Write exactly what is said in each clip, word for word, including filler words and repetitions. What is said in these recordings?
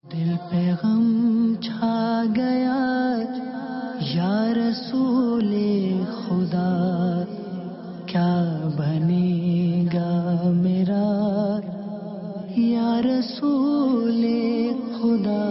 دل پہ غم چھا گیا یا رسول خدا، کیا بنے گا میرا یا رسول خدا۔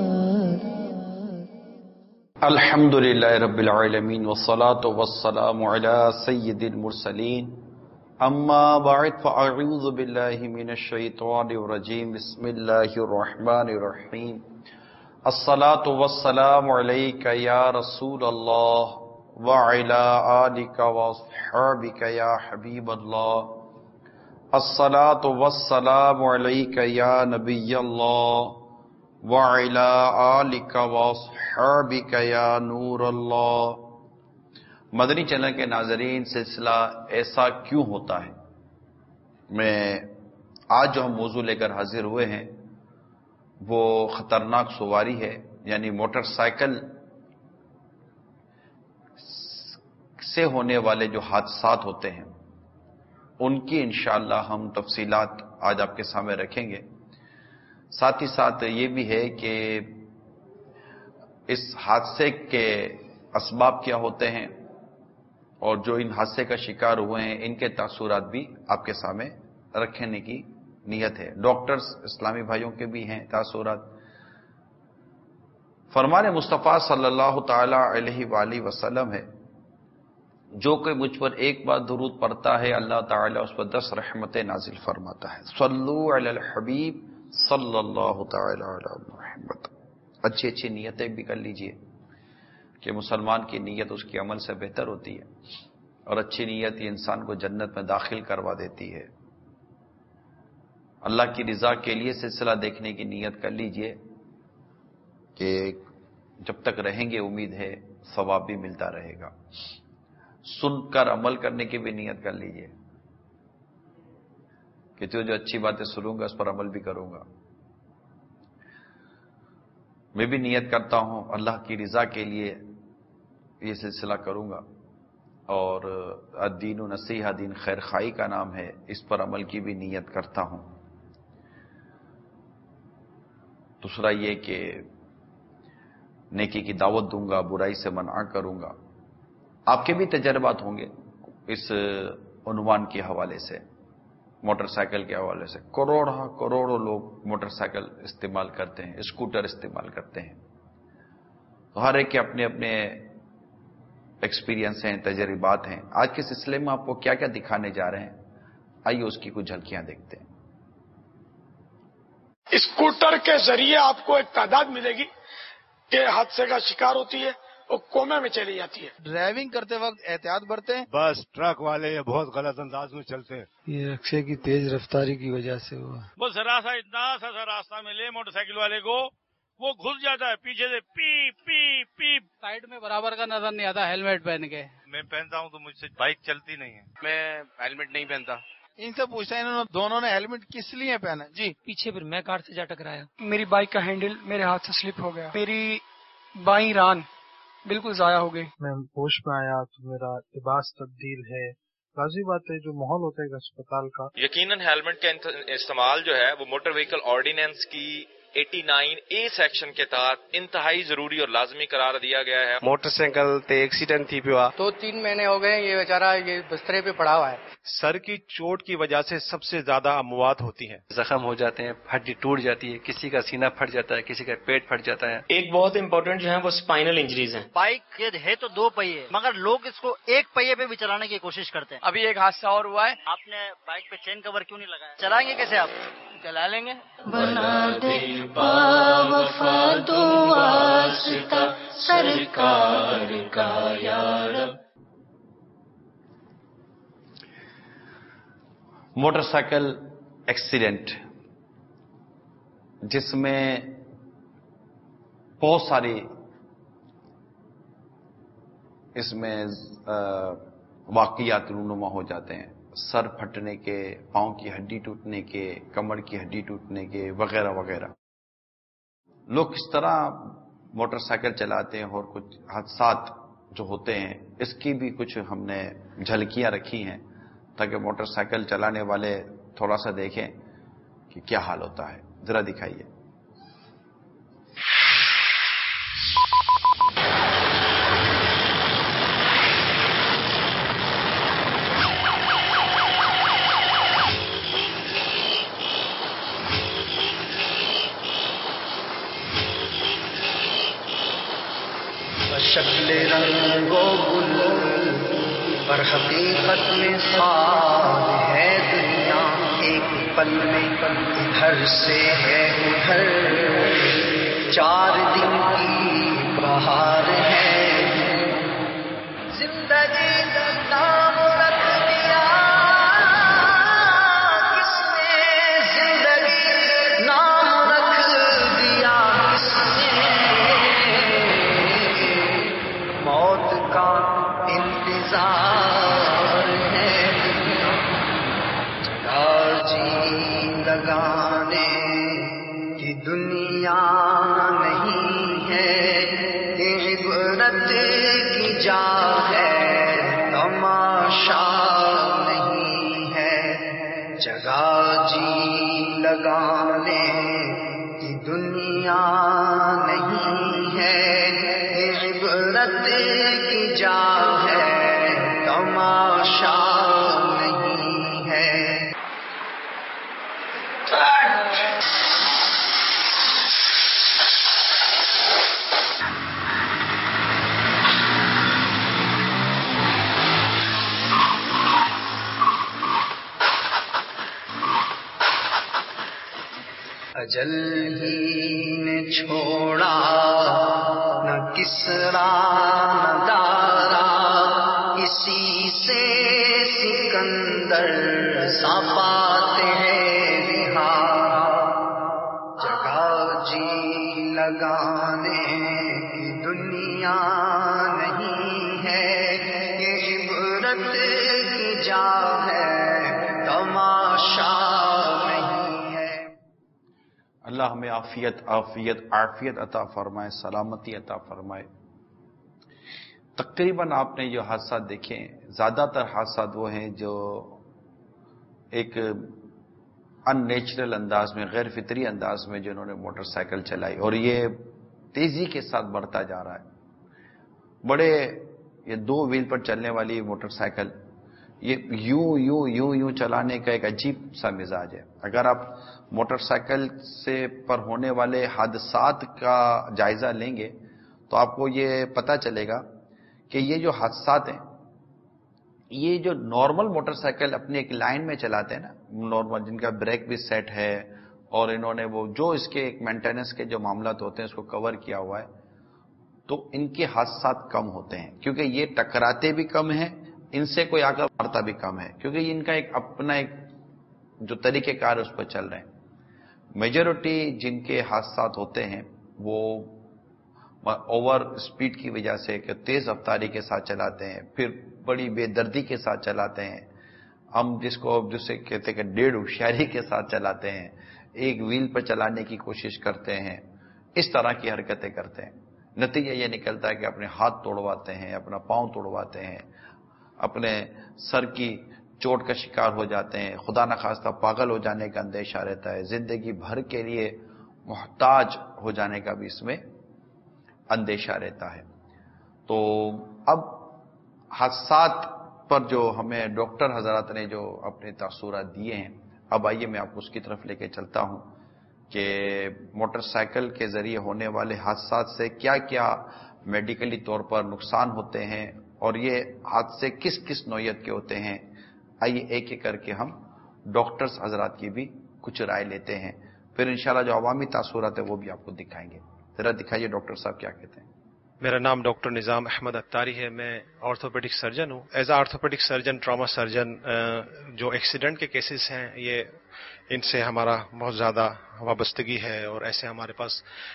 الحمدللہ رب العالمین والصلاة والسلام علی سید المرسلین، اما بعد فاعوذ باللہ من الشیطان الرجیم، بسم اللہ الرحمن الرحیم۔ الصلاة والسلام علیک یا رسول اللہ وعلی آلک واصحابک یا حبیب اللہ۔ الصلاة والسلام علیک یا نبی اللہ وعلی آلک واصحابک یا نور اللہ۔ مدنی چینل کے ناظرین، سلسلہ ایسا کیوں ہوتا ہے میں آج جو ہم موضوع لے کر حاضر ہوئے ہیں وہ خطرناک سواری ہے، یعنی موٹر سائیکل سے ہونے والے جو حادثات ہوتے ہیں ان کی انشاءاللہ ہم تفصیلات آج آپ کے سامنے رکھیں گے۔ ساتھ ہی ساتھ یہ بھی ہے کہ اس حادثے کے اسباب کیا ہوتے ہیں اور جو ان حادثے کا شکار ہوئے ہیں ان کے تاثرات بھی آپ کے سامنے رکھنے کی نیت ہے۔ ڈاکٹرز اسلامی بھائیوں کے بھی ہیں تاثرات۔ فرمان مصطفیٰ صلی اللہ تعالی علیہ وآلہ وسلم ہے، جو کوئی مجھ پر ایک بار درود پڑھتا ہے اللہ تعالی اس پر دس رحمتیں نازل فرماتا ہے۔ صلو علی الحبیب صلی اللہ تعالی علی محمد۔ اچھی اچھی نیتیں بھی کر لیجئے کہ مسلمان کی نیت اس کے عمل سے بہتر ہوتی ہے، اور اچھی نیت یہ انسان کو جنت میں داخل کروا دیتی ہے۔ اللہ کی رضا کے لیے سلسلہ دیکھنے کی نیت کر لیجئے کہ جب تک رہیں گے امید ہے ثواب بھی ملتا رہے گا۔ سن کر عمل کرنے کی بھی نیت کر لیجئے کہ جو جو اچھی باتیں سنوں گا اس پر عمل بھی کروں گا۔ میں بھی نیت کرتا ہوں اللہ کی رضا کے لیے یہ سلسلہ کروں گا، اور الدین نصیحہ، دین خیر خواہی کا نام ہے، اس پر عمل کی بھی نیت کرتا ہوں۔ دوسرا یہ کہ نیکی کی دعوت دوں گا، برائی سے منع کروں گا۔ آپ کے بھی تجربات ہوں گے اس عنوان کے حوالے سے، موٹر سائیکل کے حوالے سے۔ کروڑوں کروڑوں لوگ موٹر سائیکل استعمال کرتے ہیں، اسکوٹر استعمال کرتے ہیں، تو ہر ایک کے اپنے اپنے ایکسپیرینس ہیں، تجربات ہیں۔ آج کے سلسلے میں آپ کو کیا کیا دکھانے جا رہے ہیں، آئیے اس کی کچھ جھلکیاں دیکھتے ہیں۔ اسکوٹر کے ذریعے آپ کو ایک تعداد ملے گی کہ حادثے کا شکار ہوتی ہے اور کومے میں چلی جاتی ہے۔ ڈرائیونگ کرتے وقت احتیاط برتیں۔ بس ٹرک والے بہت غلط انداز میں چلتے ہیں، یہ رکشے کی تیز رفتاری کی وجہ سے ہوا۔ وہ ذرا سا اتنا سا سا راستہ ملے موٹر سائیکل والے کو، وہ گھس جاتا ہے پیچھے سے، پی پی پی سائڈ میں برابر کا نظر نہیں آتا ہیلمٹ پہن کے۔ میں پہنتا ہوں تو مجھ سے بائک چلتی نہیں ہے۔ میں ہیلمٹ نہیں پہنتا۔ ان سے پوچھتا ہے انہوں نے دونوں نے ہیلمٹ کس لیے پہنا؟ جی پیچھے پھر میں کار سے جا ٹکرایا، میری بائک کا ہینڈل میرے ہاتھ سے سلپ ہو گیا، میری بائیں ران بالکل ضائع ہو گئی۔ میں ہوش میں آیا تو میرا لباس تبدیل ہے۔ واضح بات ہے جو ماحول ہوتا ہے اسپتال کا۔ یقیناً ہیلمٹ کا استعمال جو ہے وہ موٹر وہیکل آرڈیننس کی نناسی اے سیکشن کے تحت انتہائی ضروری اور لازمی قرار دیا گیا ہے۔ موٹر سائیکل تے ایکسیڈنٹ تھی پیا، دو تین مہینے ہو گئے یہ بیچارہ یہ بسترے پہ پڑا ہوا ہے۔ سر کی چوٹ کی وجہ سے سب سے زیادہ اموات ہوتی ہیں، زخم ہو جاتے ہیں، ہڈی ٹوٹ جاتی ہے، کسی کا سینہ پھٹ جاتا ہے، کسی کا پیٹ پھٹ جاتا ہے۔ ایک بہت امپورٹنٹ جو ہے وہ اسپائنل انجریز ہیں۔ بائک ہے تو دو پہیے، مگر لوگ اس کو ایک پہیے پہ بھی چلانے کی کوشش کرتے ہیں۔ ابھی ایک حادثہ اور ہوا ہے۔ آپ نے بائک پہ چین کور کیوں نہیں لگایا؟ چلائیں گے کیسے؟ آپ چلا لیں گے۔ بنا دے با وفا دو واسطہ سرکار کا یا رب۔ موٹر سائیکل ایکسیڈنٹ جس میں بہت ساری اس میں واقعات رونما ہو جاتے ہیں، سر پھٹنے کے، پاؤں کی ہڈی ٹوٹنے کے، کمر کی ہڈی ٹوٹنے کے، وغیرہ وغیرہ۔ لوگ کس طرح موٹر سائیکل چلاتے ہیں اور کچھ حادثات جو ہوتے ہیں اس کی بھی کچھ ہم نے جھلکیاں رکھی ہیں تاکہ موٹر سائیکل چلانے والے تھوڑا سا دیکھیں کہ کیا حال ہوتا ہے۔ ذرا دکھائیے۔ چلے رنگ و گل، پر حقیقت میں خواب ہے دنیا، ایک پل میں ادھر سے ہے ادھر، چار دن کی بہار ہے، زندگی نام رکھ دیا کس نے، زندگی نام رکھ دیا کس نے، موت کا انتظار ہے دنیا، جگہ جی لگانے کی دنیا نہیں ہے، عبرت کی جا ہے تماشا نہیں ہے، جگہ جی لگانے کی دنیا نہیں ہے، عبرت کی جا ہے تماشا نہیں ہے۔ اجل ہی نے چھوڑا نہ کسرا نہ دارا، اسی سے سکندر سا پاتے ہیں بہار، جگہ جی لگانے کی دنیا نہیں ہے، یہ عبرت کی جا ہے تماشا نہیں ہے۔ اللہ ہمیں عافیت عافیت عافیت عطا فرمائے، سلامتی عطا فرمائے۔ تقریباً آپ نے جو حادثات دیکھے، زیادہ تر حادثات وہ ہیں جو ایک ان نیچرل انداز میں، غیر فطری انداز میں جنہوں نے موٹر سائیکل چلائی، اور یہ تیزی کے ساتھ بڑھتا جا رہا ہے۔ بڑے یہ دو ویل پر چلنے والی موٹر سائیکل، یہ یوں یوں یوں یوں چلانے کا ایک عجیب سا مزاج ہے۔ اگر آپ موٹر سائیکل سے پر ہونے والے حادثات کا جائزہ لیں گے تو آپ کو یہ پتہ چلے گا کہ یہ جو حادثات ہیں، یہ جو نارمل موٹر سائیکل اپنی ایک لائن میں چلاتے ہیں نا، نارمل جن کا بریک بھی سیٹ ہے اور انہوں نے وہ جو اس کے ایک مینٹیننس کے جو معاملات ہوتے ہیں اس کو کور کیا ہوا ہے، تو ان کے حادثات کم ہوتے ہیں، کیونکہ یہ ٹکراتے بھی کم ہیں، ان سے کوئی آ کر مارتا بھی کم ہے، کیونکہ ان کا ایک اپنا ایک جو طریقہ کار اس پر چل رہے ہیں۔ میجورٹی جن کے حادثات ہوتے ہیں وہ اوور اسپیڈ کی وجہ سے، کہ تیز رفتاری کے ساتھ چلاتے ہیں، پھر بڑی بے دردی کے ساتھ چلاتے ہیں، ہم جس کو جسے کہتے ہیں کہ ڈیڑھ ہوشیاری کے ساتھ چلاتے ہیں، ایک ویل پر چلانے کی کوشش کرتے ہیں، اس طرح کی حرکتیں کرتے ہیں۔ نتیجہ یہ نکلتا ہے کہ اپنے ہاتھ توڑواتے ہیں، اپنا پاؤں توڑواتے ہیں، اپنے سر کی چوٹ کا شکار ہو جاتے ہیں، خدا نخواستہ پاگل ہو جانے کا اندیشہ رہتا ہے، زندگی بھر کے لیے محتاج ہو جانے کا بھی اس میں اندیشہ رہتا ہے۔ تو اب حادثات پر جو ہمیں ڈاکٹر حضرات نے جو اپنے تاثرات دیے ہیں، اب آئیے میں آپ کو اس کی طرف لے کے چلتا ہوں کہ موٹر سائیکل کے ذریعے ہونے والے حادثات سے کیا کیا میڈیکلی طور پر نقصان ہوتے ہیں، اور یہ حادثے کس کس نوعیت کے ہوتے ہیں۔ آئیے ایک ایک کر کے ہم ڈاکٹرز حضرات کی بھی کچھ رائے لیتے ہیں، پھر انشاءاللہ جو عوامی تاثرات ہے وہ بھی آپ کو دکھائیں گے۔ ذرا دکھائیے ڈاکٹر صاحب کیا کہتے ہیں۔ میرا نام ڈاکٹر نظام احمد اتاری ہے، میں آرتھوپیڈک سرجن ہوں۔ As a orthopaedic surgeon, trauma surgeon, جو ایکسیڈنٹ کے کیسز ہیں یہ ان سے ہمارا بہت زیادہ وابستگی ہے، اور ایسے ہمارے پاس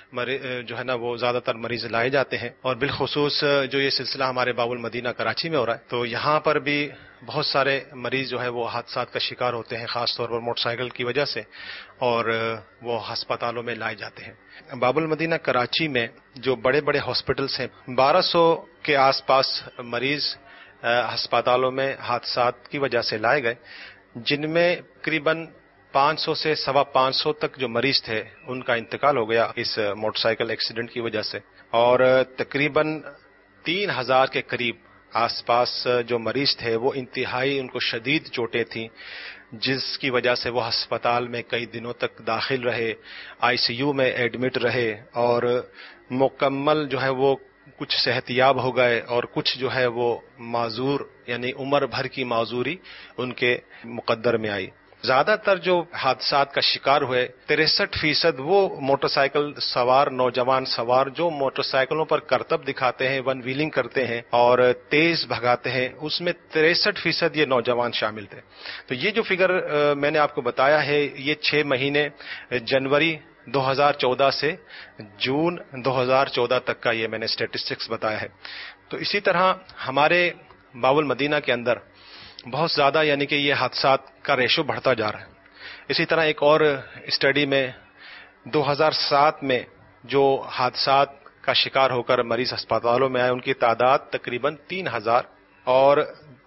جو ہے نا وہ زیادہ تر مریض لائے جاتے ہیں، اور بالخصوص جو یہ سلسلہ ہمارے باب المدینہ کراچی میں ہو رہا ہے، تو یہاں پر بھی بہت سارے مریض جو ہے وہ حادثات کا شکار ہوتے ہیں، خاص طور پر موٹر سائیکل کی وجہ سے، اور وہ ہسپتالوں میں لائے جاتے ہیں۔ باب المدینہ کراچی میں جو بڑے بڑے ہاسپٹلس ہیں، بارہ سو کے آس پاس مریض ہسپتالوں میں حادثات کی وجہ سے لائے گئے، جن میں تقریباً پانچ سو سے سوا پانچ سو تک جو مریض تھے ان کا انتقال ہو گیا اس موٹر سائیکل ایکسیڈنٹ کی وجہ سے، اور تقریباً تین ہزار کے قریب آس پاس جو مریض تھے وہ انتہائی ان کو شدید چوٹیں تھیں، جس کی وجہ سے وہ ہسپتال میں کئی دنوں تک داخل رہے، آئی سی یو میں ایڈمٹ رہے، اور مکمل جو ہے وہ کچھ صحت یاب ہو گئے اور کچھ جو ہے وہ معذور یعنی عمر بھر کی معذوری ان کے مقدر میں آئی. زیادہ تر جو حادثات کا شکار ہوئے تریسٹھ فیصد وہ موٹر سائیکل سوار نوجوان سوار جو موٹر سائیکلوں پر کرتب دکھاتے ہیں, ون ویلنگ کرتے ہیں اور تیز بھگاتے ہیں, اس میں تریسٹھ فیصد یہ نوجوان شامل تھے. تو یہ جو فگر میں نے آپ کو بتایا ہے یہ چھ مہینے جنوری دو ہزار چودہ سے جون دو ہزار چودہ تک کا یہ میں نے اسٹیٹسٹکس بتایا ہے. تو اسی طرح ہمارے باب المدینہ کے اندر بہت زیادہ یعنی کہ یہ حادثات کا ریشو بڑھتا جا رہا ہے. اسی طرح ایک اور اسٹڈی میں دو ہزار سات میں جو حادثات کا شکار ہو کر مریض ہسپتالوں میں آئے ان کی تعداد تقریباً تین ہزار, اور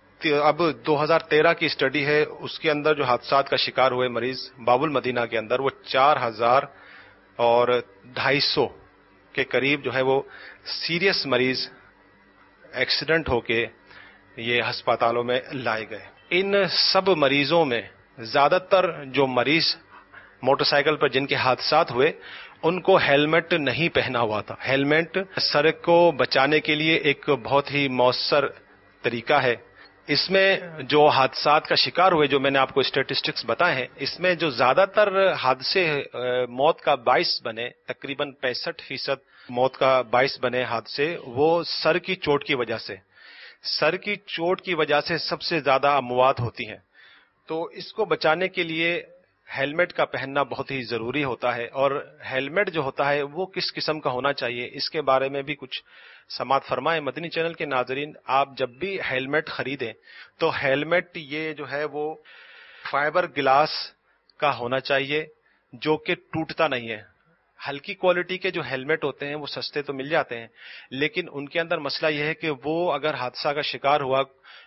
اب دو ہزار تیرہ کی اسٹڈی ہے اس کے اندر جو حادثات کا شکار ہوئے مریض باب المدینہ کے اندر وہ چار ہزار اور ڈھائی سو کے قریب جو ہے وہ سیریس مریض ایکسیڈنٹ ہو کے یہ ہسپتالوں میں لائے گئے. ان سب مریضوں میں زیادہ تر جو مریض موٹر سائیکل پر جن کے حادثات ہوئے ان کو ہیلمٹ نہیں پہنا ہوا تھا. ہیلمٹ سر کو بچانے کے لیے ایک بہت ہی مؤثر طریقہ ہے. اس میں جو حادثات کا شکار ہوئے جو میں نے آپ کو اسٹیٹسٹکس بتائے ہیں اس میں جو زیادہ تر حادثے موت کا باعث بنے تقریباً پینسٹھ فیصد موت کا باعث بنے حادثے وہ سر کی چوٹ کی وجہ سے سر کی چوٹ کی وجہ سے سب سے زیادہ اموات ہوتی ہیں. تو اس کو بچانے کے لیے ہیلمٹ کا پہننا بہت ہی ضروری ہوتا ہے, اور ہیلمٹ جو ہوتا ہے وہ کس قسم کا ہونا چاہیے اس کے بارے میں بھی کچھ سماعت فرمائیں. مدنی چینل کے ناظرین, آپ جب بھی ہیلمٹ خریدیں تو ہیلمٹ یہ جو ہے وہ فائبر گلاس کا ہونا چاہیے جو کہ ٹوٹتا نہیں ہے. ہلکی کوالٹی کے جو ہیلمٹ ہوتے ہیں وہ سستے تو مل جاتے ہیں لیکن ان کے اندر مسئلہ یہ ہے کہ وہ اگر حادثہ کا شکار ہوا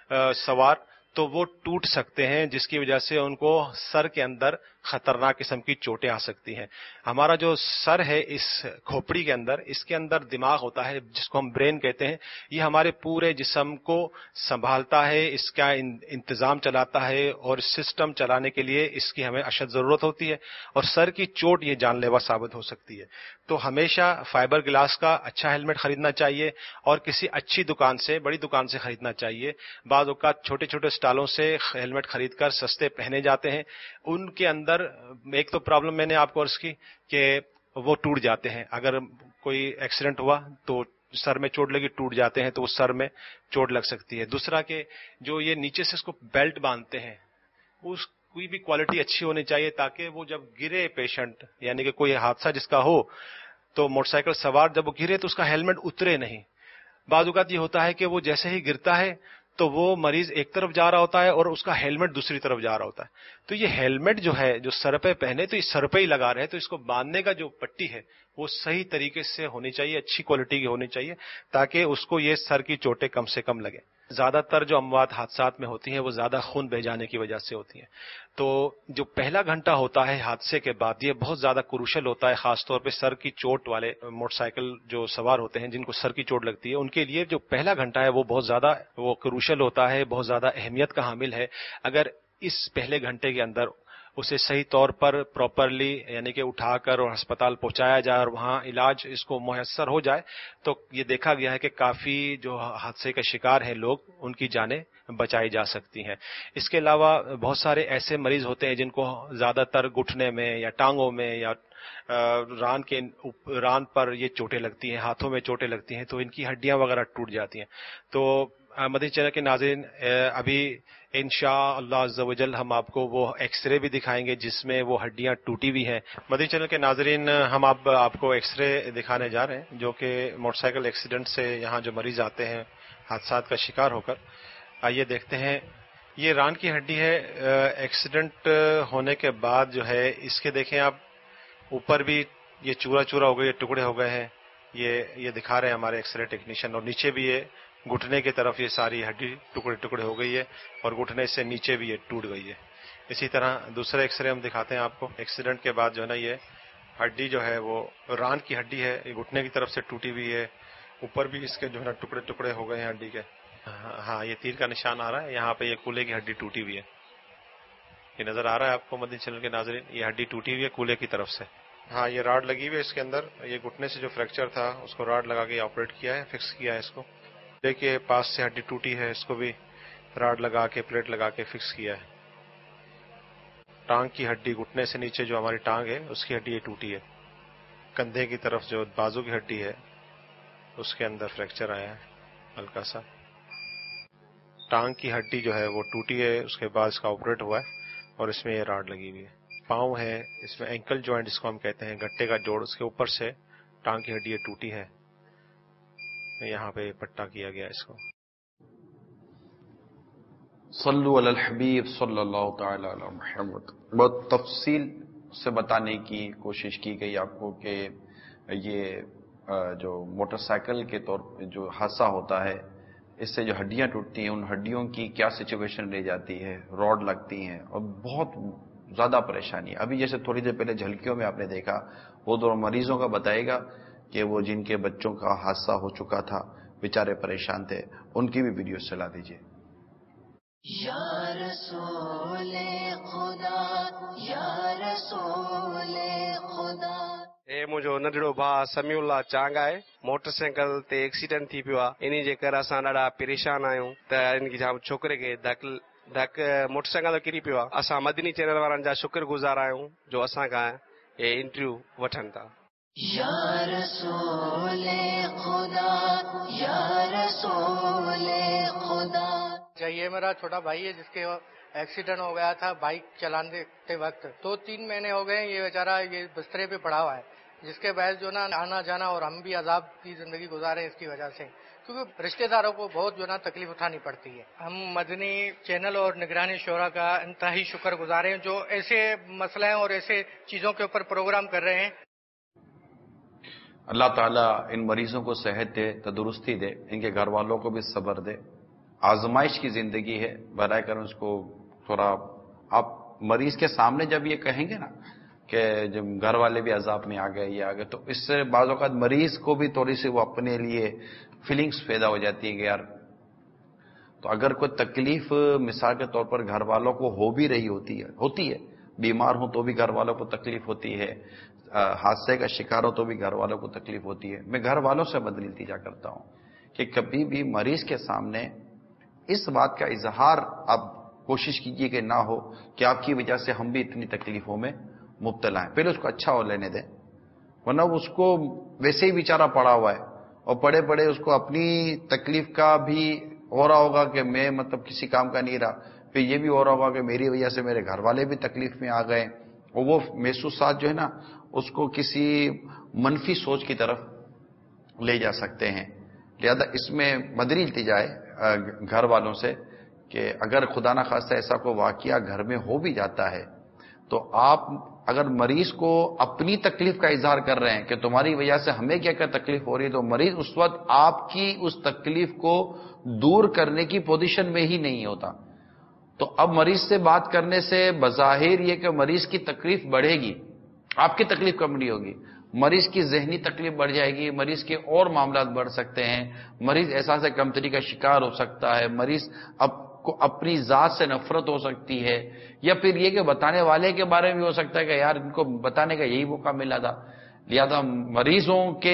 سوار تو وہ ٹوٹ سکتے ہیں جس کی وجہ سے ان کو سر کے اندر خطرناک قسم کی چوٹیں آ سکتی ہیں. ہمارا جو سر ہے اس کھوپڑی کے اندر اس کے اندر دماغ ہوتا ہے جس کو ہم برین کہتے ہیں. یہ ہمارے پورے جسم کو سنبھالتا ہے, اس کا انتظام چلاتا ہے اور سسٹم چلانے کے لیے اس کی ہمیں اشد ضرورت ہوتی ہے اور سر کی چوٹ یہ جان لیوا ثابت ہو سکتی ہے. تو ہمیشہ فائبر گلاس کا اچھا ہیلمٹ خریدنا چاہیے اور کسی اچھی دکان سے بڑی دکان سے خریدنا چاہیے. بعض اوقات چھوٹے چھوٹے اسٹالوں سے ہیلمٹ خرید کر سستے پہنے جاتے ہیں. ان کے اندر ایک تو پرابلم میں نے آپ کو عرض کی کہ وہ ٹوٹ جاتے ہیں. اگر کوئی ایکسیڈنٹ ہوا تو سر میں چوٹ لگی ٹوٹ جاتے ہیں تو اس سر میں چوٹ لگ سکتی ہے. دوسرا کہ جو یہ نیچے سے اس کو بیلٹ باندھتے ہیں اس کوئی بھی کوالٹی اچھی ہونی چاہیے تاکہ وہ جب گرے پیشنٹ یعنی کہ کوئی حادثہ جس کا ہو تو موٹر سائیکل سوار جب وہ گرے تو اس کا ہیلمٹ اترے نہیں. بعض اوقات یہ ہوتا ہے کہ وہ جیسے ہی گرتا ہے تو وہ مریض ایک طرف جا رہا ہوتا ہے اور اس کا ہیلمٹ دوسری طرف جا رہا ہوتا ہے. تو یہ ہیلمٹ جو ہے جو سر پہ پہنے تو یہ سر پہ ہی لگا رہے تو اس کو باندھنے کا جو پٹی ہے وہ صحیح طریقے سے ہونی چاہیے, اچھی کوالٹی کی ہونی چاہیے تاکہ اس کو یہ سر کی چوٹیں کم سے کم لگیں. زیادہ تر جو اموات حادثات میں ہوتی ہیں وہ زیادہ خون بہ جانے کی وجہ سے ہوتی ہیں. تو جو پہلا گھنٹہ ہوتا ہے حادثے کے بعد یہ بہت زیادہ کروشل ہوتا ہے, خاص طور پہ سر کی چوٹ والے موٹر سائیکل جو سوار ہوتے ہیں جن کو سر کی چوٹ لگتی ہے ان کے لیے جو پہلا گھنٹہ ہے وہ بہت زیادہ وہ کروشل ہوتا ہے, بہت زیادہ اہمیت کا حامل ہے. اگر اس پہلے گھنٹے کے اندر اسے صحیح طور پر پراپرلی یعنی کہ اٹھا کر اور ہسپتال پہنچایا جائے اور وہاں علاج اس کو میسر ہو جائے تو یہ دیکھا گیا ہے کہ کافی جو حادثے کا شکار ہیں لوگ ان کی جانیں بچائی جا سکتی ہیں. اس کے علاوہ بہت سارے ایسے مریض ہوتے ہیں جن کو زیادہ تر گھٹنے میں یا ٹانگوں میں یا ران کے ران پر یہ چوٹیں لگتی ہیں, ہاتھوں میں چوٹیں لگتی ہیں تو ان کی ہڈیاں وغیرہ ٹوٹ جاتی ہیں. تو مدنی چینل کے ناظرین ابھی انشاء اللہ عز و جل ہم آپ کو وہ ایکس رے بھی دکھائیں گے جس میں وہ ہڈیاں ٹوٹی ہوئی ہیں. مدنی چینل کے ناظرین ہم اب آپ کو ایکس رے دکھانے جا رہے ہیں جو کہ موٹر سائیکل ایکسیڈنٹ سے یہاں جو مریض آتے ہیں حادثات کا شکار ہو کر. آئیے دیکھتے ہیں. یہ ران کی ہڈی ہے. ایکسیڈنٹ ہونے کے بعد جو ہے اس کے دیکھیں آپ اوپر بھی یہ چورا چورا ہو گئے, یہ ٹکڑے ہو گئے ہیں. یہ یہ دکھا رہے ہیں ہمارے ایکس رے ٹیکنیشین. اور نیچے بھی یہ گھٹنے کی طرف یہ ساری ہڈی ٹکڑے ٹکڑے ہو گئی ہے اور گھٹنے سے نیچے بھی یہ ٹوٹ گئی ہے. اسی طرح دوسرے ایکس رے ہم دکھاتے ہیں آپ کو. ایکسیڈنٹ کے بعد جو ہے نا یہ ہڈی جو ہے وہ ران کی ہڈی ہے, یہ گھٹنے کی طرف سے ٹوٹی ہوئی ہے. اوپر بھی اس کے جو ہے نا ٹکڑے ٹکڑے ہو گئے ہیں ہڈی کے. ہاں یہ تیر کا نشان آ رہا ہے, یہاں پہ یہ کولے کی ہڈی ٹوٹی ہوئی ہے. یہ نظر آ رہا ہے آپ کو مدنی چینل کے ناظرین, یہ ہڈی ٹوٹی ہوئی ہے کولے کی طرف سے. ہاں یہ راڈ لگی ہوئی ہے اس کے اندر. یہ گھٹنے سے جو فریکچر تھا اس کو راڈ لگا کے آپریٹ کیا ہے, فکس کیا ہے اس کو. دیکھیے پاس سے ہڈی ٹوٹی ہے, اس کو بھی راڈ لگا کے پلیٹ لگا کے فکس کیا ہے. ٹانگ کی ہڈی گھٹنے سے نیچے جو ہماری ٹانگ ہے اس کی ہڈی یہ ٹوٹی ہے. کندھے کی طرف جو بازو کی ہڈی ہے اس کے اندر فریکچر آیا ہے ہلکا سا. ٹانگ کی ہڈی جو ہے وہ ٹوٹی ہے, اس کے بعد اس کا آپریٹ ہوا ہے اور اس میں یہ راڈ لگی ہوئی ہے. پاؤں ہے اس میں اینکل جوائنٹ جس کو ہم کہتے ہیں, گھٹے کا جوڑ, اس کے اوپر سے ٹانگ کی ہڈی ٹوٹی ہے. یہاں پہ پٹا کیا گیا اس کو. صلو علی الحبیب صلی اللہ تعالی علی محمد. بہت تفصیل سے بتانے کی کوشش کی گئی آپ کو کہ یہ جو موٹر سائیکل کے طور پہ جو حادثہ ہوتا ہے اس سے جو ہڈیاں ٹوٹتی ہیں ان ہڈیوں کی کیا سچویشن رہ جاتی ہے, راڈ لگتی ہیں اور بہت زیادہ پریشانی. ابھی جیسے تھوڑی دیر پہلے جھلکیوں میں آپ نے دیکھا وہ دو مریضوں کا بتائے گا کہ وہ جن کے بچوں کا حادثہ ہو چکا تھا بیچارے پریشان تھے, ان کی بھی ویڈیو چلا دیجیے. یا رسول خدا یا رسول خدا. اے मुंहिंजो नंढड़ो भाउ समीउल्ला चांग आहे, मोटर साइकिल ते एक्सीडेंट थी पियो आहे. इन जे करे असां ॾाढा परेशान आहियूं त इन जाम छोकिरे खे धक धक मोटरसाइकिल ते किरी पियो आहे. असां मदनी चैनल वारनि जा शुक्रगुज़ार आहियूं जो असां खां हे इंटरव्यू वठनि था. या रसूल खुदा या रसूल खुदा. ये मेरा छोटा भाई है जिसके एक्सीडेंट हो गया था बाइक चलाते वक्त. दो तीन महीने हो गए ये बेचारा ये बिस्तरे पे पड़ा हुआ है, जिसके बायस जो ना आना जाना और हम भी अजाब की जिंदगी गुजारे इसकी वजह से, क्योंकि रिश्तेदारों को बहुत जो ना तकलीफ उठानी पड़ती है. हम मदनी चैनल और निगरानी शोरा का इंतहाई शुक्र गुजार हैं जो ऐसे मसले और ऐसे चीजों के ऊपर प्रोग्राम कर रहे हैं. अल्लाह ताला इन मरीजों को सेहत दे, तंदुरुस्ती दे, इनके घर वालों को भी सब्र दे. आजमाइश की जिंदगी है, बराए कर उसको थोड़ा आप मरीज के सामने जब ये कहेंगे ना कि जब घर वाले भी अजाब में आ गए ये आ गए, तो इससे बाज़ औक़ात मरीज को भी थोड़ी सी वो अपने लिए फीलिंग्स पैदा हो जाती है कि यार, तो अगर कोई तकलीफ मिसाल के तौर पर घर वालों को हो भी रही होती है होती है बीमार हो तो भी घर वालों को तकलीफ होती है, हादसे का शिकार हो तो भी घर वालों को तकलीफ होती है. मैं घर वालों से बदली इल्तिजा करता हूं कि कभी भी मरीज के सामने इस बात का इजहार आप कोशिश कीजिए कि ना हो कि आपकी वजह से हम भी इतनी तकलीफों में मुब्तला हैं. पहले उसको अच्छा हो लेने दें, वरना उसको वैसे ही बेचारा पड़ा हुआ है और पड़े पड़े उसको अपनी तकलीफ का भी हो रहा होगा कि मैं मतलब किसी काम का नहीं रहा, फिर ये भी हो रहा होगा कि मेरी वजह से मेरे घर वाले भी तकलीफ में आ गए, और वो महसूसात जो है ना उसको किसी मनफी सोच की तरफ ले जा सकते हैं. लिहाजा इसमें मदनी इल्तिजा है घर वालों से कि अगर खुदा ना खास्ता ऐसा कोई वाकया घर में हो भी जाता है तो आप अगर मरीज को अपनी तकलीफ का इजहार कर रहे हैं कि तुम्हारी वजह से हमें क्या क्या तकलीफ हो रही है, तो मरीज उस वक्त आपकी उस तकलीफ को दूर करने की पोजीशन में ही नहीं होता. तो अब मरीज से बात करने से बज़ाहिर ये कि मरीज की तकलीफ बढ़ेगी, आपकी तकलीफ कम नहीं होगी, मरीज की जहनी तकलीफ बढ़ जाएगी, मरीज के और मामला बढ़ सकते हैं, मरीज एहसास कमतरी का शिकार हो सकता है, मरीज अब को अपनी जात से नफरत हो सकती है, या फिर ये कि बताने वाले के बारे में हो सकता है कि यार इनको बताने का यही मौका मिला था. लिहाजा मरीजों के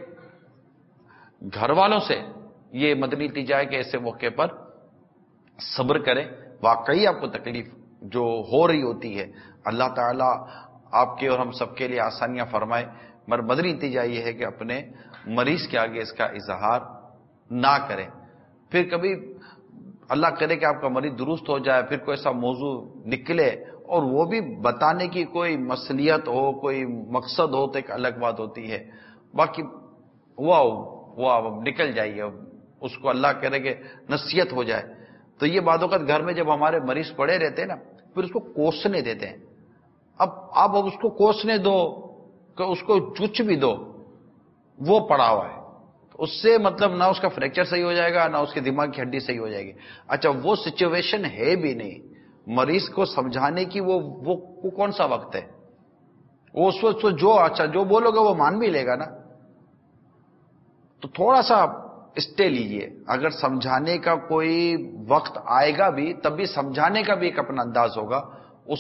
घर वालों से ये मदनी इल्तिजा है कि ऐसे मौके पर सब्र करें. वाकई आपको तकलीफ जो हो रही होती है अल्लाह ताला आपके और हम सबके लिए आसानियां फरमाए, मगर मदनी इल्तिजा ये है कि अपने मरीज के आगे इसका इजहार ना करें. फिर कभी अल्लाह करे कि आपका मरीज दुरुस्त हो जाए, फिर कोई ऐसा मौजू निकले और वो भी बताने की कोई मसलियत हो, कोई मकसद हो, तो एक अलग बात होती है. बाकी हुआ हुआ निकल जाइए, उसको अल्लाह करे कि नसीहत हो जाए. तो ये बात वक़्त घर में जब हमारे मरीज पड़े रहते हैं ना, फिर उसको कोसने देते हैं. अब आप अब उसको कोसने दो कि उसको चुच भी दो, वो पड़ा हुआ है, उससे मतलब ना उसका फ्रैक्चर सही हो जाएगा ना उसके दिमाग की हड्डी सही हो जाएगी. अच्छा वो सिचुएशन है भी नहीं, मरीज को समझाने की वो वो, वो कौन सा वक्त है, वो उस वक्त जो अच्छा जो बोलोगे वो मान भी लेगा ना. तो थोड़ा सा स्टे लीजिए, अगर समझाने का कोई वक्त आएगा भी तब भी समझाने का भी एक अपना अंदाज होगा, उस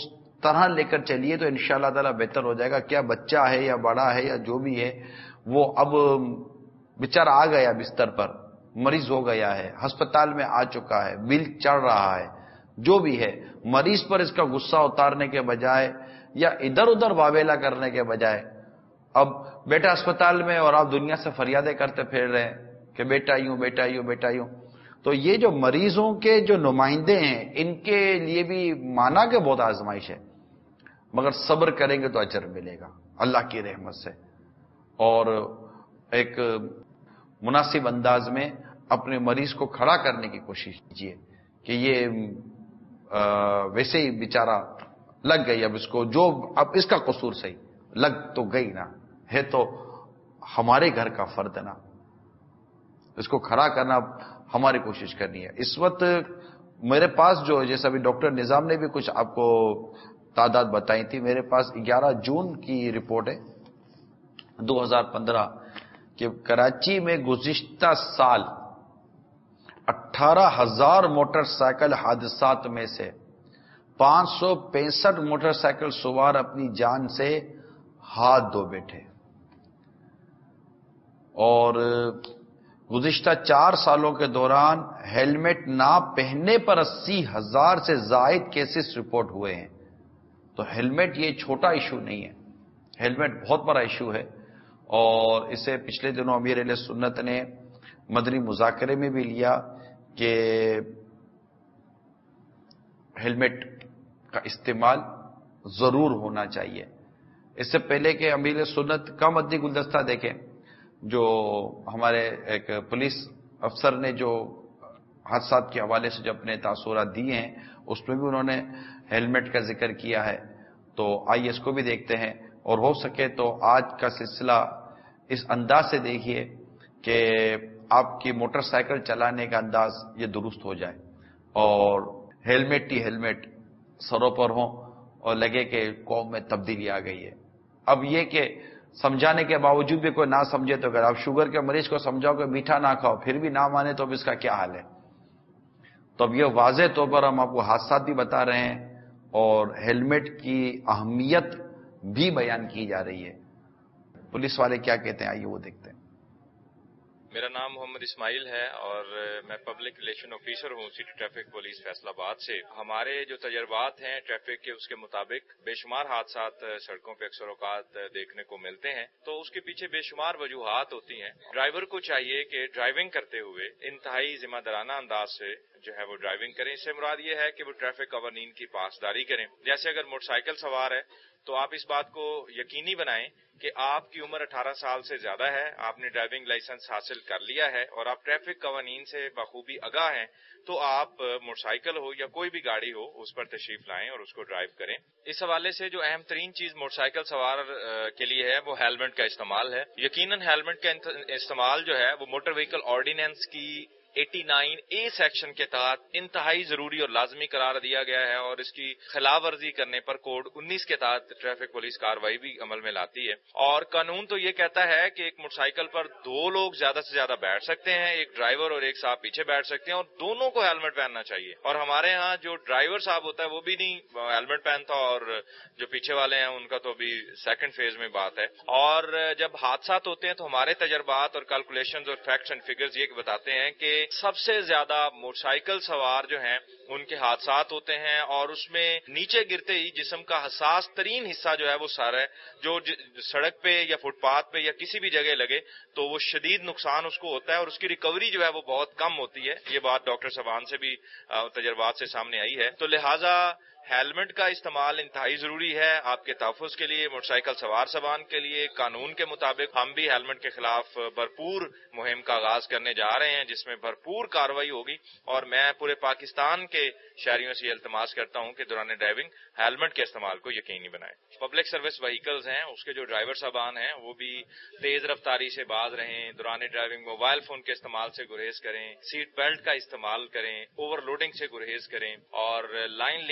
طرح لے کر چلیے تو انشاءاللہ تعالی بہتر ہو جائے گا. کیا بچہ ہے یا بڑا ہے یا جو بھی ہے وہ اب بیچارہ آ گیا بستر پر, مریض ہو گیا ہے, ہسپتال میں آ چکا ہے, بل چڑھ رہا ہے, جو بھی ہے, مریض پر اس کا غصہ اتارنے کے بجائے یا ادھر ادھر واویلا کرنے کے بجائے اب بیٹا اسپتال میں اور آپ دنیا سے فریادیں کرتے پھر رہے ہیں کہ بیٹا یوں بیٹا یوں بیٹا یوں. تو یہ جو مریضوں کے جو نمائندے ہیں ان کے لیے بھی مانا کہ بہت آزمائش ہے, مگر صبر کریں گے تو اجر ملے گا اللہ کی رحمت سے. اور ایک مناسب انداز میں اپنے مریض کو کھڑا کرنے کی کوشش کیجیے کہ یہ ویسے ہی بیچارہ لگ گئی, اب اس کو جو اب اس کا قصور صحیح لگ تو گئی نا, ہے تو ہمارے گھر کا فرد نا, اس کو کھڑا کرنا ہماری کوشش کرنی ہے. اس وقت میرے پاس جو جیسا بھی ڈاکٹر نظام نے بھی کچھ آپ کو تعداد بتائی تھی, میرے پاس گیارہ جون کی رپورٹ ہے دو ہزار پندرہ کہ کراچی میں گزشتہ سال اٹھارہ ہزار موٹر سائیکل حادثات میں سے پانچ سو پینسٹھ موٹر سائیکل سوار اپنی جان سے ہاتھ دھو بیٹھے, اور گزشتہ چار سالوں کے دوران ہیلمٹ نہ پہننے پر اسی ہزار سے زائد کیسز رپورٹ ہوئے ہیں. تو ہیلمٹ یہ چھوٹا ایشو نہیں ہے, ہیلمٹ بہت بڑا ایشو ہے. اور اسے پچھلے دنوں امیر اہل سنت نے مدنی مذاکرے میں بھی لیا کہ ہیلمٹ کا استعمال ضرور ہونا چاہیے. اس سے پہلے کہ امیر سنت کا مدنی گلدستہ دیکھیں, جو ہمارے ایک پولیس افسر نے جو حادثات کے حوالے سے جو اپنے تاثرات دیے ہیں اس میں بھی انہوں نے ہیلمٹ کا ذکر کیا ہے. تو آئیے اس کو بھی دیکھتے ہیں, اور ہو سکے تو آج کا سلسلہ اس انداز سے دیکھیے کہ آپ کی موٹر سائیکل چلانے کا انداز یہ درست ہو جائے اور ہیلمٹ ہی ہیلمٹ سروں پر ہوں اور لگے کہ قوم میں تبدیلی آ گئی ہے. اب یہ کہ سمجھانے کے باوجود بھی کوئی نہ سمجھے تو اگر آپ شوگر کے مریض کو سمجھاؤ کہ میٹھا نہ کھاؤ پھر بھی نہ مانے تو اب اس کا کیا حال ہے. تو اب یہ واضح طور پر ہم آپ کو حادثات بھی بتا رہے ہیں اور ہیلمٹ کی اہمیت بھی بیان کی جا رہی ہے. پولیس والے کیا کہتے ہیں آئیے وہ دیکھتے ہیں. میرا نام محمد اسماعیل ہے اور میں پبلک ریلیشن آفیسر ہوں city traffic police Faisalabad سے. ہمارے جو تجربات ہیں ٹریفک کے اس کے مطابق بے شمار حادثات سڑکوں پہ اکثر اوقات دیکھنے کو ملتے ہیں. تو اس کے پیچھے بے شمار وجوہات ہوتی ہیں. ڈرائیور کو چاہیے کہ ڈرائیونگ کرتے ہوئے انتہائی ذمہ دارانہ انداز سے جو ہے وہ ڈرائیونگ کریں. اس سے مراد یہ ہے کہ وہ ٹریفک قوانین کی پاسداری کریں. جیسے اگر موٹر سائیکل سوار ہے تو آپ اس بات کو یقینی بنائیں کہ آپ کی عمر اٹھارہ سال سے زیادہ ہے, آپ نے ڈرائیونگ لائسنس حاصل کر لیا ہے اور آپ ٹریفک قوانین سے بخوبی آگاہ ہیں, تو آپ موٹر سائیکل ہو یا کوئی بھی گاڑی ہو اس پر تشریف لائیں اور اس کو ڈرائیو کریں. اس حوالے سے جو اہم ترین چیز موٹر سائیکل سوار کے لیے ہے وہ ہیلمٹ کا استعمال ہے. یقیناً ہیلمٹ کا استعمال جو ہے وہ موٹر وہیکل آرڈیننس کی نناسی اے سیکشن کے تحت انتہائی ضروری اور لازمی قرار دیا گیا ہے اور اس کی خلاف ورزی کرنے پر کوڈ انیس کے تحت ٹریفک پولیس کارروائی بھی عمل میں لاتی ہے. اور قانون تو یہ کہتا ہے کہ ایک موٹر سائیکل پر دو لوگ زیادہ سے زیادہ بیٹھ سکتے ہیں, ایک ڈرائیور اور ایک صاحب پیچھے بیٹھ سکتے ہیں, اور دونوں کو ہیلمٹ پہننا چاہیے. اور ہمارے ہاں جو ڈرائیور صاحب ہوتا ہے وہ بھی نہیں ہیلمٹ پہنتا اور جو پیچھے والے ہیں ان کا تو ابھی سیکنڈ فیز میں بات ہے. اور جب حادثات ہوتے ہیں تو ہمارے تجربات اور کیلکولیشنز اور فیکٹس اینڈ فگرز یہ بتاتے ہیں کہ سب سے زیادہ موٹر سائیکل سوار جو ہیں ان کے حادثات ہوتے ہیں, اور اس میں نیچے گرتے ہی جسم کا حساس ترین حصہ جو ہے وہ سر ہے, جو سڑک پہ یا فٹ پاتھ پہ یا کسی بھی جگہ لگے تو وہ شدید نقصان اس کو ہوتا ہے اور اس کی ریکوری جو ہے وہ بہت کم ہوتی ہے. یہ بات ڈاکٹر صاحبان سے بھی تجربات سے سامنے آئی ہے. تو لہٰذا ہیلمٹ کا استعمال انتہائی ضروری ہے آپ کے تحفظ کے لیے, موٹر سائیکل سوار سبان کے لیے. قانون کے مطابق ہم بھی ہیلمٹ کے خلاف بھرپور مہم کا آغاز کرنے جا رہے ہیں جس میں بھرپور کارروائی ہوگی, اور میں پورے پاکستان کے شہریوں سے التماس کرتا ہوں کہ دوران ڈرائیونگ ہیلمٹ کے استعمال کو یقینی بنائیں. پبلک سروس وہیکلز ہیں اس کے جو ڈرائیور صاحبان ہیں وہ بھی تیز رفتاری سے باز رہیں, دوران ڈرائیونگ موبائل فون کے استعمال سے گریز کریں, سیٹ بیلٹ کا استعمال کریں, اوور لوڈنگ سے گریز کریں اور لائن لین کا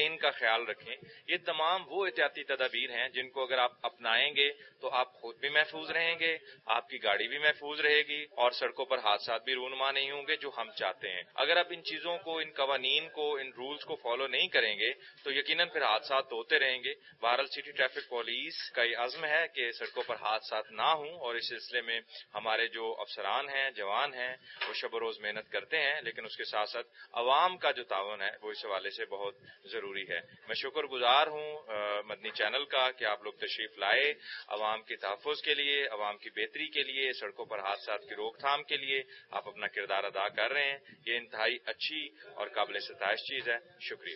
خیال رکھیں. یہ تمام وہ احتیاطی تدابیر ہیں جن کو اگر آپ اپنائیں گے تو آپ خود بھی محفوظ رہیں گے, آپ کی گاڑی بھی محفوظ رہے گی, اور سڑکوں پر حادثات بھی رونما نہیں ہوں گے جو ہم چاہتے ہیں. اگر آپ ان چیزوں کو, ان قوانین کو, ان رولز کو فالو نہیں کریں گے تو یقیناً پھر حادثات ہوتے رہیں گے. بہرحال سٹی ٹریفک پولیس کا یہ عزم ہے کہ سڑکوں پر حادثات نہ ہوں, اور اس سلسلے میں ہمارے جو افسران ہیں, جوان ہیں, وہ شب و روز محنت کرتے ہیں, لیکن اس کے ساتھ ساتھ عوام کا جو تعاون ہے وہ اس حوالے سے بہت ضروری ہے. میں شکر گزار ہوں مدنی چینل کا کہ آپ لوگ تشریف لائے, عوام کے تحفظ کے لیے, عوام کی بہتری کے لیے, سڑکوں پر حادثات کی روک تھام کے لیے آپ اپنا کردار ادا کر رہے ہیں. یہ انتہائی اچھی اور قابل ستائش چیز ہے. شکریہ.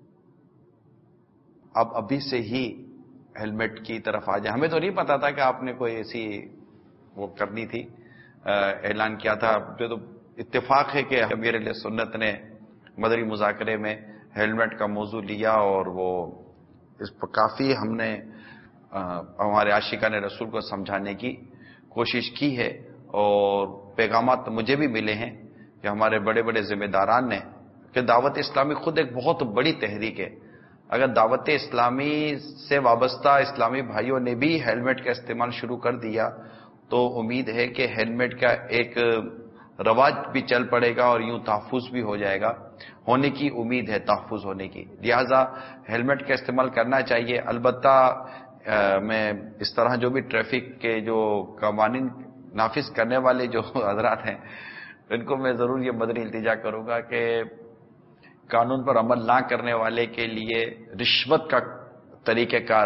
اب ابھی سے ہی ہیلمٹ کی طرف آ جائیں. ہمیں تو نہیں پتا تھا کہ آپ نے کوئی ایسی وہ کرنی تھی, اعلان کیا تھا. جو تو اتفاق ہے کہ امیر اہل سنت نے مدنی مذاکرے میں ہیلمٹ کا موضوع لیا, اور وہ اس پر کافی ہم نے ہمارے عاشقان رسول کو سمجھانے کی کوشش کی ہے, اور پیغامات مجھے بھی ملے ہیں کہ ہمارے بڑے بڑے ذمہ داران نے, کہ دعوت اسلامی خود ایک بہت بڑی تحریک ہے. اگر دعوت اسلامی سے وابستہ اسلامی بھائیوں نے بھی ہیلمٹ کا استعمال شروع کر دیا تو امید ہے کہ ہیلمٹ کا ایک رواج بھی چل پڑے گا, اور یوں تحفظ بھی ہو جائے گا. ہونے کی امید ہے, تحفظ ہونے کی. لہذا ہیلمٹ کا استعمال کرنا چاہیے. البتہ میں اس طرح جو بھی ٹریفک کے جو قوانین نافذ کرنے والے جو حضرات ہیں ان کو میں ضرور یہ مدنی التجا کروں گا کہ قانون پر عمل نہ کرنے والے کے لیے رشوت کا طریقہ کار,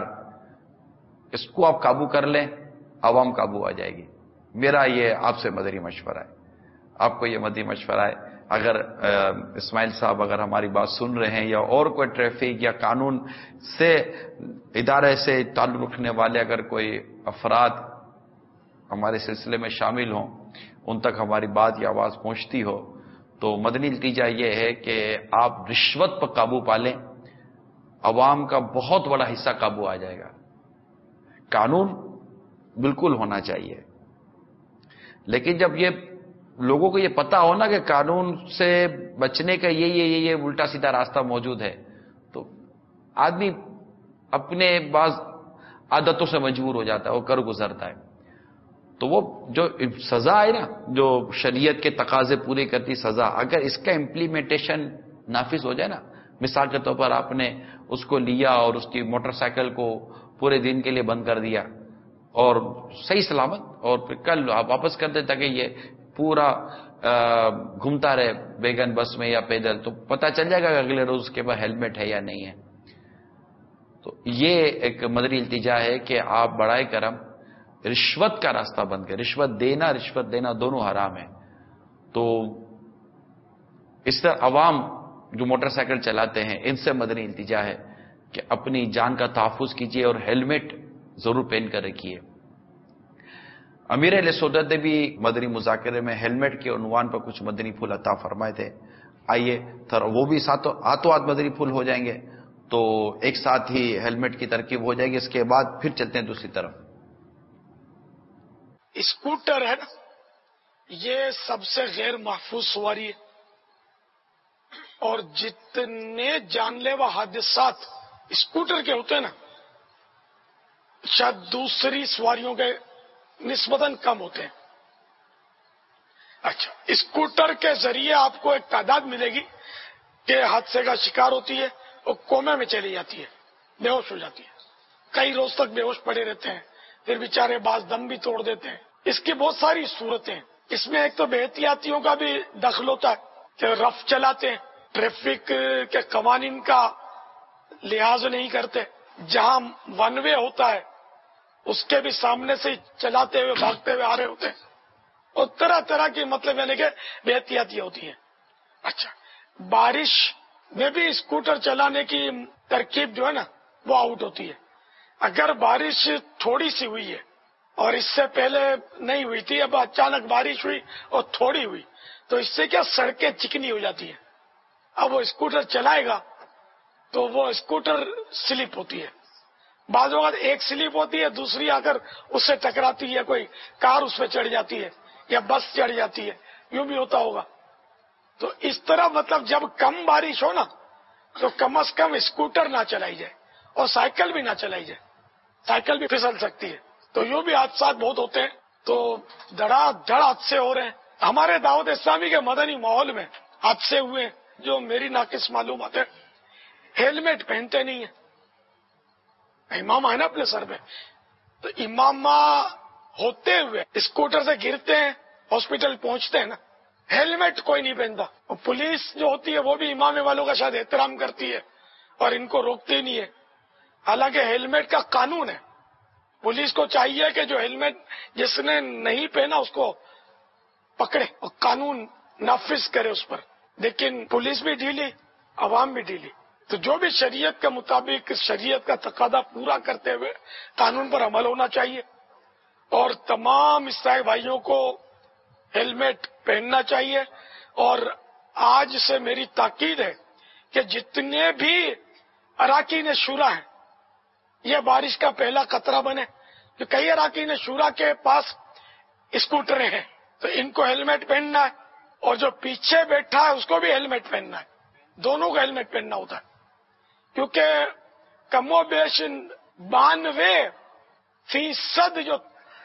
اس کو آپ قابو کر لیں, عوام قابو آ جائے گی. میرا یہ آپ سے مدنی مشورہ ہے, آپ کو یہ مدنی مشورہ ہے. اگر اسماعیل صاحب اگر ہماری بات سن رہے ہیں, یا اور کوئی ٹریفک یا قانون سے ادارے سے تعلق رکھنے والے اگر کوئی افراد ہمارے سلسلے میں شامل ہوں, ان تک ہماری بات یا آواز پہنچتی ہو, تو مدنی التجا یہ ہے کہ آپ رشوت پر قابو پالیں, عوام کا بہت بڑا حصہ قابو آ جائے گا. قانون بالکل ہونا چاہیے, لیکن جب یہ لوگوں کو یہ پتا ہو نا کہ قانون سے بچنے کا یہ یہ یہ الٹا سیدھا راستہ موجود ہے, تو آدمی اپنے بعض عادتوں سے مجبور ہو جاتا ہے, وہ کر گزرتا ہے. تو وہ جو سزا ہے نا, جو شریعت کے تقاضے پورے کرتی سزا, اگر اس کا امپلیمنٹیشن نافذ ہو جائے نا, مثال کے طور پر آپ نے اس کو لیا اور اس کی موٹر سائیکل کو پورے دن کے لیے بند کر دیا اور صحیح سلامت, اور پھر کل آپ واپس کر دیں تاکہ یہ پورا گھومتا رہے بیگن بس میں یا پیدل, تو پتہ چل جائے گا کہ اگلے روز اس کے بعد ہیلمٹ ہے یا نہیں ہے. تو یہ ایک مدنی التجا ہے کہ آپ برائے کرم رشوت کا راستہ بند کریں. رشوت دینا رشوت دینا دونوں حرام ہیں. تو اس طرح عوام جو موٹر سائیکل چلاتے ہیں ان سے مدنی التجا ہے کہ اپنی جان کا تحفظ کیجیے اور ہیلمٹ ضرور پہن کر رکھیے. امیر اہل سنت نے بھی مدنی مذاکرے میں ہیلمٹ کے عنوان پر کچھ مدنی پھول عطا فرمائے تھے. آئیے وہ بھی ساتھوں ہاتھوں ہاتھ مدنی پھول ہو جائیں گے تو ایک ساتھ ہی ہیلمٹ کی ترکیب ہو جائے گی. اس کے بعد پھر چلتے ہیں دوسری طرف. اسکوٹر ہے نا, یہ سب سے غیر محفوظ سواری ہے, اور جتنے جان لیوا حادثات اسکوٹر کے ہوتے ہیں نا, شاید دوسری سواریوں کے نسبتاً کم ہوتے ہیں. اچھا, اسکوٹر کے ذریعے آپ کو ایک تعداد ملے گی کہ حادثے کا شکار ہوتی ہے اور کومے میں چلی جاتی ہے, بے ہوش ہو جاتی ہے, کئی روز تک بے ہوش پڑے رہتے ہیں, پھر بیچارے بعض دم بھی توڑ دیتے ہیں. اس کی بہت ساری صورتیں. اس میں ایک تو بے احتیاطیوں کا بھی دخل ہوتا ہے کہ رف چلاتے ہیں, ٹریفک کے قوانین کا لحاظ نہیں کرتے, جہاں ون وے ہوتا ہے اس کے بھی سامنے سے چلاتے ہوئے بھاگتے ہوئے آ رہے ہوتے ہیں, اور طرح طرح کی مطلب یعنی کہ بے احتیاطی ہوتی ہے. اچھا, بارش میں بھی اسکوٹر چلانے کی ترکیب جو ہے نا وہ آؤٹ ہوتی ہے. اگر بارش تھوڑی سی ہوئی ہے اور اس سے پہلے نہیں ہوئی تھی, اب اچانک بارش ہوئی اور تھوڑی ہوئی, تو اس سے کیا سڑکیں چکنی ہو جاتی ہیں. اب وہ اسکوٹر چلائے گا تو وہ اسکوٹر سلپ ہوتی ہے. بعض اوقات ایک سلپ ہوتی ہے, دوسری آ کر اس سے ٹکراتی ہے, کوئی کار اس پہ چڑھ جاتی ہے یا بس چڑھ جاتی ہے, یوں بھی ہوتا ہوگا. تو اس طرح مطلب جب کم بارش ہو نا تو کم از کم اسکوٹر نہ چلائی جائے اور سائیکل بھی نہ چلائی جائے. سائیکل بھی پھسل سکتی ہے. تو یوں بھی حادثات بہت ہوتے ہیں. تو دھڑا دھڑ حادثے ہو رہے ہیں. ہمارے دعوت اسلامی کے مدنی ماحول میں حادثے ہوئے جو میری ناقص معلومات ہے. ہیلمٹ پہنتے نہیں ہیں. امامہ ہے نا اپنے سر میں, تو امامہ ہوتے ہوئے اسکوٹر سے گرتے ہیں, ہاسپٹل پہنچتے ہیں نا, ہیلمٹ کوئی نہیں پہنتا. اور پولیس جو ہوتی ہے وہ بھی امام والوں کا شاید احترام کرتی ہے اور ان کو روکتی نہیں ہے. حالانکہ ہیلمٹ کا قانون ہے. پولیس کو چاہیے کہ جو ہیلمٹ جس نے نہیں پہنا اس کو پکڑے اور قانون نافذ کرے اس پر. لیکن پولیس بھی ڈھیلی, عوام بھی ڈھیلی. تو جو بھی شریعت کے مطابق شریعت کا تقاضا پورا کرتے ہوئے قانون پر عمل ہونا چاہیے. اور تمام عیسائی بھائیوں کو ہیلمٹ پہننا چاہیے. اور آج سے میری تاکید ہے کہ جتنے بھی اراکین شورا ہیں یہ بارش کا پہلا قطرہ بنے. کہ کئی اراکین شورا کے پاس اسکوٹریں ہیں تو ان کو ہیلمٹ پہننا ہے, اور جو پیچھے بیٹھا ہے اس کو بھی ہیلمٹ پہننا ہے. دونوں کو ہیلمٹ پہننا ہوتا ہے, کیونکہ کم و بیش بانوے فیصد جو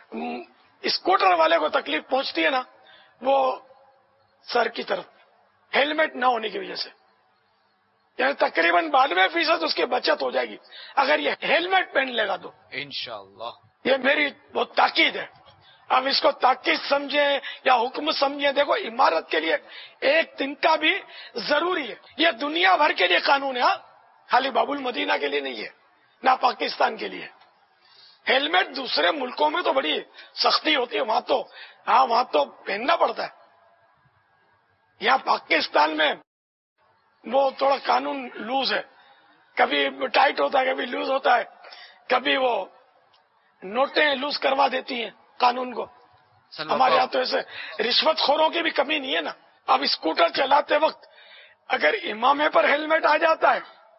اسکوٹر والے کو تکلیف پہنچتی ہے نا وہ سر کی طرف ہیلمٹ نہ ہونے کی وجہ سے. یعنی تقریباً بانوے فیصد اس کی بچت ہو جائے گی اگر یہ ہیلمٹ پہن لے گا تو انشاءاللہ. یہ یہ میری بہت تاکید ہے. اب اس کو تاکید سمجھیں یا حکم سمجھیں, دیکھو عمارت کے لیے ایک تنکا بھی ضروری ہے. یہ دنیا بھر کے لیے قانون ہے, خالی باب المدینہ کے لیے نہیں ہے, نہ پاکستان کے لیے. ہیلمٹ دوسرے ملکوں میں تو بڑی سختی ہوتی ہے, وہاں تو ہاں وہاں تو پہننا پڑتا ہے. یہاں پاکستان میں وہ تھوڑا قانون لوز ہے, کبھی ٹائٹ ہوتا ہے کبھی لوز ہوتا ہے, کبھی وہ نوٹیں لوز کروا دیتی ہیں قانون کو. ہمارے یہاں تو ایسے رشوت خوروں کی بھی کمی نہیں ہے نا. اب اسکوٹر چلاتے وقت اگر امامے پر ہیلمٹ آ جاتا ہے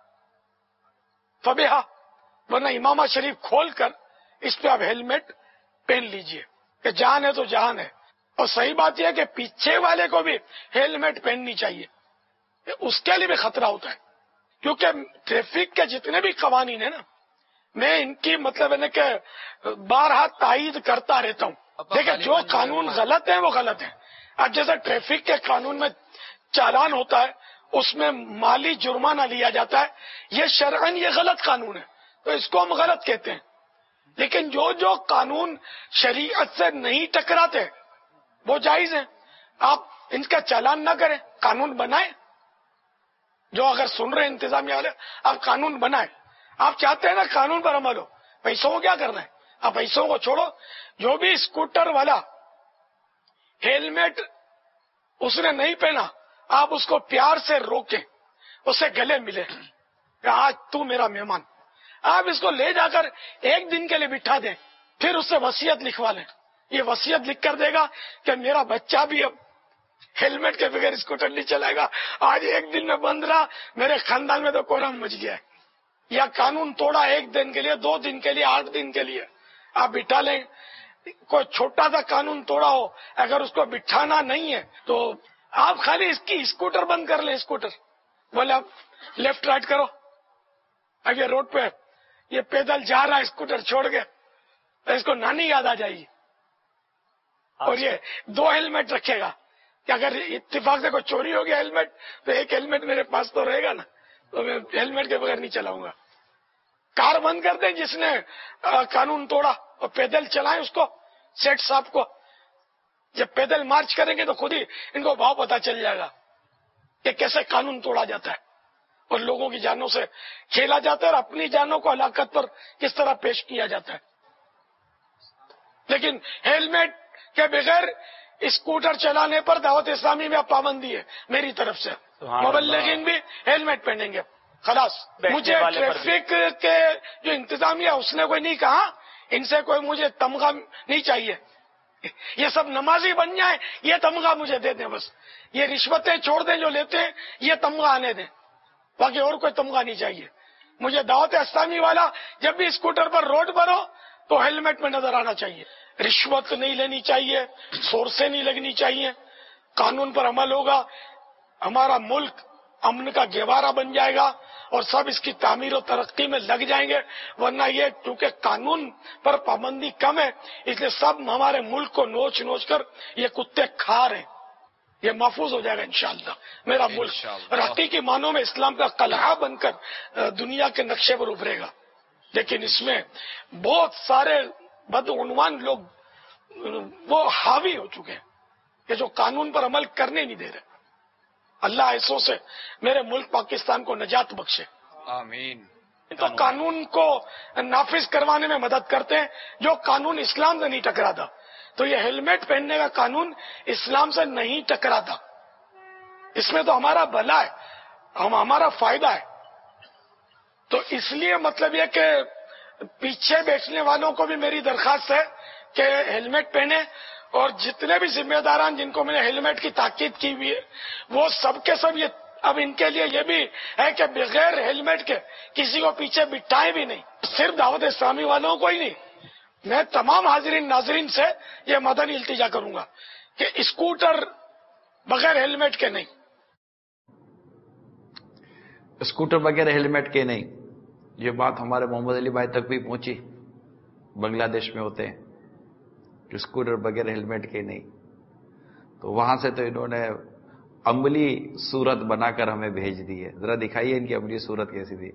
فبیہا, ورنہ امامہ شریف کھول کر اس پہ آپ ہیلمٹ پہن لیجئے کہ جان ہے تو جان ہے. اور صحیح بات یہ ہے کہ پیچھے والے کو بھی ہیلمٹ پہننی چاہیے, اس کے لیے بھی خطرہ ہوتا ہے. کیونکہ ٹریفک کے جتنے بھی قوانین ہیں نا, میں ان کی مطلب ہے کہ بارہا تائید کرتا رہتا ہوں. دیکھیں جو قانون غلط ہیں وہ غلط ہیں. اب جیسے ٹریفک کے قانون میں چالان ہوتا ہے, اس میں مالی جرمانہ لیا جاتا ہے, یہ شرعاً یہ غلط قانون ہے تو اس کو ہم غلط کہتے ہیں. لیکن جو جو قانون شریعت سے نہیں ٹکراتے وہ جائز ہیں. آپ ان کا چالان نہ کریں, قانون بنائیں. جو اگر سن رہے انتظامیہ والے, آپ قانون بنائیں. آپ چاہتے ہیں نا قانون پر عمل ہو, پیسوں کو کیا کرنا ہے, آپ پیسوں کو چھوڑو. جو بھی اسکوٹر والا ہیلمٹ اس نے نہیں پہنا, آپ اس کو پیار سے روکیں, اس سے گلے ملے کہ آج تو میرا مہمان. آپ اس کو لے جا کر ایک دن کے لیے بٹھا دیں, پھر اس سے وصیت لکھوا لیں. یہ وصیت لکھ کر دے گا کہ میرا بچہ بھی اب ہیلمٹ کے بغیر اسکوٹر نہیں چلائے گا. آج ایک دن میں بند رہا, میرے خاندان میں تو کوہرام مچ گیا ہے. یا قانون توڑا ایک دن کے لیے, دو دن کے لیے, آٹھ دن کے لیے, آپ بٹھا لیں. کوئی چھوٹا سا قانون توڑا ہو, اگر اس کو بٹھانا نہیں ہے تو آپ خالی اس کی اسکوٹر بند کر لیں. اسکوٹر بولے آپ لیفٹ رائٹ کرو, اب یہ روڈ پہ یہ پیدل جا رہا ہے اسکوٹر چھوڑ کے, اس کو نانی یاد آ جائے گی. اور یہ دو ہیلمٹ رکھے گا کہ اگر اتفاق سے کوئی چوری ہو گیا ہیلمٹ تو ایک ہیلمٹ میرے پاس تو رہے گا نا, تو میں ہیلمٹ کے بغیر نہیں چلاؤں گا. کار بند کر دیں جس نے قانون توڑا, اور پیدل چلائیں اس کو. سیٹ صاحب کو جب پیدل مارچ کریں گے تو خود ہی ان کو بھاؤ پتا چل جائے گا کہ کیسے قانون توڑا جاتا ہے اور لوگوں کی جانوں سے کھیلا جاتا ہے اور اپنی جانوں کو ہلاکت پر کس طرح پیش کیا جاتا ہے. لیکن ہیلمٹ کے بغیر اسکوٹر چلانے پر دعوت اسلامی میں پابندی ہے میری طرف سے. مبلغین بھی ہیلمٹ پہنیں گے خلاص. مجھے ٹریفک کے جو انتظامیہ اس نے کوئی نہیں کہا, ان سے کوئی مجھے تمغہ نہیں چاہیے. یہ سب نمازی بن جائیں, یہ تمغہ مجھے دے دیں بس. یہ رشوتیں چھوڑ دیں جو لیتے ہیں, یہ تمغہ آنے دیں, باقی اور کوئی تمغہ نہیں چاہیے مجھے. دعوت اسلامی والا جب بھی اسکوٹر پر روڈ پر ہو تو ہیلمٹ میں نظر آنا چاہیے. رشوت نہیں لینی چاہیے, سورسیں نہیں لگنی چاہیے. قانون پر عمل ہوگا, ہمارا ملک امن کا گہوارہ بن جائے گا اور سب اس کی تعمیر و ترقی میں لگ جائیں گے. ورنہ یہ چونکہ قانون پر پابندی کم ہے اس لیے سب ہمارے ملک کو نوچ نوچ کر یہ کتے کھا رہے ہیں. یہ محفوظ ہو جائے گا انشاءاللہ میرا ملک اور حقیقی معنوں میں اسلام کا قلعہ بن کر دنیا کے نقشے پر ابھرے گا. لیکن اس میں بہت سارے بدعنوان لوگ وہ حاوی ہو چکے ہیں کہ جو قانون پر عمل کرنے نہیں دے رہے. اللہ ایسوں سے میرے ملک پاکستان کو نجات بخشے. آمین. تو قانون کو نافذ کروانے میں مدد کرتے ہیں جو قانون اسلام سے نہیں ٹکراتا. تو یہ ہیلمٹ پہننے کا قانون اسلام سے نہیں ٹکراتا. اس میں تو ہمارا بھلا ہے, ہم ہمارا فائدہ ہے. تو اس لیے مطلب یہ کہ پیچھے بیٹھنے والوں کو بھی میری درخواست ہے کہ ہیلمٹ پہنے, اور جتنے بھی ذمہ داران جن کو میں نے ہیلمٹ کی تاکید کی ہوئی ہے وہ سب کے سب یہ اب ان کے لیے یہ بھی ہے کہ بغیر ہیلمٹ کے کسی کو پیچھے بٹھائے بھی نہیں. صرف دعوت اسلامی والوں کو ہی نہیں, میں تمام حاضرین ناظرین سے یہ مدنی التجا کروں گا کہ اسکوٹر بغیر ہیلمٹ کے نہیں, اسکوٹر بغیر ہیلمٹ کے نہیں. یہ بات ہمارے محمد علی بھائی تک بھی پہنچی, بنگلہ دیش میں ہوتے ہیں کہ اسکوٹر بغیر ہیلمٹ کے نہیں. تو وہاں سے تو انہوں نے عملی صورت بنا کر ہمیں بھیج دی ہے. ذرا دکھائیے ان کی عملی صورت کیسی تھی.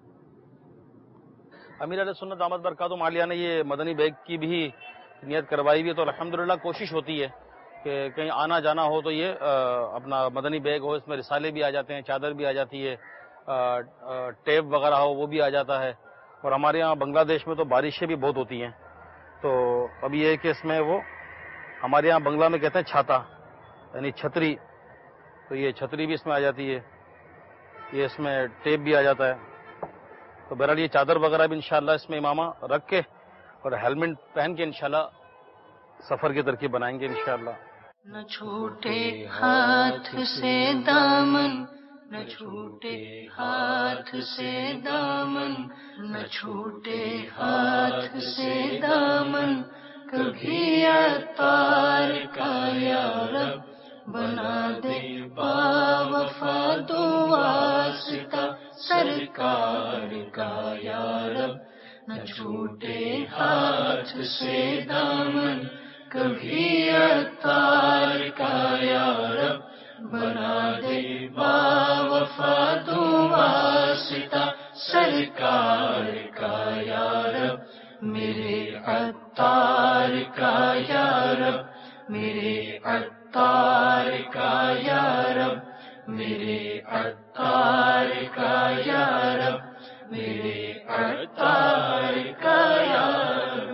امیر علیہ سنت دامت برکاتہم عالیہ نے یہ مدنی بیگ کی بھی نیت کروائی ہوئی ہے. تو الحمدللہ کوشش ہوتی ہے کہ کہیں آنا جانا ہو تو یہ اپنا مدنی بیگ ہو, اس میں رسالے بھی آ جاتے ہیں, چادر بھی آ جاتی ہے, ٹیپ وغیرہ ہو وہ بھی آ جاتا ہے. اور ہمارے یہاں بنگلہ دیش میں تو بارشیں بھی بہت ہوتی ہیں, تو اب یہ ہے کہ اس میں وہ ہمارے یہاں بنگلہ میں کہتے ہیں چھاتا یعنی چھتری, تو یہ چھتری بھی اس میں آ جاتی ہے, یہ اس میں ٹیپ بھی آ جاتا ہے. تو بہرحال یہ چادر وغیرہ بھی انشاءاللہ اس میں امامہ رکھ کے اور ہیلمٹ پہن کے انشاءاللہ سفر کی ترکیب بنائیں گے انشاءاللہ. نہ چھوٹے ہاتھ سے دامن, نہ چھوٹے ہاتھ سے دامن, نہ چھوٹے ہاتھ سے دامن, کبھی عطار کا یا رب بنا دے باوفا دو واسطہ سرکار کا یا رب. نہ چھوٹے ہاتھ سے دامن, کبھی عطار کا یا رب بنا دے باوفا دو واسطہ سرکار کا یا رب. میرے عطار کا یا رب, میرے عطار کا یا رب, میرے عطار کا یا رب, میرے عطار کا یا رب.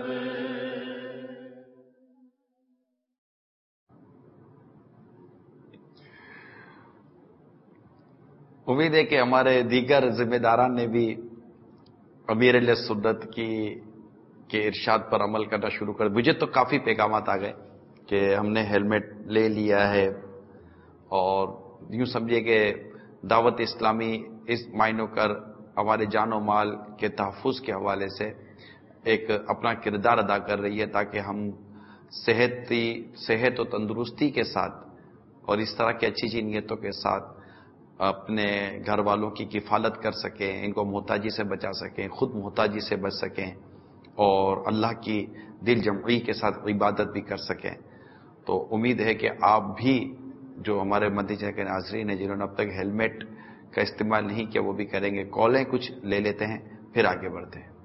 امید ہے کہ ہمارے دیگر ذمہ داران نے بھی امیر علیہ سنت کی کے ارشاد پر عمل کرنا شروع کر. مجھے تو کافی پیغامات آ گئے کہ ہم نے ہیلمٹ لے لیا ہے, اور یوں سمجھیے کہ دعوت اسلامی اس معنوں کر ہمارے جان و مال کے تحفظ کے حوالے سے ایک اپنا کردار ادا کر رہی ہے تاکہ ہم صحتی صحت و تندرستی کے ساتھ اور اس طرح کی اچھی اچھی نیتوں کے ساتھ اپنے گھر والوں کی کفالت کر سکیں, ان کو محتاجی سے بچا سکیں, خود محتاجی سے بچ سکیں, اور اللہ کی دل جمعی کے ساتھ عبادت بھی کر سکیں. تو امید ہے کہ آپ بھی جو ہمارے مدنی کے ناظرین ہیں جنہوں نے اب تک ہیلمٹ کا استعمال نہیں کیا وہ بھی کریں گے. کالیں کچھ لے لیتے ہیں پھر آگے بڑھتے ہیں.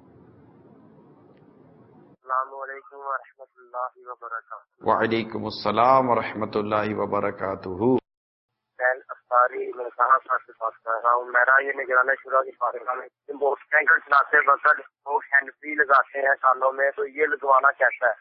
السلام علیکم ورحمۃ اللہ وبرکاتہ. وعلیکم السلام ورحمۃ اللہ وبرکاتہ. میں کہاں سے بات کر رہا ہوں. میرا یہ نگرانی شورا کی فارغہ میں موٹر سائیکل چلاتے وقت وہ ہینڈ فری لگاتے ہیں کانوں میں, تو یہ لگوانا کیسا ہے؟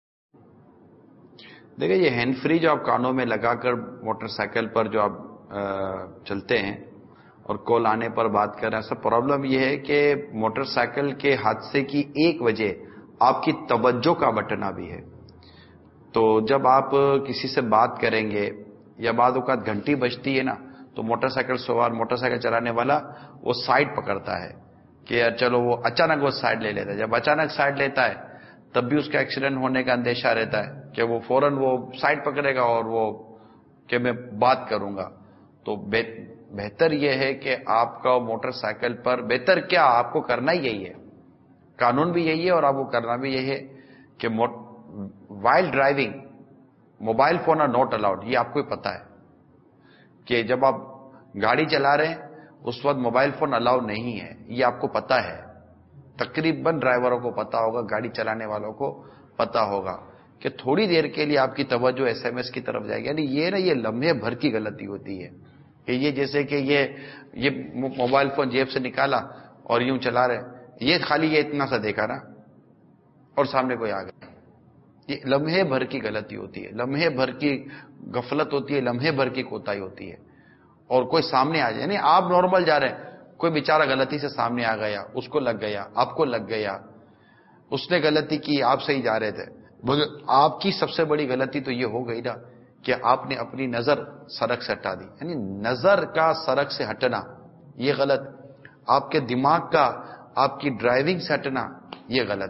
دیکھیں یہ ہینڈ فری جو آپ کانوں میں لگا کر موٹر سائیکل پر جو آپ چلتے ہیں اور کال آنے پر بات کر رہے ہیں, سب پرابلم یہ ہے کہ موٹر سائیکل کے حادثے کی ایک وجہ آپ کی توجہ کا بٹنا بھی ہے. تو جب آپ کسی سے بات کریں گے یا بعض اوقات گھنٹی بجتی ہے نا, تو موٹر سائیکل سوار موٹر سائیکل چلانے والا وہ سائڈ پکڑتا ہے کہ یار چلو, وہ اچانک وہ سائڈ لے لیتا ہے. جب اچانک سائڈ لیتا ہے تب بھی اس کا ایکسیڈنٹ ہونے کا اندیشہ رہتا ہے کہ وہ فوراً وہ سائڈ پکڑے گا اور وہ کہ میں بات کروں گا. تو بہتر یہ ہے کہ آپ کا موٹر سائیکل پر، بہتر کیا آپ کو کرنا ہی یہی ہے، قانون بھی یہی ہے اور آپ کو کرنا بھی یہی ہے کہ while driving mobile phone are not allowed. یہ آپ کو پتا ہے کہ جب آپ گاڑی چلا رہے ہیں اس وقت موبائل فون الاؤ نہیں ہے، یہ آپ کو پتا ہے. تقریباً ڈرائیوروں کو پتا ہوگا، گاڑی چلانے والوں کو پتا ہوگا کہ تھوڑی دیر کے لیے آپ کی توجہ ایس ایم ایس کی طرف جائے گی. یعنی یہ نا یہ لمحے بھر کی غلطی ہوتی ہے کہ یہ جیسے کہ یہ یہ موبائل فون جیب سے نکالا اور یوں چلا رہے، یہ خالی یہ اتنا سا دیکھا نا اور سامنے کوئی آ گیا. یہ لمحے بھر کی غلطی ہوتی ہے، لمحے بھر کی غفلت ہوتی ہے، لمحے بھر کی کوتاہی ہوتی ہے. اور کوئی سامنے آ جائے، نہیں آپ نارمل جا رہے ہیں، کوئی بیچارہ غلطی سے سامنے آ گیا، اس کو لگ گیا، آپ کو لگ گیا، اس نے غلطی کی، آپ صحیح جا رہے تھے. آپ کی سب سے بڑی غلطی تو یہ ہو گئی نا کہ آپ نے اپنی نظر سڑک سے ہٹا دی. یعنی نظر کا سڑک سے ہٹنا یہ غلط، آپ کے دماغ کا آپ کی ڈرائیونگ سے ہٹنا یہ غلط.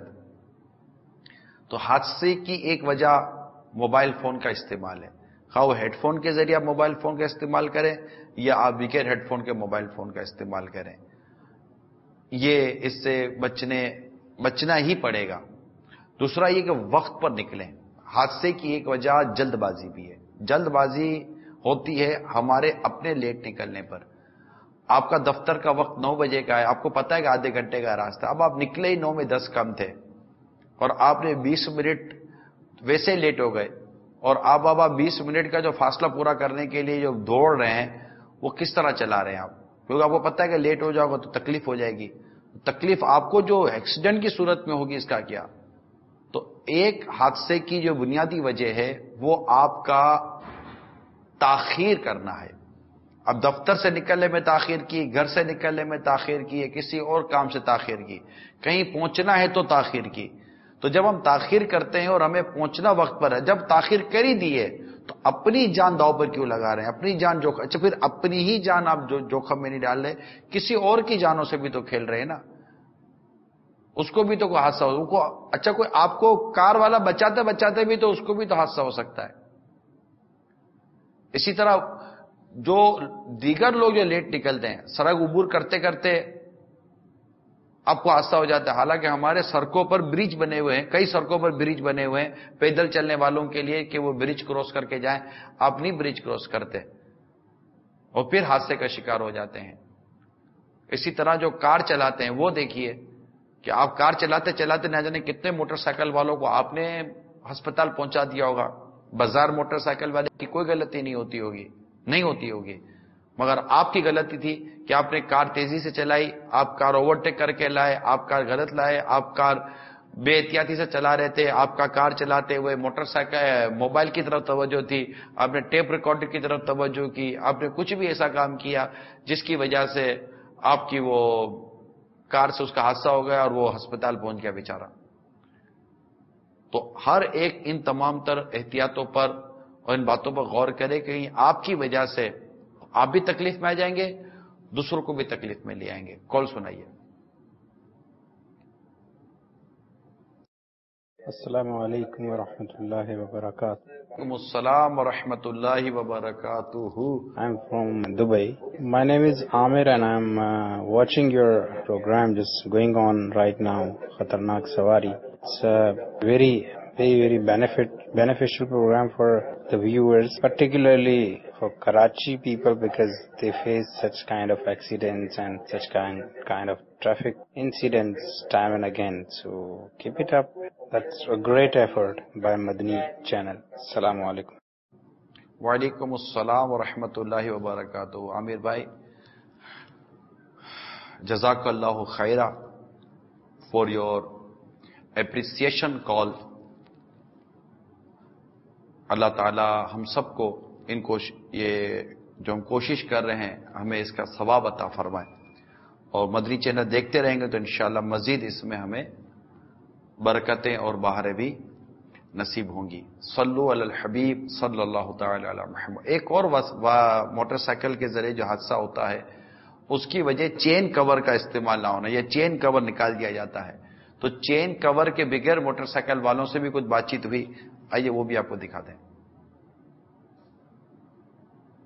تو حادثے کی ایک وجہ موبائل فون کا استعمال ہے، خواہ وہ ہیڈ فون کے ذریعے آپ موبائل فون کا استعمال کریں یا آپ بغیر ہیڈ فون کے موبائل فون کا استعمال کریں. یہ اس سے بچنے بچنا ہی پڑے گا. دوسرا یہ کہ وقت پر نکلیں. حادثے کی ایک وجہ جلد بازی بھی ہے. جلد بازی ہوتی ہے ہمارے اپنے لیٹ نکلنے پر. آپ کا دفتر کا وقت نو بجے کا ہے، آپ کو پتا ہے کہ آدھے گھنٹے کا راستہ، اب آپ نکلے ہی نو میں دس کم تھے اور آپ نے بیس منٹ ویسے لیٹ ہو گئے، اور آپ اب آپ بیس منٹ کا جو فاصلہ پورا کرنے کے لیے جو دوڑ رہے ہیں وہ کس طرح چلا رہے ہیں آپ، کیونکہ آپ کو پتا ہے کہ لیٹ ہو جاؤ گا تو تکلیف ہو جائے گی. تکلیف آپ کو جو ایکسیڈنٹ کی صورت میں ہوگی اس کا کیا. تو ایک حادثے کی جو بنیادی وجہ ہے وہ آپ کا تاخیر کرنا ہے. اب دفتر سے نکلنے میں تاخیر کی، گھر سے نکلنے میں تاخیر کی، کسی اور کام سے تاخیر کی، کہیں پہنچنا ہے تو تاخیر کی. تو جب ہم تاخیر کرتے ہیں اور ہمیں پہنچنا وقت پر ہے، جب تاخیر کر ہی دی ہے تو اپنی جان داؤ پر کیوں لگا رہے ہیں، اپنی جان جوخم. اچھا پھر اپنی ہی جان آپ جو جوخم میں نہیں ڈال رہے، کسی اور کی جانوں سے بھی تو کھیل رہے ہیں نا. اس کو بھی تو کوئی حادثہ ہو کو اچھا کوئی آپ کو کار والا بچاتے بچاتے بھی تو اس کو بھی تو حادثہ ہو سکتا ہے. اسی طرح جو دیگر لوگ جو لیٹ نکلتے ہیں، سڑک عبور کرتے کرتے آپ کو حادثہ ہو جاتا ہے. حالانکہ ہمارے سڑکوں پر برج بنے ہوئے ہیں، کئی سڑکوں پر برج بنے ہوئے ہیں پیدل چلنے والوں کے لیے کہ وہ برج کراس کر کے جائیں. آپ نہیں برج کراس کرتے اور پھر حادثے کا شکار ہو جاتے ہیں. اسی طرح جو کار چلاتے ہیں وہ دیکھیے کہ آپ کار چلاتے چلاتے نہ جانے کتنے موٹر سائیکل والوں کو آپ نے ہسپتال پہنچا دیا ہوگا. بازار موٹر سائیکل والے کی کوئی غلطی نہیں ہوتی ہوگی نہیں ہوتی ہوگی مگر آپ کی غلطی تھی کہ آپ نے کار تیزی سے چلائی، آپ کار اوورٹیک کر کے لائے، آپ کار غلط لائے، آپ کار بے احتیاطی سے چلا رہے تھے، آپ کا کار چلاتے ہوئے موٹر سائیکل موبائل کی طرف توجہ تھی، آپ نے ٹیپ ریکارڈر کی طرف توجہ کی، آپ نے کچھ بھی ایسا کام کیا جس کی وجہ سے آپ کی وہ کار سے اس کا حادثہ ہو گیا اور وہ ہسپتال پہنچ گیا بیچارہ. تو ہر ایک ان تمام تر احتیاطوں پر اور ان باتوں پر غور کرے کہ آپ کی وجہ سے آپ بھی تکلیف میں آ جائیں گے، دوسروں کو بھی تکلیف میں لے آئیں گے. کال سنائیے. السلام علیکم ورحمۃ اللہ وبرکاتہ. وعلیکم السلام ورحمۃ اللہ وبرکاتہ. I'm from Dubai. My name is Amir and I'm uh, watching your program just going on right now, Khatarnak Sawari. It's a very, very, very benefit, beneficial program for the viewers, particularly for Karachi people because they face such kind of accidents and such kind, kind of traffic incidents time and again. So keep it up. That's a great effort by Madani channel. Assalamu alaikum. وعلیکم السلام ورحمۃ اللہ وبرکاتہ. عامر بھائی جزاک اللہ خیرہ for your appreciation call. اللہ تعالی ہم سب کو ان کو یہ جو ہم کوشش کر رہے ہیں ہمیں اس کا ثواب عطا فرمائے اور مدنی چینل دیکھتے رہیں گے تو انشاءاللہ مزید اس میں ہمیں برکتیں اور بہاریں بھی نصیب ہوں گی. صلو علی الحبیب صلی اللہ تعالی علی محمد. ایک اور موٹر سائیکل کے ذریعے جو حادثہ ہوتا ہے اس کی وجہ چین کور کا استعمال نہ ہونا، یا چین کور نکال دیا جاتا ہے. تو چین کور کے بغیر موٹر سائیکل والوں سے بھی کچھ بات چیت ہوئی، آئیے وہ بھی آپ کو دکھا دیں.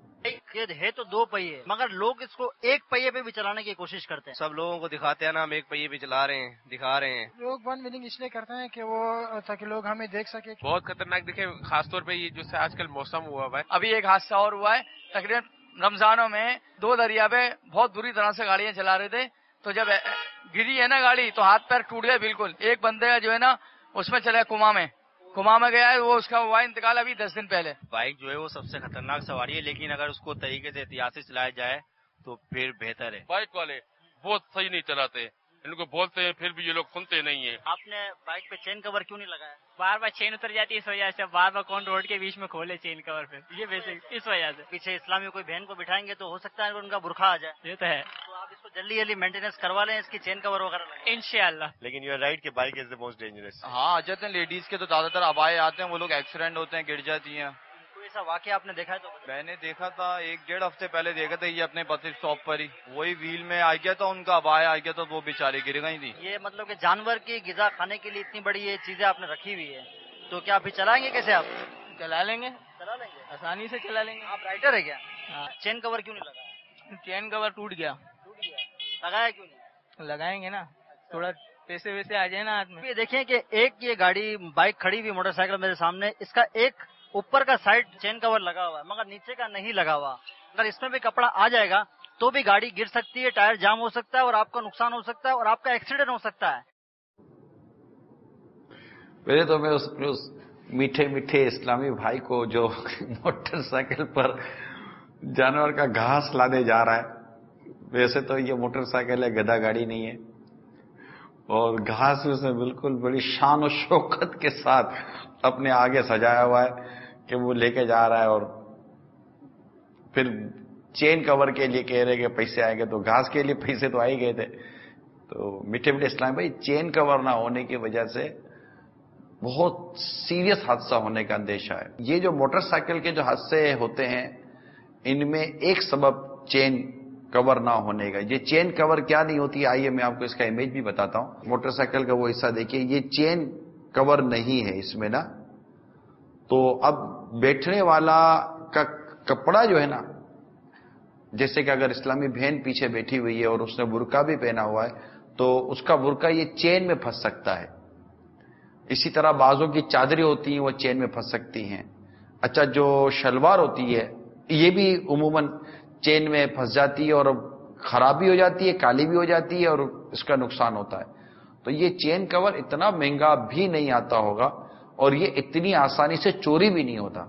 یہ ہے تو دو پہیے مگر لوگ اس کو ایک پہیے پہ بھی چلانے کی کوشش کرتے ہیں. سب لوگوں کو دکھاتے ہیں نا ہم ایک پہیے پہ چلا رہے ہیں, دکھا رہے ہیں. لوگ ون ویلنگ اس لیے کرتے ہیں کہ وہ تاکہ لوگ ہمیں دیکھ سکے. بہت خطرناک دیکھیں, خاص طور پہ یہ جو سے آج کل موسم ہوا ہوا ہے. ابھی ایک حادثہ اور ہوا ہے, تقریباً رمضانوں میں دو دریا پہ بہت بری طرح سے گاڑیاں چلا رہے تھے, تو جب گری ہے نا گاڑی تو ہاتھ پیر ٹوٹ گئے بالکل. ایک بندے کا جو ہے نا اس میں چلا کنواں میں کنواں میں گیا ہے, وہ اس کا ہوا انتقال ابھی دس دن پہلے. بائک جو ہے وہ سب سے خطرناک سواری ہے, لیکن اگر اس کو طریقے سے احتیاط سے چلایا جائے تو پھر بہتر ہے. بائک والے بہت صحیح نہیں چلاتے, ان کو بولتے ہیں پھر بھی یہ لوگ سنتے نہیں ہیں. آپ نے بائک پہ چین کور کیوں نہیں لگایا؟ بار بار چین اتر جاتی ہے اس وجہ سے, بار بار کون روڈ کے بیچ میں کھولے چین کور پہ, یہ بیسک اس وجہ سے. پیچھے اسلامی کوئی بہن کو بٹھائیں گے تو ہو سکتا ہے ان کا برقع آ جائے. یہ تو ہے, تو آپ اس کو جلدی جلدی مینٹیننس کروا لیں, اس کی چین کور وغیرہ لگائیں انشاءاللہ. لیکن یو آر رائٹ کہ bike is the most dangerous. ہاں, آ جاتے ہیں لیڈیز کے تو زیادہ تر ابائے آتے ہیں, وہ لوگ ایکسیڈنٹ ہوتے ہیں, گر جاتی ہیں. کوئی ایسا واقعہ آپ نے دیکھا ہے تو؟ میں نے دیکھا تھا ایک ڈیڑھ ہفتے پہلے دیکھا تھا, یہ اپنے بس اسٹاپ پر ہی وہی ویل میں آ گیا تھا, ان کا ابایا آ گیا تھا, وہ بیچاری گر گئی تھی. یہ مطلب کہ جانور کی غذا کھانے کے لیے اتنی بڑی یہ چیزیں آپ نے رکھی ہوئی ہے, تو کیا پھر چلائیں گے کیسے؟ آپ چلا لیں گے, چلا لیں گے آسانی سے چلا لیں گے. آپ رائڈر ہے کیا؟ ہاں. چین کور کیوں نہیں لگایا؟ چین کور ٹوٹ گیا. ٹوٹ گیا, لگایا کیوں نہیں؟ لگائیں گے نا, تھوڑا پیسے ویسے آ جائے نا ہاتھ میں. یہ دیکھیں کہ ایک یہ گاڑی بائک کھڑی ہوئی موٹر سائیکل میرے سامنے, اس کا ایک اوپر کا سائڈ چین کور لگا ہوا ہے مگر نیچے کا نہیں لگا ہوا. اگر اس میں بھی کپڑا آ جائے گا تو بھی گاڑی گر سکتی ہے, ٹائر جام ہو سکتا ہے اور آپ کا نقصان ہو سکتا ہے اور آپ کا ایکسیڈنٹ ہو سکتا ہے. پہلے تو میں اس, اس میٹھے میٹھے اسلامی بھائی کو جو موٹر سائیکل پر جانور کا گھاس لانے جا رہا ہے, ویسے تو یہ موٹر سائیکل ہے, گدھا گاڑی نہیں ہے, اور گھاس اس نے بالکل بڑی شان و شوکت کے ساتھ اپنے آگے سجایا ہوا ہے کہ وہ لے کے جا رہا ہے, اور پھر چین کور کے لیے کہہ رہے کہ پیسے آئیں گے, تو گھاس کے لیے پیسے تو آ ہی گئے تھے. تو میٹھے میٹھے اسلام بھائی, چین کور نہ ہونے کی وجہ سے بہت سیریس حادثہ ہونے کا اندیشہ ہے. یہ جو موٹر سائیکل کے جو حادثے ہوتے ہیں ان میں ایک سبب چین کور نہ ہونے کا. یہ چین کور کیا نہیں ہوتی, آئیے میں آپ کو اس کا امیج بھی بتاتا ہوں. موٹر سائیکل کا وہ حصہ دیکھیے, یہ چین کور نہیں ہے اس میں نا, تو اب بیٹھنے والا کا کپڑا جو ہے نا, جیسے کہ اگر اسلامی بہن پیچھے بیٹھی ہوئی ہے اور اس نے برقع بھی پہنا ہوا ہے تو اس کا برقع یہ چین میں پھنس سکتا ہے. اسی طرح بازوں کی چادریں ہوتی ہیں وہ چین میں پھنس سکتی ہیں. اچھا, جو شلوار ہوتی ہے یہ بھی عموماً چین میں پھنس جاتی ہے اور خراب بھی ہو جاتی ہے, کالی بھی ہو جاتی ہے اور اس کا نقصان ہوتا ہے. تو یہ چین کور اتنا مہنگا بھی نہیں آتا ہوگا اور یہ اتنی آسانی سے چوری بھی نہیں ہوتا.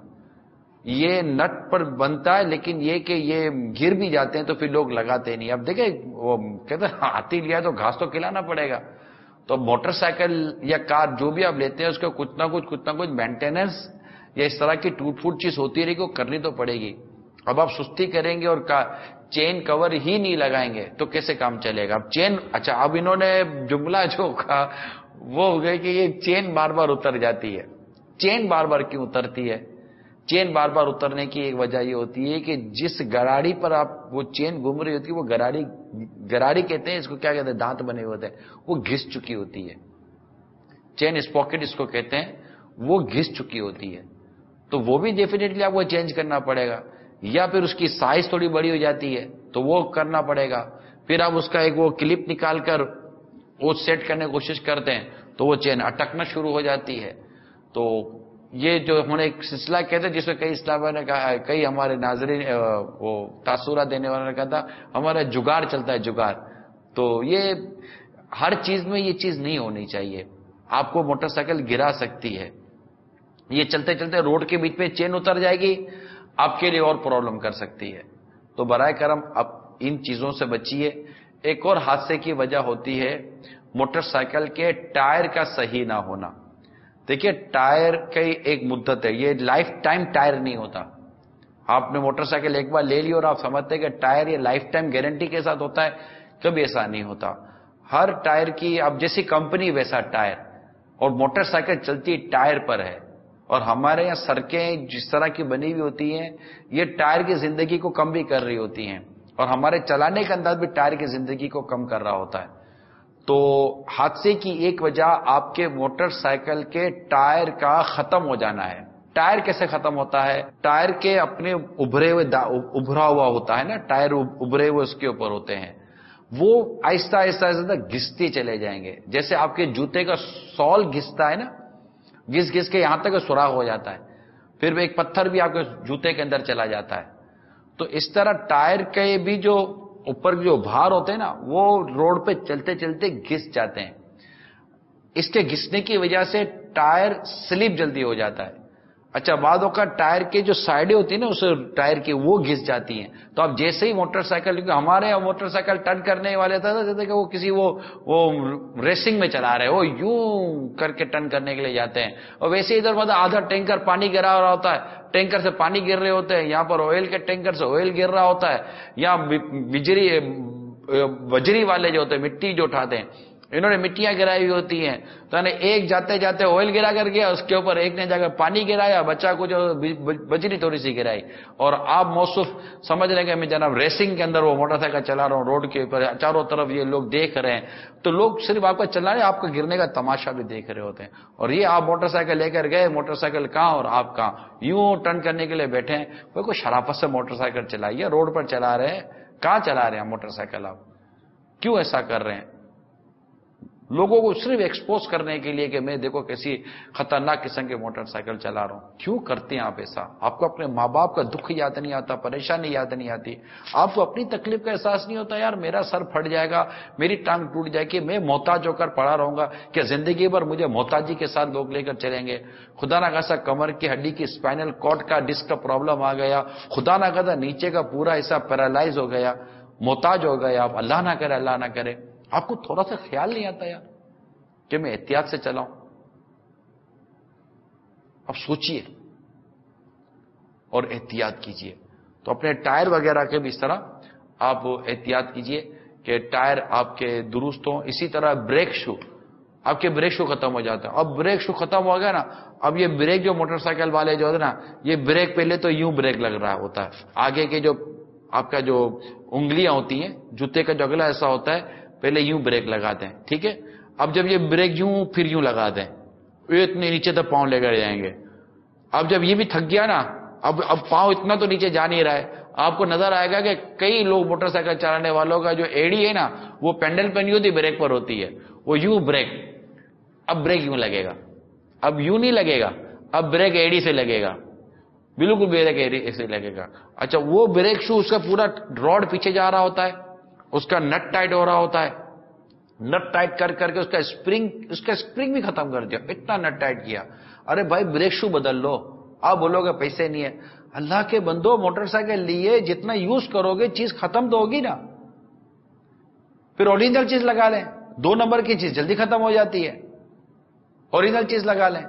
یہ نٹ پر بنتا ہے, لیکن یہ کہ یہ گر بھی جاتے ہیں تو پھر لوگ لگاتے نہیں. اب دیکھیں وہ کہتے ہیں ہاتھی لیا تو گھاس تو کھلانا پڑے گا, تو موٹر سائیکل یا کار جو بھی آپ لیتے ہیں اس کا کچھ نہ کچھ کچھ نہ کچھ مینٹیننس یا اس طرح کی ٹوٹ پھوٹ چیز ہوتی رہے گی, وہ کرنی تو پڑے گی. اب آپ سستی کریں گے اور چین کور ہی نہیں لگائیں گے تو کیسے کام چلے گا؟ اب چین, اچھا اب انہوں نے جملہ جو کہا وہ ہو گئے کہ یہ چین بار بار اتر جاتی ہے. چین بار بار کیوں اترتی ہے؟ چین بار بار اترنے کی ایک وجہ یہ ہوتی ہے کہ جس گراڑی پر آپ وہ چین گھوم رہی ہوتی ہے, وہ گراڑی گراڑی کہتے ہیں اس کو, کیا کہتے ہیں, دانت بنے ہوتے ہیں, وہ گھس چکی ہوتی ہے. چین اسپاکٹ اس کو کہتے ہیں, وہ گھس چکی ہوتی ہے. تو وہ بھی ڈیفینیٹلی آپ کو چینج کرنا پڑے گا, یا پھر اس کی سائز تھوڑی بڑی ہو جاتی ہے تو وہ کرنا پڑے گا. پھر آپ اس کا ایک وہ کلپ نکال کر وہ سیٹ کرنے کی کوشش کرتے ہیں تو وہ چین اٹکنا شروع ہو جاتی ہے. تو یہ جو ہم نے ایک سلسلہ کہتے ہیں جس میں کئی اسلامیہ نے کہا, کئی ہمارے ناظرین وہ تاثرات دینے والوں نے کہا تھا ہمارا جگاڑ چلتا ہے, جگاڑ. تو یہ ہر چیز میں یہ چیز نہیں ہونی چاہیے. آپ کو موٹر سائیکل گرا سکتی ہے, یہ چلتے چلتے روڈ کے بیچ میں چین اتر جائے گی, آپ کے لیے اور پرابلم کر سکتی ہے. تو برائے کرم اب ان چیزوں سے بچیے. ایک اور حادثے کی وجہ ہوتی ہے موٹر سائیکل کے ٹائر کا صحیح نہ ہونا. دیکھیے ٹائر کی ایک مدت ہے, یہ لائف ٹائم ٹائر نہیں ہوتا. آپ نے موٹر سائیکل ایک بار لے لی اور آپ سمجھتے ہیں کہ ٹائر یہ لائف ٹائم گارنٹی کے ساتھ ہوتا ہے, کبھی ایسا نہیں ہوتا. ہر ٹائر کی اب جیسی کمپنی ویسا ٹائر, اور موٹر سائیکل چلتی ٹائر پر ہے. اور ہمارے یہاں سڑکیں جس طرح کی بنی ہوئی ہوتی ہیں یہ ٹائر کی زندگی کو کم بھی کر رہی ہوتی ہیں, اور ہمارے چلانے کا انداز بھی ٹائر کی زندگی کو کم کر رہا ہوتا ہے. تو حادثے کی ایک وجہ آپ کے موٹر سائیکل کے ٹائر کا ختم ہو جانا ہے. ٹائر کیسے ختم ہوتا ہے؟ ٹائر کے اپنے ابھرے ہوئے ابھرا ہوا ہوتا ہے نا، ٹائر ابھرے ہوئے اس کے اوپر ہوتے ہیں، وہ آہستہ آہستہ آہستہ گھستے چلے جائیں گے. جیسے آپ کے جوتے کا سول گھستا ہے نا، گھس گھس کے یہاں تک سوراخ ہو جاتا ہے، پھر ایک پتھر بھی آپ کے جوتے کے اندر چلا جاتا ہے. تو اس طرح ٹائر کے بھی جو اوپر جو بھار ہوتے ہیں نا، وہ روڈ پہ چلتے چلتے گھس جاتے ہیں. اس کے گھسنے کی وجہ سے ٹائر سلپ جلدی ہو جاتا ہے. اچھا، بعد اوقات ٹائر کے جو سائڈیں ہوتی ہیں نا اس ٹائر کی، وہ گھس جاتی ہیں. تو آپ جیسے ہی موٹر سائیکل، کیونکہ ہمارے یہاں موٹر سائیکل ٹرن کرنے والے تھے جیسے کہ وہ کسی وہ وہ ریسنگ میں چلا رہے، وہ یوں کر کے ٹرن کرنے کے لیے جاتے ہیں. اور ویسے ادھر مطلب آدھا ٹینکر پانی گرا رہا ہوتا ہے، ٹینکر سے پانی گر رہے ہوتے ہیں، یہاں پر آئل کے ٹینکر سے آئل گر رہا ہوتا ہے، یا بجری بجری والے جو ہوتے ہیں مٹی جو اٹھاتے ہیں، انہوں نے مٹیاں گرائی ہوئی ہوتی ہیں. تو نے ایک جاتے جاتے آئل گرا کر گیا، اس کے اوپر ایک نے جا کر پانی گرایا، بچہ کو جو بجری تھوڑی سی گرائی، اور آپ موصف سمجھ رہے کہ میں جناب ریسنگ کے اندر وہ موٹر سائیکل چلا رہا ہوں روڈ کے اوپر، چاروں طرف یہ لوگ دیکھ رہے ہیں. تو لوگ صرف آپ کا چلا رہے ہیں، آپ کا گرنے کا تماشا بھی دیکھ رہے ہوتے ہیں. اور یہ آپ موٹر سائیکل لے کر گئے، موٹر سائیکل کہاں اور آپ کہاں، یوں ٹرن کرنے کے لیے بیٹھے ہیں. کوئی کوئی شرافت سے موٹر سائیکل چلائیے، روڈ پر چلا رہے ہیں، کہاں چلا رہے ہیں موٹر سائیکل؟ آپ کیوں ایسا کر رہے ہیں؟ لوگوں کو صرف ایکسپوز کرنے کے لیے کہ میں دیکھو کیسی خطرناک قسم کے موٹر سائیکل چلا رہا ہوں. کیوں کرتے ہیں آپ ایسا؟ آپ کو اپنے ماں باپ کا دکھ یاد نہیں آتا، پریشانی یاد نہیں آتی، آپ کو اپنی تکلیف کا احساس نہیں ہوتا؟ یار میرا سر پھٹ جائے گا، میری ٹانگ ٹوٹ جائے گی، میں محتاج ہو کر پڑا رہوں گا، کیا زندگی بھر مجھے محتاجی کے ساتھ لوگ لے کر چلیں گے؟ خدا نہ خاصا کمر کی ہڈی کی اسپائنل کارڈ کا ڈسک کا پرابلم آ گیا، خدا نہ خاصا نیچے کا پورا حصہ پیرالائز ہو گیا، محتاج ہو گئے آپ، اللہ نہ کرے اللہ نہ کرے. آپ کو تھوڑا سا خیال نہیں آتا یار کہ میں احتیاط سے چلاؤں؟ اب سوچئے اور احتیاط کیجئے. تو اپنے ٹائر وغیرہ کے بھی اس طرح آپ احتیاط کیجئے کہ ٹائر آپ کے درست ہوں. اسی طرح بریک شو، آپ کے بریک شو ختم ہو جاتے ہیں. اب بریک شو ختم ہو گیا نا، اب یہ بریک جو موٹر سائیکل والے جو ہے نا، یہ بریک پہلے تو یوں بریک لگ رہا ہوتا ہے، آگے کے جو آپ کا جو انگلیاں ہوتی ہیں جوتے کا جو اگلا ایسا ہوتا ہے پہلے یوں بریک لگاتے ہیں، ٹھیک ہے. اب جب یہ بریک یوں پھر یوں لگا دیں، یہ اتنے نیچے تک پاؤں لے کر جائیں گے. اب جب یہ بھی تھک گیا نا، اب اب پاؤں اتنا تو نیچے جا نہیں رہا ہے. آپ کو نظر آئے گا کہ کئی لوگ موٹر سائیکل چلانے والوں کا جو ایڑی ہے نا، وہ پینڈل پہ نہیں ہوتی، بریک پر ہوتی ہے، وہ یوں بریک. اب بریک یوں لگے گا، اب یوں نہیں لگے گا، اب بریک ایڑی سے لگے گا، بالکل بریک ایڑی سے لگے گا. اچھا، وہ بریک شو اس کا پورا راڈ پیچھے جا رہا ہوتا ہے، اس کا نٹ ٹائٹ ہو رہا ہوتا ہے، نٹ ٹائٹ کر کر کے اس کا اسپرنگ اس کا اسپرنگ بھی ختم کر دیا، اتنا نٹ ٹائٹ کیا. ارے بھائی بریک شو بدل لو. آپ بولو گے پیسے نہیں ہے. اللہ کے بندو، موٹر سائیکل لیے جتنا یوز کرو گے چیز ختم تو ہوگی نا. پھر اوریجنل چیز لگا لیں، دو نمبر کی چیز جلدی ختم ہو جاتی ہے، اوریجنل چیز لگا لیں.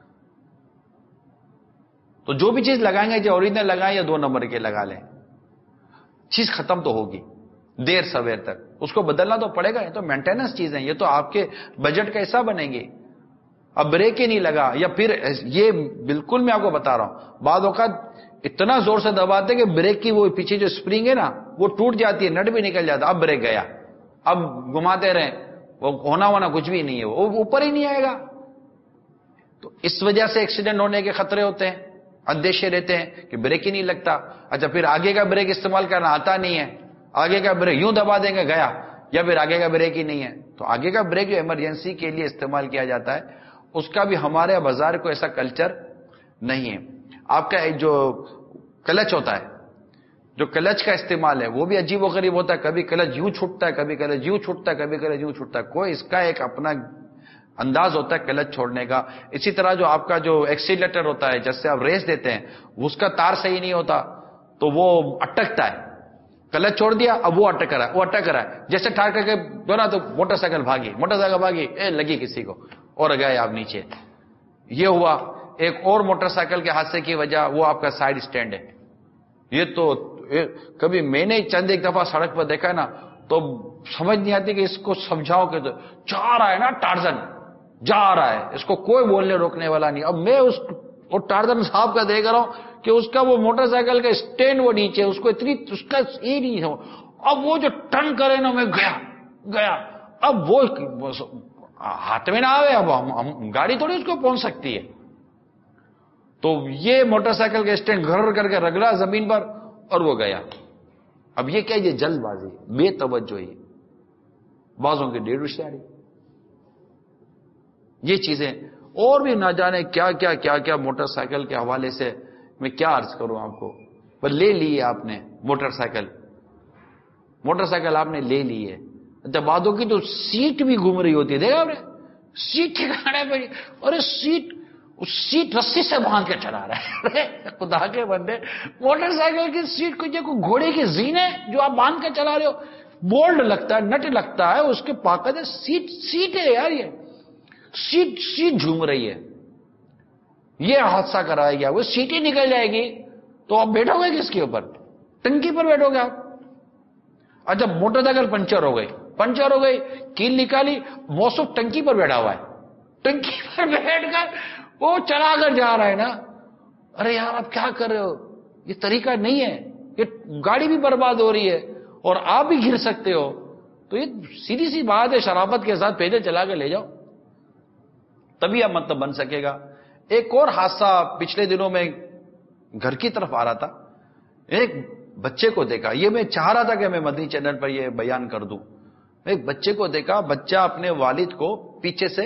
تو جو بھی چیز لگائیں گے، جو اوریجنل لگائیں یا دو نمبر کے لگا لیں، چیز ختم تو ہوگی دیر سویر تک. اس کو بدلنا تو پڑے گا. یہ تو مینٹیننس چیز ہے، یہ تو آپ کے بجٹ کا حصہ بنے گی. اب بریک ہی نہیں لگا، یا پھر یہ بالکل میں آپ کو بتا رہا ہوں، بعض اوقات اتنا زور سے دباتے کہ بریک کی وہ پیچھے جو اسپرنگ ہے نا وہ ٹوٹ جاتی ہے، نٹ بھی نکل جاتا. اب بریک گیا، اب گھماتے رہیں، وہ ہونا ہونا کچھ بھی نہیں ہے، وہ اوپر ہی نہیں آئے گا. تو اس وجہ سے ایکسیڈنٹ ہونے کے خطرے ہوتے ہیں، اندیشے رہتے ہیں کہ بریک ہی نہیں لگتا. اچھا، پھر آگے کا بریک استعمال کرنا آتا نہیں ہے، آگے کا بریک یوں دبا دیں گے گیا، یا پھر آگے کا بریک ہی نہیں ہے. تو آگے کا بریک جو ایمرجنسی کے لیے استعمال کیا جاتا ہے، اس کا بھی ہمارے بازار کو ایسا کلچر نہیں ہے. آپ کا جو کلچ ہوتا ہے، جو کلچ کا استعمال ہے وہ بھی عجیب و غریب ہوتا ہے. کبھی کلچ یوں چھوٹتا ہے، کبھی کلچ یوں چھوٹتا ہے، کبھی کلچ یوں چھوٹتا ہے. کوئی اس کا ایک اپنا انداز ہوتا ہے کلچ چھوڑنے کا. اسی طرح جو آپ کا جو ایکسیلیٹر ہوتا ہے، جس سے آپ ریس دیتے ہیں، اس کا تار صحیح نہیں ہوتا تو وہ اٹکتا ہے. کلچ چھوڑ دیا، اب وہ اٹک رہا ہے، وہ اٹک رہا ہے. جیسے ٹھار کر کے دونا تو موٹر سائیکل بھاگی، موٹر سائیکل بھاگی، اے لگی کسی کو اور گئے آپ نیچے. یہ ہوا. ایک اور موٹر سائیکل کے حادثے کی وجہ وہ آپ کا سائیڈ سٹینڈ ہے. یہ تو کبھی میں نے چند ایک دفعہ سڑک پر دیکھا نا تو سمجھ نہیں آتی کہ اس کو سمجھاؤ کہ جا رہا ہے نا ٹارزن، جا رہا ہے، اس کو کوئی بولنے روکنے والا نہیں. اب میں اس اور ٹارزن صاحب کا دیکھ رہا ہوں کہ اس کا وہ موٹر سائیکل کا اسٹینڈ وہ نیچے، اس کو اتنی اس کا یہ نہیں ہے. اب وہ جو ٹرن کرے نا، میں گیا گیا اب وہ ہاتھ میں نہ آئے، اب ہم گاڑی تھوڑی اس کو پہنچ سکتی ہے. تو یہ موٹر سائیکل کا اسٹینڈ گھر کر کے رگڑا زمین پر اور وہ گیا. اب یہ کیا، یہ جلد بازی، بے توجہی، بعضوں کی ڈیڑھ ہوشیاری، یہ چیزیں اور بھی نہ جانے کیا کیا کیا کیا موٹر سائیکل کے حوالے سے میں کیا عرض کروں آپ کو. پر لے لی آپ نے موٹر سائیکل، موٹر سائیکل آپ نے لے لی ہے. جب بعدوں کی تو سیٹ بھی گھوم رہی ہوتی ہے، دیکھا آپ نے سیٹ ٹھکانے پہ، اور سیٹ اس سیٹ رسی سے باندھ کے چلا رہا ہے. خدا کے بندے، موٹر سائیکل کی سیٹ کو جو کوئی گھوڑے کی زین ہے جو آپ باندھ کے چلا رہے ہو، بولڈ لگتا ہے، نٹ لگتا ہے اس کے پاکت ہے، سیٹ سیٹ ہے یار، یہ سیٹ سیٹ جھوم رہی ہے. یہ حادثہ کرایا گیا، وہ سیٹ ہی نکل جائے گی تو آپ بیٹھو گے کس کے اوپر؟ ٹنکی پر بیٹھو گے آپ. اچھا موٹر سائیکل پنچر ہو گئی، پنچر ہو گئی، کیل نکالی، موصوف ٹنکی پر بیٹھا ہوا ہے، ٹنکی پر بیٹھ کر وہ چلا کر جا رہا ہے نا. ارے یار آپ کیا کر رہے ہو؟ یہ طریقہ نہیں ہے، یہ گاڑی بھی برباد ہو رہی ہے اور آپ بھی گر سکتے ہو. تو یہ سیدھی سی بات ہے، شرافت کے ساتھ پیدل چلا کے لے جاؤ، تبھی اب مطلب بن سکے گا. ایک اور حادثہ پچھلے دنوں میں گھر کی طرف آ رہا تھا، ایک بچے کو دیکھا، یہ میں چاہ رہا تھا کہ میں مدنی چینل پر یہ بیان کر دوں. ایک بچے کو دیکھا، بچہ اپنے والد کو پیچھے سے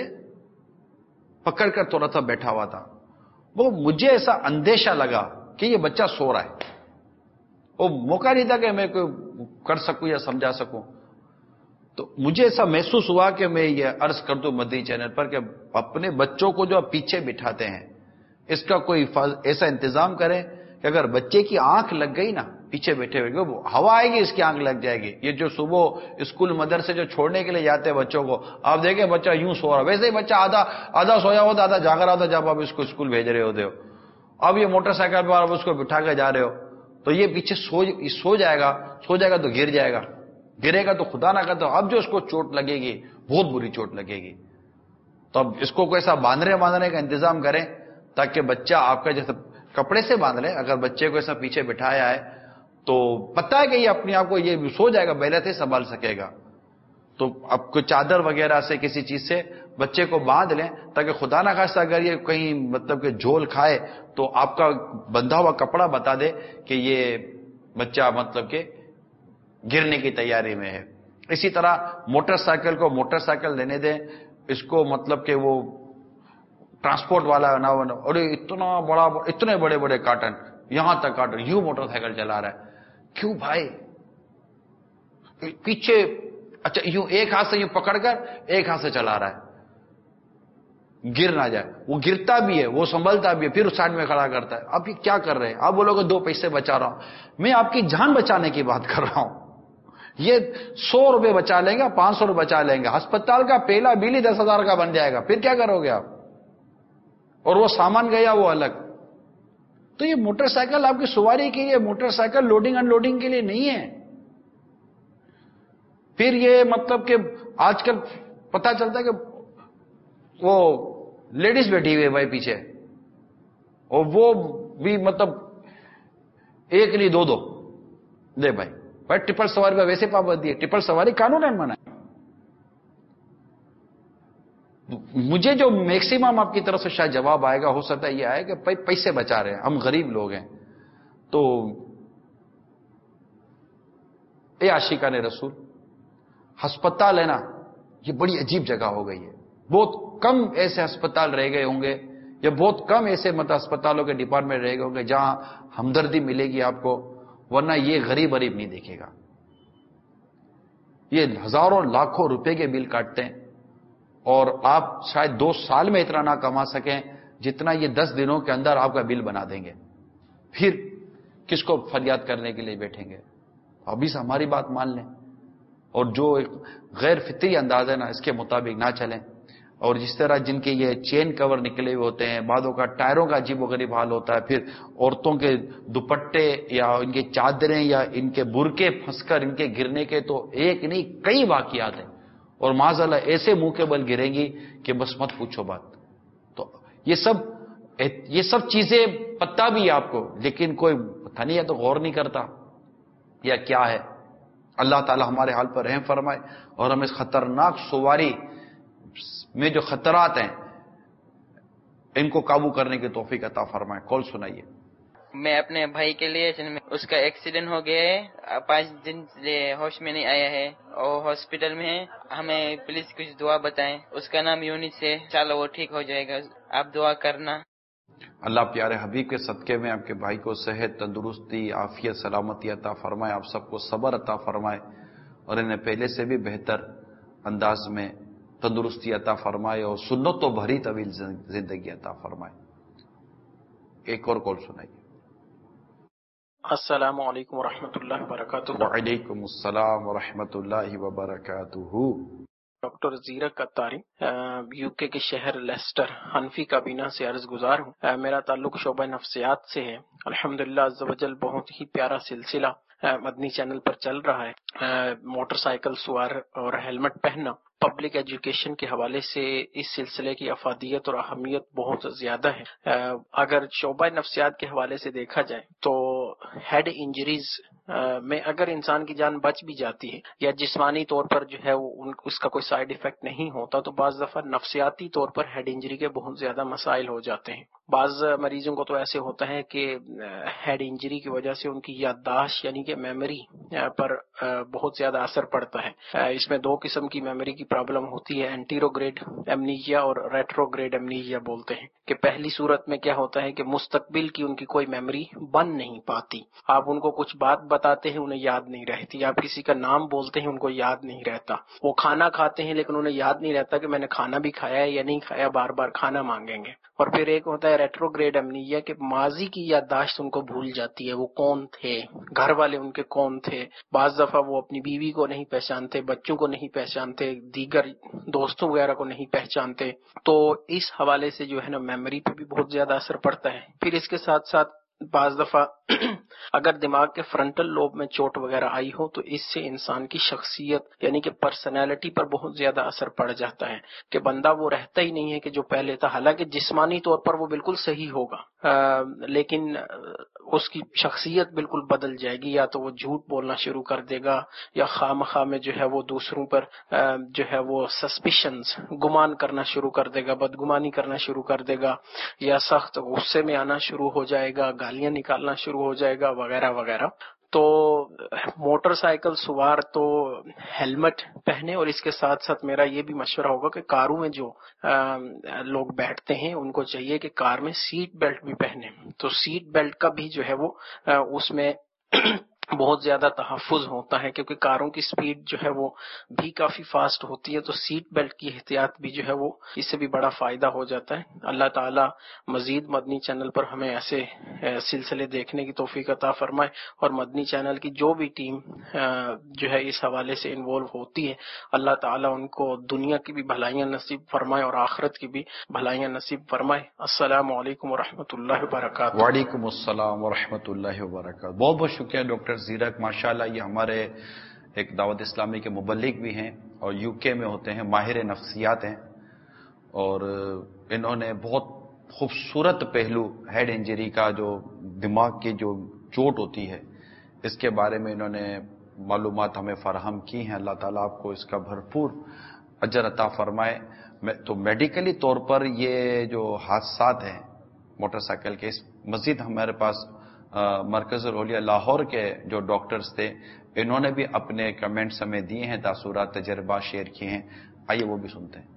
پکڑ کر تھوڑا سا بیٹھا ہوا تھا. وہ مجھے ایسا اندیشہ لگا کہ یہ بچہ سو رہا ہے، وہ موقع نہیں تھا کہ میں کوئی کر سکوں یا سمجھا سکوں. تو مجھے ایسا محسوس ہوا کہ میں یہ عرض کر دوں مدنی چینل پر کہ اپنے بچوں کو جو آپ پیچھے بٹھاتے ہیں اس کا کوئی ایسا انتظام کریں کہ اگر بچے کی آنکھ لگ گئی نا پیچھے بیٹھے ہوئے، ہوا آئے گی اس کی آنکھ لگ جائے گی. یہ جو صبح اسکول مدرسے جو چھوڑنے کے لیے جاتے ہیں بچوں کو، آپ دیکھیں بچہ یوں سو رہا، ویسے ہی بچہ آدھا آدھا سویا ہوتا، آدھا جاگ رہا ہوتا جب آپ اس کو اسکول بھیج رہے ہوتے ہو. اب یہ موٹر سائیکل پر آپ اس کو بٹھا کے جا رہے ہو تو یہ پیچھے سو سو جائے گا، سو جائے گا تو گر جائے گا، گرے گا تو خدا نہ کرتا اب جو اس کو چوٹ لگے گی بہت بری چوٹ لگے گی. تو اب اس کو کوئی ایسا باندھنے باندھنے کا انتظام کریں تاکہ بچہ آپ کا جیسے کپڑے سے باندھ لیں. اگر بچے کو ایسا پیچھے بٹھایا ہے تو پتہ ہے کہ یہ اپنے آپ کو یہ سو جائے گا، بیلے سے سنبھال سکے گا. تو اب کوئی چادر وغیرہ سے کسی چیز سے بچے کو باندھ لیں تاکہ خدا نہ خواستہ اگر یہ کہیں مطلب کہ جھول کھائے تو آپ کا بندھا ہوا کپڑا بتا دے کہ یہ بچہ مطلب کہ گرنے کی تیاری میں ہے. اسی طرح موٹر سائیکل کو موٹر سائیکل لینے دیں، اس کو مطلب کہ وہ ٹرانسپورٹ والا نہ ہونا، اور اتنا بڑا اتنے بڑے بڑے کارٹن، یہاں تک کارٹن، یوں موٹر سائیکل چلا رہا ہے. کیوں بھائی؟ پیچھے اچھا یوں ایک ہاتھ سے یوں پکڑ کر ایک ہاتھ سے چلا رہا ہے، گر نہ جائے. وہ گرتا بھی ہے، وہ سنبھلتا بھی ہے، پھر سائڈ میں کھڑا کرتا ہے. آپ یہ کیا کر رہے ہیں؟ آپ بولو گے دو پیسے بچا رہا ہوں. میں آپ کی جان بچانے کی بات کر رہا ہوں. یہ سو روپے بچا لیں گے، پانچ سو روپے بچا لیں گے، ہسپتال کا پہلا بل ہی دس ہزار کا بن جائے گا. پھر کیا کرو گے آپ؟ اور وہ سامان گیا وہ الگ. تو یہ موٹر سائیکل آپ کی سواری کے لیے، motorcycle loading unloading کے لیے نہیں ہے. پھر یہ مطلب کہ آج کل پتہ چلتا ہے کہ وہ لیڈیز بیٹھی ہوئی ہے بھائی پیچھے، اور وہ بھی مطلب ایک نہیں دو دو دے بھائی. بھائی ٹرپل سواری پہ ویسے پابندی ہے، ٹرپل سواری قانون ہے منع. مجھے جو میکسیمم آپ کی طرف سے شاید جواب آئے گا، ہو سکتا ہے یہ آئے کہ بھائی پیسے بچا رہے ہیں، ہم غریب لوگ ہیں. تو اے عاشقان رسول، ہسپتال ہے نا، یہ بڑی عجیب جگہ ہو گئی ہے. بہت کم ایسے ہسپتال رہ گئے ہوں گے، یا بہت کم ایسے مطلب ہسپتالوں کے ڈپارٹمنٹ رہ گئے ہوں گے جہاں ہمدردی ملے گی آپ کو، ورنہ یہ غریب غریب نہیں دیکھے گا. یہ ہزاروں لاکھوں روپے کے بل کاٹتے ہیں اور آپ شاید دو سال میں اتنا نہ کما سکیں جتنا یہ دس دنوں کے اندر آپ کا بل بنا دیں گے. پھر کس کو فریاد کرنے کے لیے بیٹھیں گے؟ ابھی سے ہماری بات مان لیں، اور جو ایک غیر فطری انداز ہے نا اس کے مطابق نہ چلیں. اور جس طرح جن کے یہ چین کور نکلے ہوئے ہوتے ہیں، بعضوں کا ٹائروں کا عجیب و غریب حال ہوتا ہے، پھر عورتوں کے دوپٹے یا ان کے چادریں یا ان کے برقعے پھنس کر ان کے گرنے کے تو ایک نہیں کئی واقعات ہیں، اور معاذاللہ ایسے منہ کے بل گریں گی کہ بس مت پوچھو بات. تو یہ سب یہ سب چیزیں پتہ بھی ہے آپ کو، لیکن کوئی پتہ نہیں ہے تو غور نہیں کرتا یا کیا ہے. اللہ تعالی ہمارے حال پر رحم فرمائے اور ہم اس خطرناک سواری میں جو خطرات ہیں इनको काबू करने की तौफीक अता फरमाए। कॉल सुनाइए। मैं अपने भाई के लिए जिनमें उसका एक्सीडेंट हो गया है, पाँच दिन से होश में नहीं आया है और हॉस्पिटल में है। हमें प्लीज कुछ दुआ बताएं। उसका नाम यूनिस है, चलो वो ठीक हो जाएगा, आप दुआ करना। अल्लाह प्यारे हबीब के सदके में आपके भाई को सेहत, तंदुरुस्ती, आफियत, सलामती अता फरमाए, आप सबको सब्र अता फरमाए और इन्हें पहले से भी बेहतर अंदाज में तंदुरुस्ती अता फरमाए और सुन्नतों भरी तवील जिंदगी अता फरमाए। एक और कॉल सुनाइए। अस्सलामु अलैकुम वरहमतुल्लाहि वबरकातुहू। वालेकुम अस्सलाम वरहमतुल्लाहि वबरकातुहू। डॉक्टर ज़ीरक अत्तारी, यूके के शहर लेस्टर हनफी काबीना से अर्ज गुजार हूँ। मेरा ताल्लुक शोबा नफ्सियात से है। अल्हम्दुलिल्लाह अज़्ज़ व जल बहुत ही प्यारा सिलसिला मदनी चैनल पर चल रहा है। मोटरसाइकिल सवार और हेलमेट पहनना पब्लिक एजुकेशन के हवाले से इस सिलसिले की अफादियत और अहमियत बहुत ज्यादा है। अगर शोबा नफ्सियात के हवाले से देखा जाए तो हेड इंजरीज में अगर इंसान की जान बच भी जाती है या जिस्मानी तौर पर जो है वो उन, उसका कोई साइड इफेक्ट नहीं होता, तो बाज दफा नफ्सियाती तौर पर हेड इंजरी के बहुत ज्यादा मसाइल हो जाते हैं। बाज मरीजों को तो ऐसे होता है कि हेड इंजरी की वजह से उनकी याददाश्त यानी कि मेमोरी पर बहुत ज्यादा असर पड़ता है। इसमें दो किस्म की मेमोरी की प्रॉब्लम होती है, एंटीरोग्रेड एमनीजिया और रेट्रोग्रेड एमनीजिया बोलते हैं। कि पहली सूरत में क्या होता है कि मुस्तकबिल की उनकी कोई मेमोरी बन नहीं पाती। आप उनको कुछ बात बताते हैं, उन्हें याद नहीं रहती। आप किसी का नाम बोलते हैं, उनको याद नहीं रहता। वो खाना खाते हैं लेकिन उन्हें याद नहीं रहता कि मैंने खाना भी खाया है या नहीं खाया, बार बार खाना मांगेंगे। और फिर एक होता है रेट्रोग्रेड एमनीजिया कि माजी की याददाश्त उनको भूल जाती है, वो कौन थे, घर वाले उनके कौन थे। बाज दफा वो अपनी बीवी को नहीं पहचानते, बच्चों को नहीं पहचानते, दीगर दोस्तों वगैरह को नहीं पहचानते। तो इस हवाले से जो है ना मेमोरी पे भी बहुत ज्यादा असर पड़ता है। फिर इसके साथ साथ बाज दफा अगर दिमाग के फ्रंटल लोब में चोट वगैरह आई हो तो इससे इंसान की शख्सियत यानी कि पर्सनैलिटी पर बहुत ज्यादा असर पड़ जाता है कि बंदा वो रहता ही नहीं है कि जो पहले था। हालांकि जिस्मानी तौर पर वो बिल्कुल सही होगा, आ, लेकिन उसकी शख्सियत बिल्कुल बदल जाएगी। या तो वो झूठ बोलना शुरू कर देगा या खामखा में जो है वो दूसरों पर आ, जो है वो सस्पिशंस गुमान करना शुरू कर देगा, बदगुमानी करना शुरू कर देगा, या सख्त गुस्से में आना शुरू हो जाएगा, गालियां निकालना शुरू हो जाएगा वगैरह वगैरह। तो मोटरसाइकिल सवार तो हेलमेट पहने और इसके साथ साथ मेरा ये भी मशवरा होगा कि कारों में जो आ, लोग बैठते हैं उनको चाहिए कि कार में सीट बेल्ट भी पहने। तो सीट बेल्ट का भी जो है वो आ, उसमें बहुत ज्यादा तहफ्फुज होता है क्योंकि कारों की स्पीड जो है वो भी काफी फास्ट होती है। तो सीट बेल्ट की एहतियात भी जो है वो इससे भी बड़ा फायदा हो जाता है। अल्लाह ताला मजीद मदनी चैनल पर हमें ऐसे सिलसिले देखने की तौफीक अता फरमाए और मदनी चैनल की जो भी टीम जो है इस हवाले से इन्वॉल्व होती है, अल्लाह ताला उनको दुनिया की भी भलाइयां नसीब फरमाए और आखिरत की भी भलाइयां नसीब फरमाए। अस्सलामु अलैकुम वरहमतुल्लाहि वबरकातुहू। वालेकुम अस्सलाम वरहमतुल्लाहि वबरकातुहू। बहुत बहुत शुक्रिया डॉक्टर ज़ीरक, माशाल्लाह ये हमारे एक दावत इस्लामी के मुबल्लिग भी हैं और यूके में होते हैं, माहिर नफ्सियात हैं और इन्होंने बहुत खूबसूरत पहलू हेड इंजरी का, जो दिमाग की जो चोट होती है, इसके बारे में इन्होंने मालूमात हमें फराहम की हैं। अल्लाह ताला आपको इसका भरपूर अजर अता फरमाए। तो मेडिकली तौर पर ये जो हादसात हैं मोटरसाइकिल के, इस मजीद हमारे पास मरकज़ुल औलिया लाहौर के जो डॉक्टर्स थे, इन्होंने भी अपने कमेंट्स हमें दिए हैं, तासुरात तजर्बा शेयर किए हैं। आइए वो भी सुनते हैं।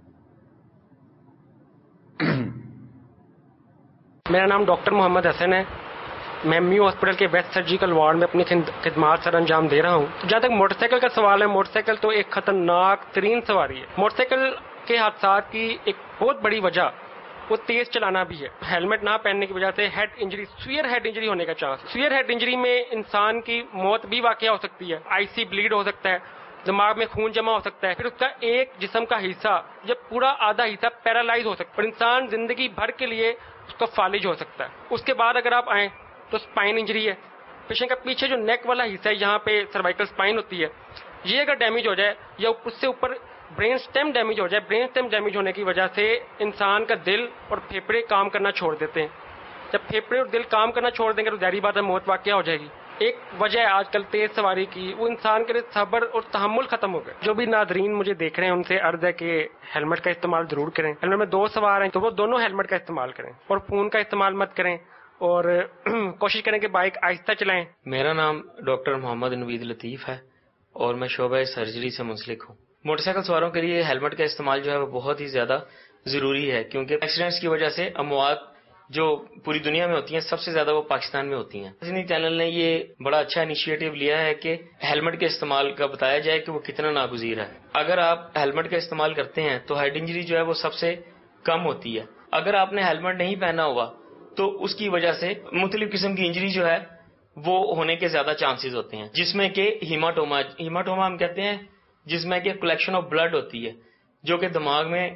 मेरा नाम डॉक्टर मोहम्मद हसन है। मैं एम यू हॉस्पिटल के वेस्ट सर्जिकल वार्ड में अपनी खिदमात सर अंजाम दे रहा हूँ। तो जहाँ तक मोटरसाइकिल का सवाल है, मोटरसाइकिल तो एक खतरनाक तरीन सवारी है। मोटरसाइकिल के हादसा की एक बहुत बड़ी वजह वो तेज चलाना भी है। हेलमेट ना पहनने की वजह से head injury, severe head injury होने का चांस। स्फीयर हेड इंजरी में इंसान की मौत भी वाकया हो सकती है, आईसी ब्लीड हो सकता है, दिमाग में खून जमा हो सकता है, फिर उसका एक जिस्म का हिस्सा जब पूरा आधा हिस्सा पैरालाइज हो सकता है और इंसान जिंदगी भर के लिए उसका फालिज हो सकता है। उसके बाद अगर आप आए तो स्पाइन इंजरी है, पेशेंट का पीछे जो नेक वाला हिस्सा है, यहाँ पे सर्वाइकल स्पाइन होती है, ये अगर डैमेज हो जाए या उससे ऊपर ब्रेन स्टेम डैमेज हो जाए, ब्रेन स्टेम डैमेज होने की वजह से इंसान का दिल और फेफड़े काम करना छोड़ देते हैं। जब फेफड़े और दिल काम करना छोड़ देंगे तो जाहिर बात है मौत वाकया हो जाएगी। ایک وجہ ہے آج کل تیز سواری کی، وہ انسان کے لیے صبر اور تحمل ختم ہو گئے. جو بھی ناظرین مجھے دیکھ رہے ہیں ان سے عرض ہے کہ ہیلمٹ کا استعمال ضرور کریں. ہیلمٹ میں دو سوار ہیں تو وہ دونوں ہیلمٹ کا استعمال کریں اور فون کا استعمال مت کریں اور کوشش کریں کہ بائک آہستہ چلائیں. میرا نام ڈاکٹر محمد نوید لطیف ہے اور میں شعبہ سرجری سے منسلک ہوں. موٹر سائیکل سواروں کے لیے ہیلمٹ کا استعمال جو ہے وہ بہت ہی زیادہ ضروری ہے، کیونکہ ایکسیڈنٹس کی وجہ سے اموات جو پوری دنیا میں ہوتی ہیں سب سے زیادہ وہ پاکستان میں ہوتی ہیں. ڈزنی چینل نے یہ بڑا اچھا انیشیٹو لیا ہے کہ ہیلمٹ کے استعمال کا بتایا جائے کہ وہ کتنا ناگزیر ہے. اگر آپ ہیلمٹ کا استعمال کرتے ہیں تو ہیڈ انجری جو ہے وہ سب سے کم ہوتی ہے. اگر آپ نے ہیلمٹ نہیں پہنا ہوا تو اس کی وجہ سے مختلف قسم کی انجری جو ہے وہ ہونے کے زیادہ چانسز ہوتے ہیں، جس میں کہ ہیماٹوما ہیماٹوما ہم کہتے ہیں جس میں کہ کلیکشن آف بلڈ ہوتی ہے جو کہ دماغ میں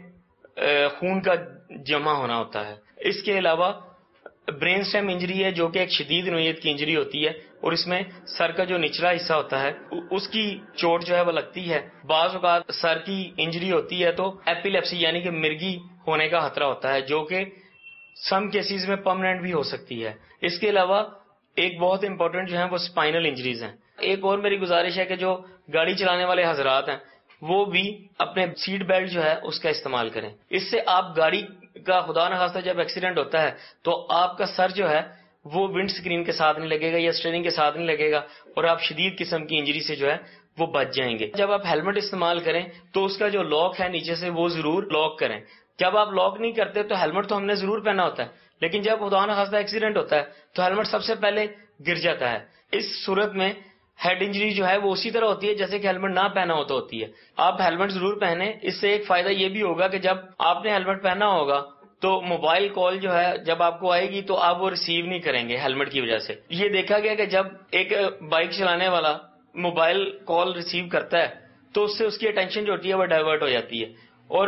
خون کا جمع ہونا ہوتا ہے. اس کے علاوہ برین سٹیم انجری ہے جو کہ ایک شدید نوعیت کی انجری ہوتی ہے اور اس میں سر کا جو نچلا حصہ ہوتا ہے اس کی چوٹ جو ہے وہ لگتی ہے. بعض اوقات سر کی انجری ہوتی ہے تو ایپیلیپسی یعنی کہ مرگی ہونے کا خطرہ ہوتا ہے جو کہ سم کیسز میں پرماننٹ بھی ہو سکتی ہے. اس کے علاوہ ایک بہت امپورٹنٹ جو ہے وہ اسپائنل انجریز ہیں. ایک اور میری گزارش ہے کہ جو گاڑی چلانے والے حضرات ہیں وہ بھی اپنے سیٹ بیلٹ جو ہے اس کا استعمال کریں. اس سے آپ گاڑی کا خدا نخواستہ جب ایکسیڈنٹ ہوتا ہے تو آپ کا سر جو ہے وہ ونڈ سکرین کے ساتھ نہیں لگے گا یا اسٹیئرنگ کے ساتھ نہیں لگے گا اور آپ شدید قسم کی انجری سے جو ہے وہ بچ جائیں گے. جب آپ ہیلمٹ استعمال کریں تو اس کا جو لاک ہے نیچے سے وہ ضرور لاک کریں. جب آپ لاک نہیں کرتے تو ہیلمٹ تو ہم نے ضرور پہنا ہوتا ہے لیکن جب خدا نخواستہ ایکسیڈنٹ ہوتا ہے تو ہیلمٹ سب سے پہلے گر جاتا ہے. اس صورت میں ہیڈ انجری جو ہے وہ اسی طرح ہوتی ہے جیسے کہ ہیلمٹ نہ پہنا ہوتا ہوتی ہے. آپ ہیلمٹ ضرور پہنیں. اس سے ایک فائدہ یہ بھی ہوگا کہ جب آپ نے ہیلمٹ پہنا ہوگا تو موبائل کال جو ہے جب آپ کو آئے گی تو آپ وہ ریسیو نہیں کریں گے ہیلمٹ کی وجہ سے. یہ دیکھا گیا کہ جب ایک بائک چلانے والا موبائل کال ریسیو کرتا ہے تو اس سے اس کی اٹینشن جو ہوتی ہے وہ ڈائیورٹ ہو جاتی ہے اور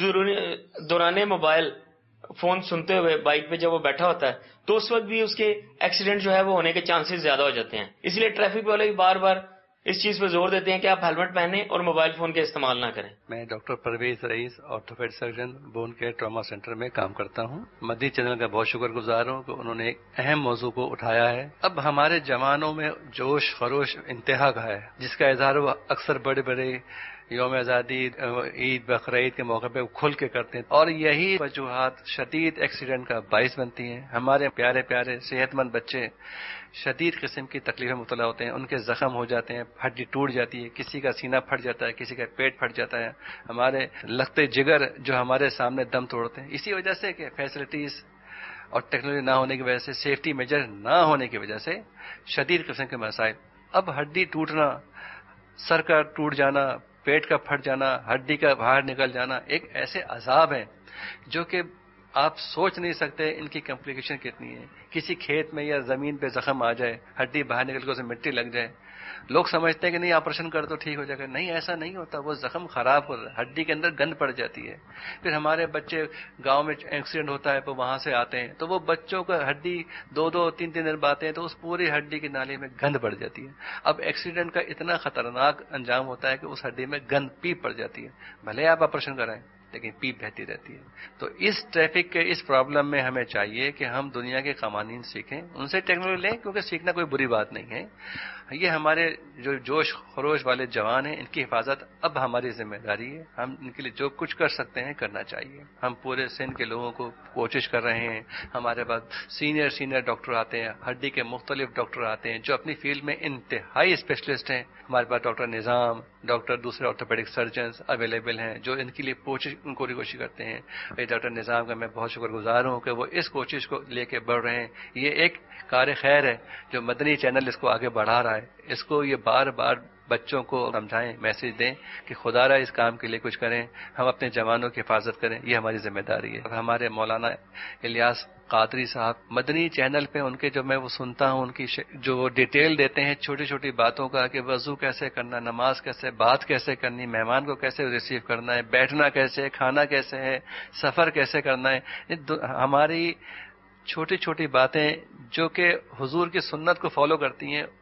دوران موبائل فون سنتے ہوئے بائک پہ جب وہ بیٹھا ہوتا ہے تو اس وقت بھی اس کے ایکسیڈنٹ جو ہے وہ ہونے کے چانسز زیادہ ہو جاتے ہیں. اس لیے ٹریفک والے بھی بار بار اس چیز پہ زور دیتے ہیں کہ آپ ہیلمٹ پہنیں اور موبائل فون کا استعمال نہ کریں. میں doctor Parvez Raees orthopaedic surgeon bone care trauma centre میں کام کرتا ہوں. مدنی چینل کا بہت شکر گزار ہوں کہ انہوں نے ایک اہم موضوع کو اٹھایا ہے. اب ہمارے جوانوں میں جوش خروش انتہا کا ہے جس کا اظہار وہ اکثر بڑے بڑے یوم آزادی عید بقرعید کے موقع پہ کھل کے کرتے ہیں اور یہی وجوہات شدید ایکسیڈنٹ کا باعث بنتی ہیں. ہمارے پیارے پیارے صحت مند بچے شدید قسم کی تکلیفیں مبتلا ہوتے ہیں. ان کے زخم ہو جاتے ہیں، ہڈی ٹوٹ جاتی ہے، کسی کا سینہ پھٹ جاتا ہے، کسی کا پیٹ پھٹ جاتا ہے. ہمارے لگتے جگر جو ہمارے سامنے دم توڑتے ہیں اسی وجہ سے کہ فیسلٹیز اور ٹیکنالوجی نہ ہونے کی وجہ سے، سیفٹی میجر نہ ہونے کی وجہ سے شدید قسم کے مسائل. اب ہڈی ٹوٹنا، سر کا ٹوٹ جانا، پیٹ کا پھٹ جانا، ہڈی کا باہر نکل جانا ایک ایسے عذاب ہیں جو کہ آپ سوچ نہیں سکتے ان کی کمپلیکیشن کتنی ہے. کسی کھیت میں یا زمین پہ زخم آ جائے، ہڈی باہر نکل کے اسے مٹی لگ جائے، لوگ سمجھتے ہیں کہ نہیں آپریشن کر تو ٹھیک ہو جائے گا. نہیں، ایسا نہیں ہوتا. وہ زخم خراب ہو رہا ہے، ہڈی کے اندر گند پڑ جاتی ہے. پھر ہمارے بچے گاؤں میں ایکسیڈنٹ ہوتا ہے تو وہاں سے آتے ہیں تو وہ بچوں کا ہڈی دو دو تین تین دن باتے ہیں تو اس پوری ہڈی کی نالی میں گند پڑ جاتی ہے. اب ایکسیڈنٹ کا اتنا خطرناک انجام ہوتا ہے کہ اس ہڈی میں گند پیپ پڑ جاتی ہے. بھلے آپ آپریشن کرائیں لیکن پیپ بہتی رہتی ہے. تو اس ٹریفک کے اس پرابلم میں ہمیں چاہیے کہ ہم دنیا کے قوانین سیکھیں، ان سے ٹیکنالوجی لیں کیونکہ سیکھنا کوئی بری بات نہیں ہے. یہ ہمارے جو جوش خروش والے جوان ہیں ان کی حفاظت اب ہماری ذمہ داری ہے. ہم ان کے لیے جو کچھ کر سکتے ہیں کرنا چاہیے. ہم پورے سندھ کے لوگوں کو کوشش کر رہے ہیں. ہمارے پاس سینئر سینئر ڈاکٹر آتے ہیں، ہڈی کے مختلف ڈاکٹر آتے ہیں جو اپنی فیلڈ میں انتہائی اسپیشلسٹ ہیں. ہمارے پاس ڈاکٹر نظام، ڈاکٹر دوسرے آرتھوپیڈک سرجنز اویلیبل ہیں جو ان کے لیے پوری کوشش کرتے ہیں. ڈاکٹر نظام کا میں بہت شکر گزار ہوں کہ وہ اس کوشش کو لے کے بڑھ رہے ہیں. یہ ایک کار خیر ہے جو مدنی چینل اس کو آگے بڑھا رہا ہے. اس کو یہ بار بار بچوں کو سمجھائیں، میسج دیں کہ خدا را اس کام کے لیے کچھ کریں، ہم اپنے جوانوں کی حفاظت کریں. یہ ہماری ذمہ داری ہے. ہمارے مولانا الیاس قادری صاحب مدنی چینل پہ ان کے جو میں وہ سنتا ہوں ان کی جو ڈیٹیل دیتے ہیں چھوٹی چھوٹی باتوں کا کہ وضو کیسے کرنا، نماز کیسے، بات کیسے کرنی، مہمان کو کیسے ریسیو کرنا ہے، بیٹھنا کیسے، کھانا کیسے ہے، سفر کیسے کرنا ہے. ہماری چھوٹی چھوٹی باتیں جو کہ حضور کی سنت کو فالو کرتی ہیں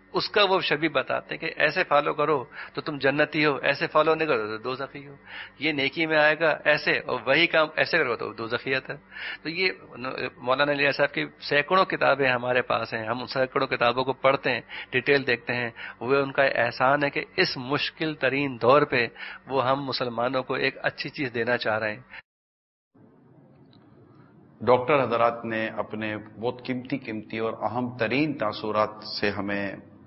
اس کا وہ شبیہ بتاتے ہیں کہ ایسے فالو کرو تو تم جنتی ہو، ایسے فالو نہیں کرو تو دوزخی ہو، یہ نیکی میں آئے گا ایسے، اور وہی کام ایسے کرو تو دوزخیت ہے۔ تو یہ مولانا علیہ صاحب کی سینکڑوں کتابیں ہمارے پاس ہیں، ہم ان سینکڑوں کتابوں کو پڑھتے ہیں، ڈیٹیل دیکھتے ہیں، وہ ان کا احسان ہے کہ اس مشکل ترین دور پہ وہ ہم مسلمانوں کو ایک اچھی چیز دینا چاہ رہے ہیں۔ ڈاکٹر حضرات نے اپنے بہت قیمتی قیمتی اور اہم ترین تاثرات سے ہمیں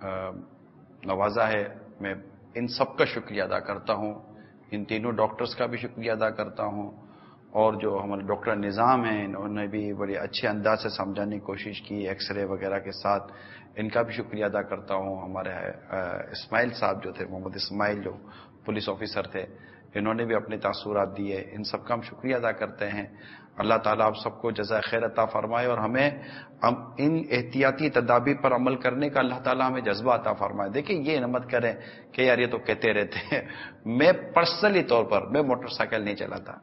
نوازا ہے۔ میں ان سب کا شکریہ ادا کرتا ہوں، ان تینوں ڈاکٹرز کا بھی شکریہ ادا کرتا ہوں، اور جو ہمارے ڈاکٹر نظام ہیں انہوں نے بھی بڑے اچھے انداز سے سمجھانے کی کوشش کی ایکس رے وغیرہ کے ساتھ، ان کا بھی شکریہ ادا کرتا ہوں۔ ہمارے اسماعیل صاحب جو تھے، محمد اسماعیل جو پولیس آفیسر تھے، انہوں نے بھی اپنے تاثرات دیے، ان سب کا ہم شکریہ ادا کرتے ہیں۔ اللہ تعالیٰ آپ سب کو جزائے خیر عطا فرمائے، اور ہمیں ہم ان احتیاطی تدابیر پر عمل کرنے کا اللہ تعالیٰ ہمیں جذبہ عطا فرمائے۔ دیکھیں یہ نہ مت کریں کہ یار یہ تو کہتے رہتے ہیں، میں پرسنلی طور پر میں موٹر سائیکل نہیں چلاتا،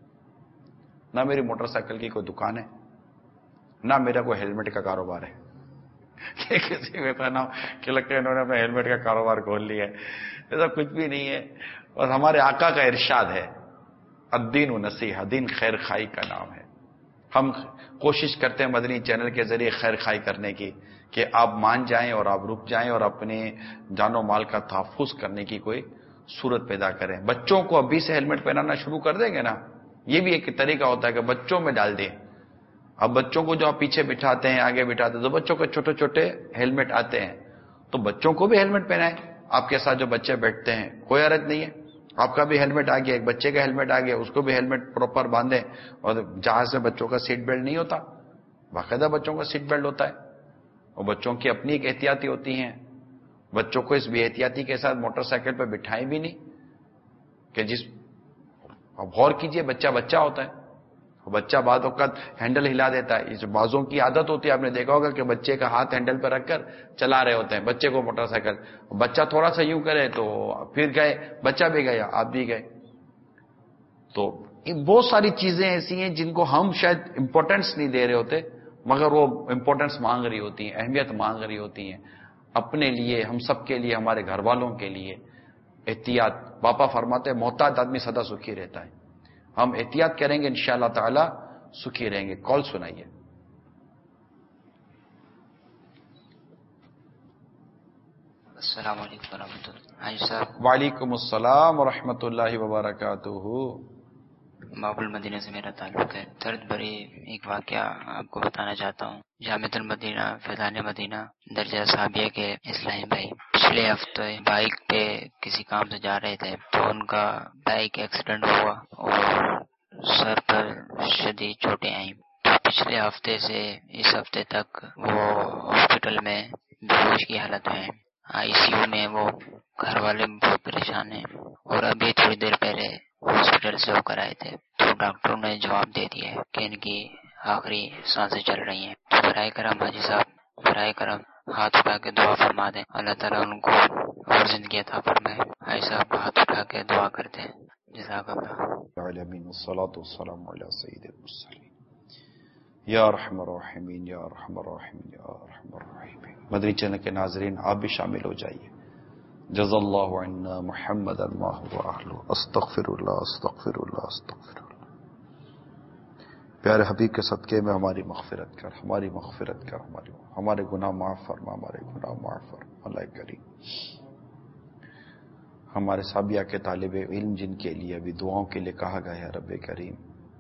نہ میری موٹر سائیکل کی کوئی دکان ہے، نہ میرا کوئی ہیلمٹ کا کاروبار ہے کہ کسی میں پہنا کہ لگتا ہے انہوں نے اپنا ہیلمٹ کا کاروبار کھول لیا ہے، ایسا کچھ بھی نہیں ہے۔ اور ہمارے آقا کا ارشاد ہے، الدین و نصیحہ، دین خیر خائی کا نام ہے۔ ہم کوشش کرتے ہیں مدنی چینل کے ذریعے خیر خائی کرنے کی، کہ آپ مان جائیں اور آپ رک جائیں اور اپنے جان و مال کا تحفظ کرنے کی کوئی صورت پیدا کریں۔ بچوں کو ابھی سے ہیلمٹ پہنانا شروع کر دیں گے نا، یہ بھی ایک طریقہ ہوتا ہے کہ بچوں میں ڈال دیں۔ اب بچوں کو جو آپ پیچھے بٹھاتے ہیں، آگے بٹھاتے ہیں، تو بچوں کو چھوٹے چھوٹے ہیلمٹ آتے ہیں، تو بچوں کو بھی ہیلمٹ پہنائیں۔ آپ کے ساتھ جو بچے بیٹھتے ہیں کوئی حرج نہیں ہے، آپ کا بھی ہیلمٹ آ گیا، ایک بچے کا ہیلمٹ آ گیا، اس کو بھی ہیلمٹ پراپر باندھیں۔ اور جہاز میں بچوں کا سیٹ بیلٹ نہیں ہوتا، باقاعدہ بچوں کا سیٹ بیلٹ ہوتا ہے، اور بچوں کی اپنی ایک احتیاطی ہوتی ہیں۔ بچوں کو اس بے احتیاطی کے ساتھ موٹر سائیکل پہ بٹھائیں بھی نہیں، کہ جس اب غور کیجئے، بچہ بچہ ہوتا ہے، بچہ بعض اوقات ہینڈل ہلا دیتا ہے، اس بازوں کی عادت ہوتی ہے، آپ نے دیکھا ہوگا کہ بچے کا ہاتھ ہینڈل پہ رکھ کر چلا رہے ہوتے ہیں بچے کو موٹر سائیکل، بچہ تھوڑا سا یوں کرے تو پھر گئے، بچہ بھی گیا، آپ بھی گئے۔ تو بہت ساری چیزیں ایسی ہیں جن کو ہم شاید امپورٹنس نہیں دے رہے ہوتے، مگر وہ امپورٹنس مانگ رہی ہوتی ہیں، اہمیت مانگ رہی ہوتی ہیں اپنے لیے، ہم سب کے لیے، ہمارے گھر والوں کے لیے۔ احتیاط، باپا فرماتے ہیں محتاط آدمی سدا سکھی رہتا ہے۔ ہم احتیاط کریں گے انشاءاللہ تعالی سکھی رہیں گے۔ کال سنائیے۔ السلام علیکم ورحمۃ اللہ۔ حاجی صاحب وعلیکم السلام ورحمۃ اللہ وبرکاتہ۔ باب المدینہ سے میرا تعلق ہے۔ درد بھری ایک واقعہ آپ کو بتانا چاہتا ہوں۔ جامعۃ المدینہ فیضان مدینہ درجہ ثابیہ کے اسلامی بھائی پچھلے ہفتے بائک پہ کسی کام سے جا رہے تھے، تو ان کا بائک ایکسیڈنٹ ہوا اور سر پر شدید چوٹیں آئیں۔ پچھلے ہفتے سے اس ہفتے تک وہ ہاسپٹل میں بے ہوش کی حالت میں ہیں، آئی سی یو میں۔ وہ گھر والے بہت پریشان ہیں، اور ابھی تھوڑی دیر پہلے ہاسپٹل سے ہو کر آئے تھے، تو ڈاکٹروں نے جواب دے دیا ہے کہ ان کی آخری سانسیں چل رہی ہیں۔ تو برائے کرم حاجی صاحب، برائے کرم ہاتھ اٹھا کے دعا فرما دیں، اللہ تعالیٰ ان کو اور زندگی عطا فرمائے۔ حاجی صاحب ہاتھ اٹھا کے دعا کرتے ہیں، جزاک اللہ۔ العالمین والصلاة والسلام علی سید المرسلین یا ارحم الراحمین یا ارحم الراحمین یا ارحم الراحمین۔ مدنی چینل کے ناظرین آپ بھی شامل ہو جائیے۔ جزا اللہ عنا محمد ما هو اہلہ، استغفر اللہ استغفر اللہ استغفر اللہ۔ پیارے حبیب کے صدقے میں ہماری مغفرت کر، ہماری مغفرت کر، ہماری ہمارے گناہ معاف فرما، ہمارے گناہ معاف فرما اللہ کریم۔ ہمارے سابیہ کے طالب علم جن کے لیے ابھی دعاؤں کے لیے کہا گیا ہے، رب کریم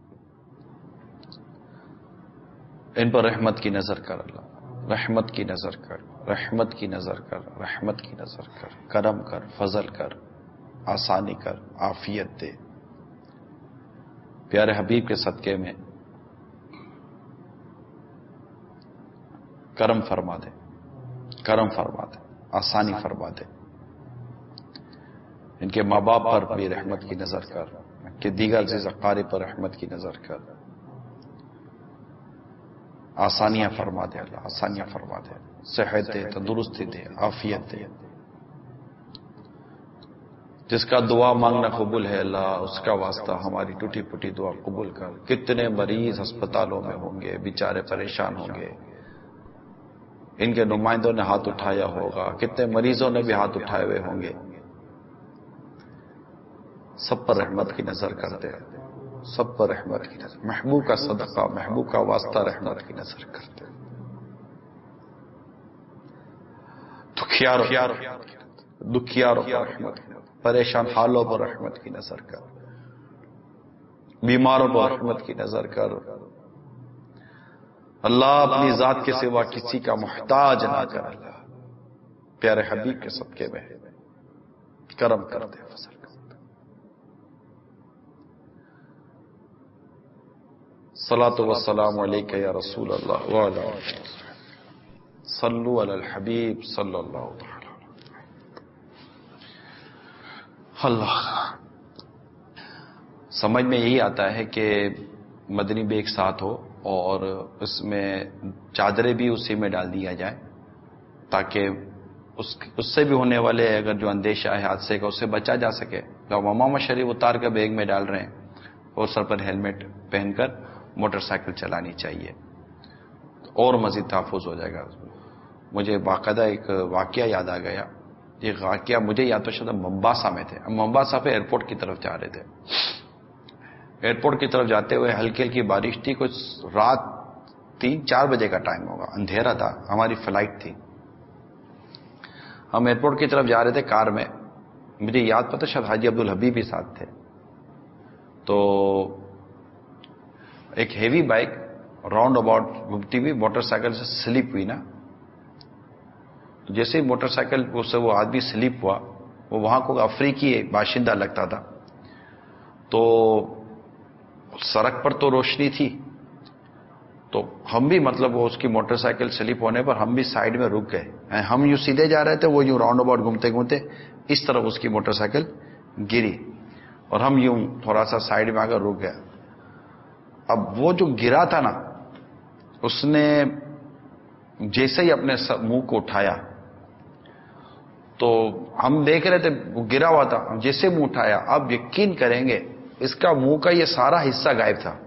ان پر رحمت کی نظر کر، اللہ رحمت کی نظر کر، رحمت کی نظر کر، رحمت کی نظر کر، کرم کر، فضل کر، آسانی کر، عافیت دے۔ پیارے حبیب کے صدقے میں کرم فرما دے، کرم فرما دے، آسانی فرما دے۔ ان کے ماں باپ پر بھی رحمت کی نظر کر، ان کے دیگر عزیز اقارب پر رحمت کی نظر کر، آسانیاں فرما دے اللہ، آسانیاں فرما دے، صحت دے، تندرستی دے، عافیت دے۔ جس کا دعا مانگنا قبول ہے اللہ، اس کا واسطہ ہماری ٹوٹی پھوٹی دعا قبول کر۔ کتنے مریض ہسپتالوں میں ہوں گے، بیچارے پریشان ہوں گے، ان کے نمائندوں نے ہاتھ اٹھایا ہوگا، کتنے مریضوں نے بھی ہاتھ اٹھائے ہوئے ہوں گے. سب پر رحمت کی نظر کرتے، سب پر رحمت کی نظر، محبوب کا صدقہ، محبوب کا واسطہ رحمت کی نظر کرتے. دکھیاروں دکھیاروں پر رحمت، پریشان حالوں پر رحمت کی نظر کر، بیماروں پر رحمت کی نظر کر. اللہ اپنی ذات کے سوا کسی کا محتاج نہ کر. اللہ پیارے حبیب کے صدقے میں کرم کر دے، فضل کر دے. صلاۃ والسلام علیک یا رسول اللہ وعلی آلہ صلوا علی الحبیب صلی اللہ تعالی. اللہ سمجھ میں یہی آتا ہے کہ مدنی بھی ایک ساتھ ہو اور اس میں چادریں بھی اسی میں ڈال دیا جائے تاکہ اس اس سے بھی ہونے والے اگر جو اندیشہ ہے حادثے کا اس سے بچا جا سکے. تو امامہ شریف اتار کر بیگ میں ڈال رہے ہیں اور سر پر ہیلمٹ پہن کر موٹر سائیکل چلانی چاہیے اور مزید تحفظ ہو جائے گا. مجھے باقاعدہ ایک واقعہ یاد آ گیا. یہ واقعہ مجھے یاد تو شاید ممباسا میں تھے. ہم ممباسا پہ ایئرپورٹ کی طرف جا رہے تھے. ایئرپورٹ کی طرف جاتے ہوئے ہلکی ہلکی بارش تھی. کچھ رات تین چار بجے کا ٹائم ہوگا، اندھیرا تھا، ہماری فلائٹ تھی. ہم ایئرپورٹ کی طرف جا رہے تھے کار میں. مجھے یاد پتا شاید حاجی عبدالحبیب بھی ساتھ تھے. تو ایک ہیوی بائک راؤنڈ اباؤٹ گھومتی ہوئی موٹر سائیکل سے سلپ ہوئی نا. جیسے ہی موٹر سائیکل سے وہ آدمی سلپ ہوا، وہ وہاں کو افریقی باشندہ لگتا تھا. تو سڑک پر تو روشنی تھی تو ہم بھی مطلب وہ اس کی موٹر سائیکل سلپ ہونے پر ہم بھی سائیڈ میں رک گئے. ہم یوں سیدھے جا رہے تھے، وہ یوں راؤنڈ اباؤٹ گھومتے گھومتے اس طرف اس کی موٹر سائیکل گری اور ہم یوں تھوڑا سا سائیڈ میں آ کر رک گئے. اب وہ جو گرا تھا نا، اس نے جیسے ہی اپنے منہ کو اٹھایا تو ہم دیکھ رہے تھے وہ گرا ہوا تھا. جیسے منہ اٹھایا آپ یقین کریں گے اس کا منہ کا یہ سارا حصہ غائب تھا،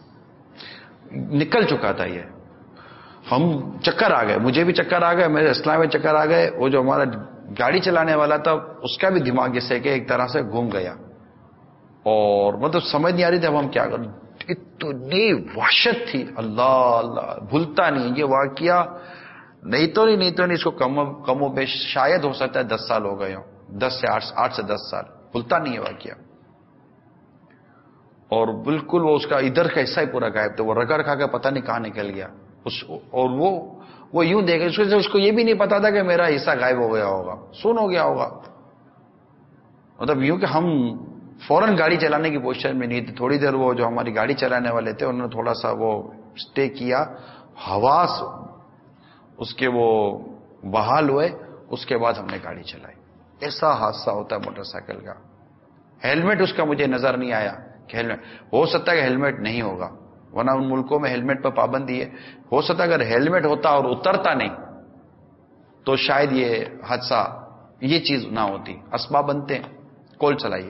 نکل چکا تھا. یہ ہم چکر آ گئے، مجھے بھی چکر آ گئے، میرے اسلام میں چکر آ گئے. وہ جو ہمارا گاڑی چلانے والا تھا اس کا بھی دماغ جیسے کہ ایک طرح سے گھوم گیا اور مطلب سمجھ نہیں آ رہی تھی اب ہم کیا کریں. اتنی وحشت تھی، اللہ اللہ بھولتا نہیں یہ واقعہ. نہیں تو نہیں نہیں تو نہیں اس کو کم کم و بیش شاید ہو سکتا ہے دس سال ہو گئے ہوں، دس سے آٹھ آٹھ سے دس سال بھولتا نہیں ہے واقعہ. اور بالکل وہ اس کا ادھر کا حصہ ہی پورا غائب تھا. وہ رگڑ کھا کے پتہ نہیں کہاں نکل گیا. اس اور وہ وہ یوں دیکھ اس کو یہ بھی نہیں پتا تھا کہ میرا حصہ غائب ہو گیا ہوگا، سن ہو گیا ہوگا. مطلب یوں کہ ہم فوراً گاڑی چلانے کی پوزیشن میں نہیں تھے. تھوڑی دیر وہ جو ہماری گاڑی چلانے والے تھے انہوں نے تھوڑا سا وہ اسٹے کیا، حواس اس کے وہ بحال ہوئے. اس کے بعد ہم نے گاڑی چلائی. ایسا حادثہ ہوتا ہے موٹر سائیکل کا. ہیلمٹ اس کا مجھے نظر نہیں آیا کہ ہیلمٹ ہو سکتا ہے کہ ہیلمٹ نہیں ہوگا، ورنہ ان ملکوں میں ہیلمٹ پر پابندی ہے. ہو سکتا ہے اگر ہیلمٹ ہوتا اور اترتا نہیں تو شاید یہ حادثہ یہ چیز نہ ہوتی. اسباب بنتے ہیں. کال چلائیے.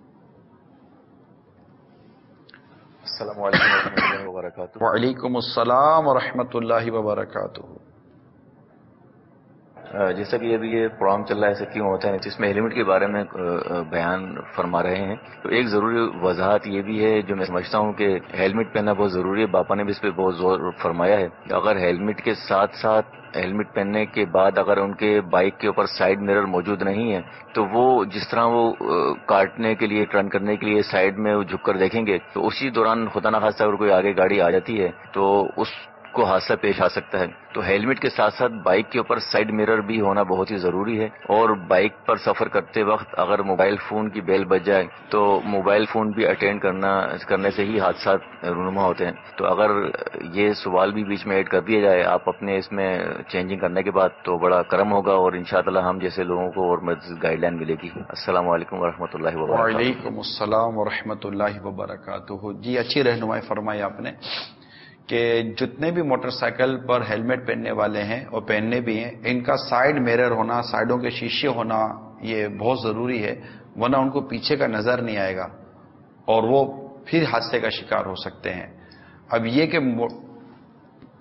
السلام علیکم ورحمۃ اللہ وبرکاتہ. وعلیکم السلام ورحمۃ اللہ وبرکاتہ. جیسا کہ ابھی یہ پروگرام چل رہا ہے ایسا کیوں ہوتا ہے جس میں ہیلمٹ کے بارے میں بیان فرما رہے ہیں تو ایک ضروری وضاحت یہ بھی ہے جو میں سمجھتا ہوں کہ ہیلمٹ پہننا بہت ضروری ہے. باپا نے بھی اس پہ بہت زور فرمایا ہے. اگر ہیلمٹ کے ساتھ ساتھ ہیلمٹ پہننے کے بعد اگر ان کے بائک کے اوپر سائیڈ مرر موجود نہیں ہے تو وہ جس طرح وہ کاٹنے کے لیے ٹرن کرنے کے لیے سائیڈ میں جھک کر دیکھیں گے تو اسی دوران خدا نخواستہ اگر کوئی آگے گاڑی آ جاتی ہے تو اس کو حادثہ پیش آ سکتا ہے. تو ہیلمٹ کے ساتھ ساتھ بائک کے اوپر سائیڈ مرر بھی ہونا بہت ہی ضروری ہے. اور بائک پر سفر کرتے وقت اگر موبائل فون کی بیل بج جائے تو موبائل فون بھی اٹینڈ کرنا کرنے سے ہی حادثات رونما ہوتے ہیں. تو اگر یہ سوال بھی بیچ میں ایڈ کر دیا جائے آپ اپنے اس میں چینجنگ کرنے کے بعد تو بڑا کرم ہوگا اور انشاءاللہ ہم جیسے لوگوں کو اور مزید گائیڈ لائن ملے گی. السلام علیکم ورحمۃ اللہ وبرکاتہ. وعلیکم السلام ورحمۃ اللہ وبرکاتہ. جی اچھی رہنمائی فرمائی آپ نے کہ جتنے بھی موٹر سائیکل پر ہیلمٹ پہننے والے ہیں اور پہننے بھی ہیں ان کا سائیڈ میرر ہونا، سائیڈوں کے شیشے ہونا یہ بہت ضروری ہے، ورنہ ان کو پیچھے کا نظر نہیں آئے گا اور وہ پھر حادثے کا شکار ہو سکتے ہیں. اب یہ کہ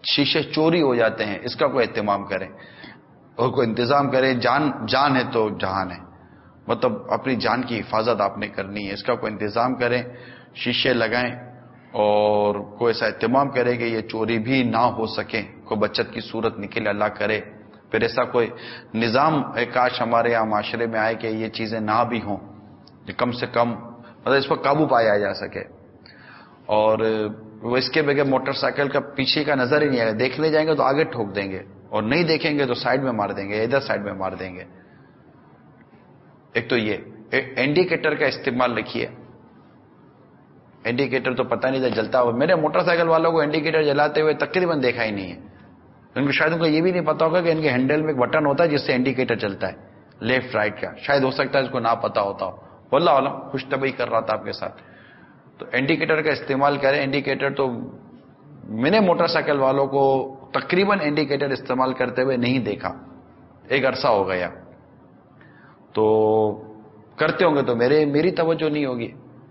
شیشے چوری ہو جاتے ہیں، اس کا کوئی اہتمام کریں اور کوئی انتظام کریں. جان جان ہے تو جہان ہے، مطلب اپنی جان کی حفاظت آپ نے کرنی ہے، اس کا کوئی انتظام کریں، شیشے لگائیں اور کوئی ایسا اہتمام کرے کہ یہ چوری بھی نہ ہو سکے، کوئی بچت کی صورت نکلے، اللہ کرے. پھر ایسا کوئی نظام کاش ہمارے یہاں معاشرے میں آئے کہ یہ چیزیں نہ بھی ہوں، کہ کم سے کم مطلب اس پر قابو پایا جا سکے. اور وہ اس کے بغیر موٹر سائیکل کا پیچھے کا نظر ہی نہیں آئے گا. دیکھنے جائیں گے تو آگے ٹھوک دیں گے اور نہیں دیکھیں گے تو سائیڈ میں مار دیں گے، ادھر سائیڈ میں مار دیں گے. ایک تو یہ انڈیکیٹر کا استعمال رکھیے. انڈیکیٹر تو پتہ نہیں تھا جلتا ہوا، میرے موٹر سائیکل والوں کو انڈیکیٹر جلاتے ہوئے تقریباً دیکھا ہی نہیں ہے. ان کو شاید ان کو یہ بھی نہیں پتا ہوگا کہ ان کے ہینڈل میں ایک بٹن ہوتا ہے جس سے انڈیکیٹر چلتا ہے لیفٹ رائٹ کا، شاید ہو سکتا ہے اس کو نہ پتا ہوتا ہو. واللہ عالم، خوش طبعی کر رہا تھا آپ کے ساتھ. تو انڈیکیٹر کا استعمال کریں. انڈیکیٹر تو میں نے موٹر سائیکل والوں کو تقریباً انڈیکیٹر استعمال کرتے ہوئے نہیں دیکھا، ایک عرصہ ہو گیا. تو کرتے ہوں گے تو میرے میری توجہ نہیں ہوگی.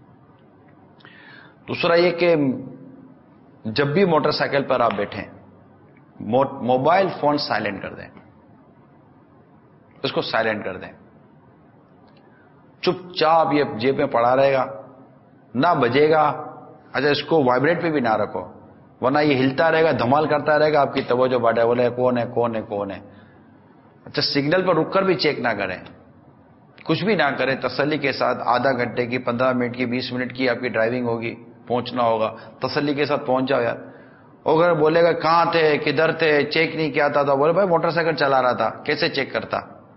دوسرا یہ کہ جب بھی موٹر سائیکل پر آپ بیٹھیں موبائل فون سائلنٹ کر دیں، اس کو سائلنٹ کر دیں. چپ چاپ یہ جیب میں پڑا رہے گا، نہ بجے گا. اچھا اس کو وائبریٹ پہ بھی نہ رکھو ورنہ یہ ہلتا رہے گا، دھمال کرتا رہے گا، آپ کی توجہ بڑھے، بولے کون ہے کون ہے کون ہے. اچھا سگنل پر رک کر بھی چیک نہ کریں، کچھ بھی نہ کریں، تسلی کے ساتھ. آدھا گھنٹے کی، پندرہ منٹ کی، بیس منٹ کی آپ کی ڈرائیونگ ہوگی، پہنچنا ہوگا، تسلی کے ساتھ پہنچ جاؤ یار. اگر بولے گا کہاں تھے کدھر تھے چیک نہیں کیا تھا، تو بولے بھائی موٹر سائیکل چلا رہا تھا، کیسے چیک کرتا.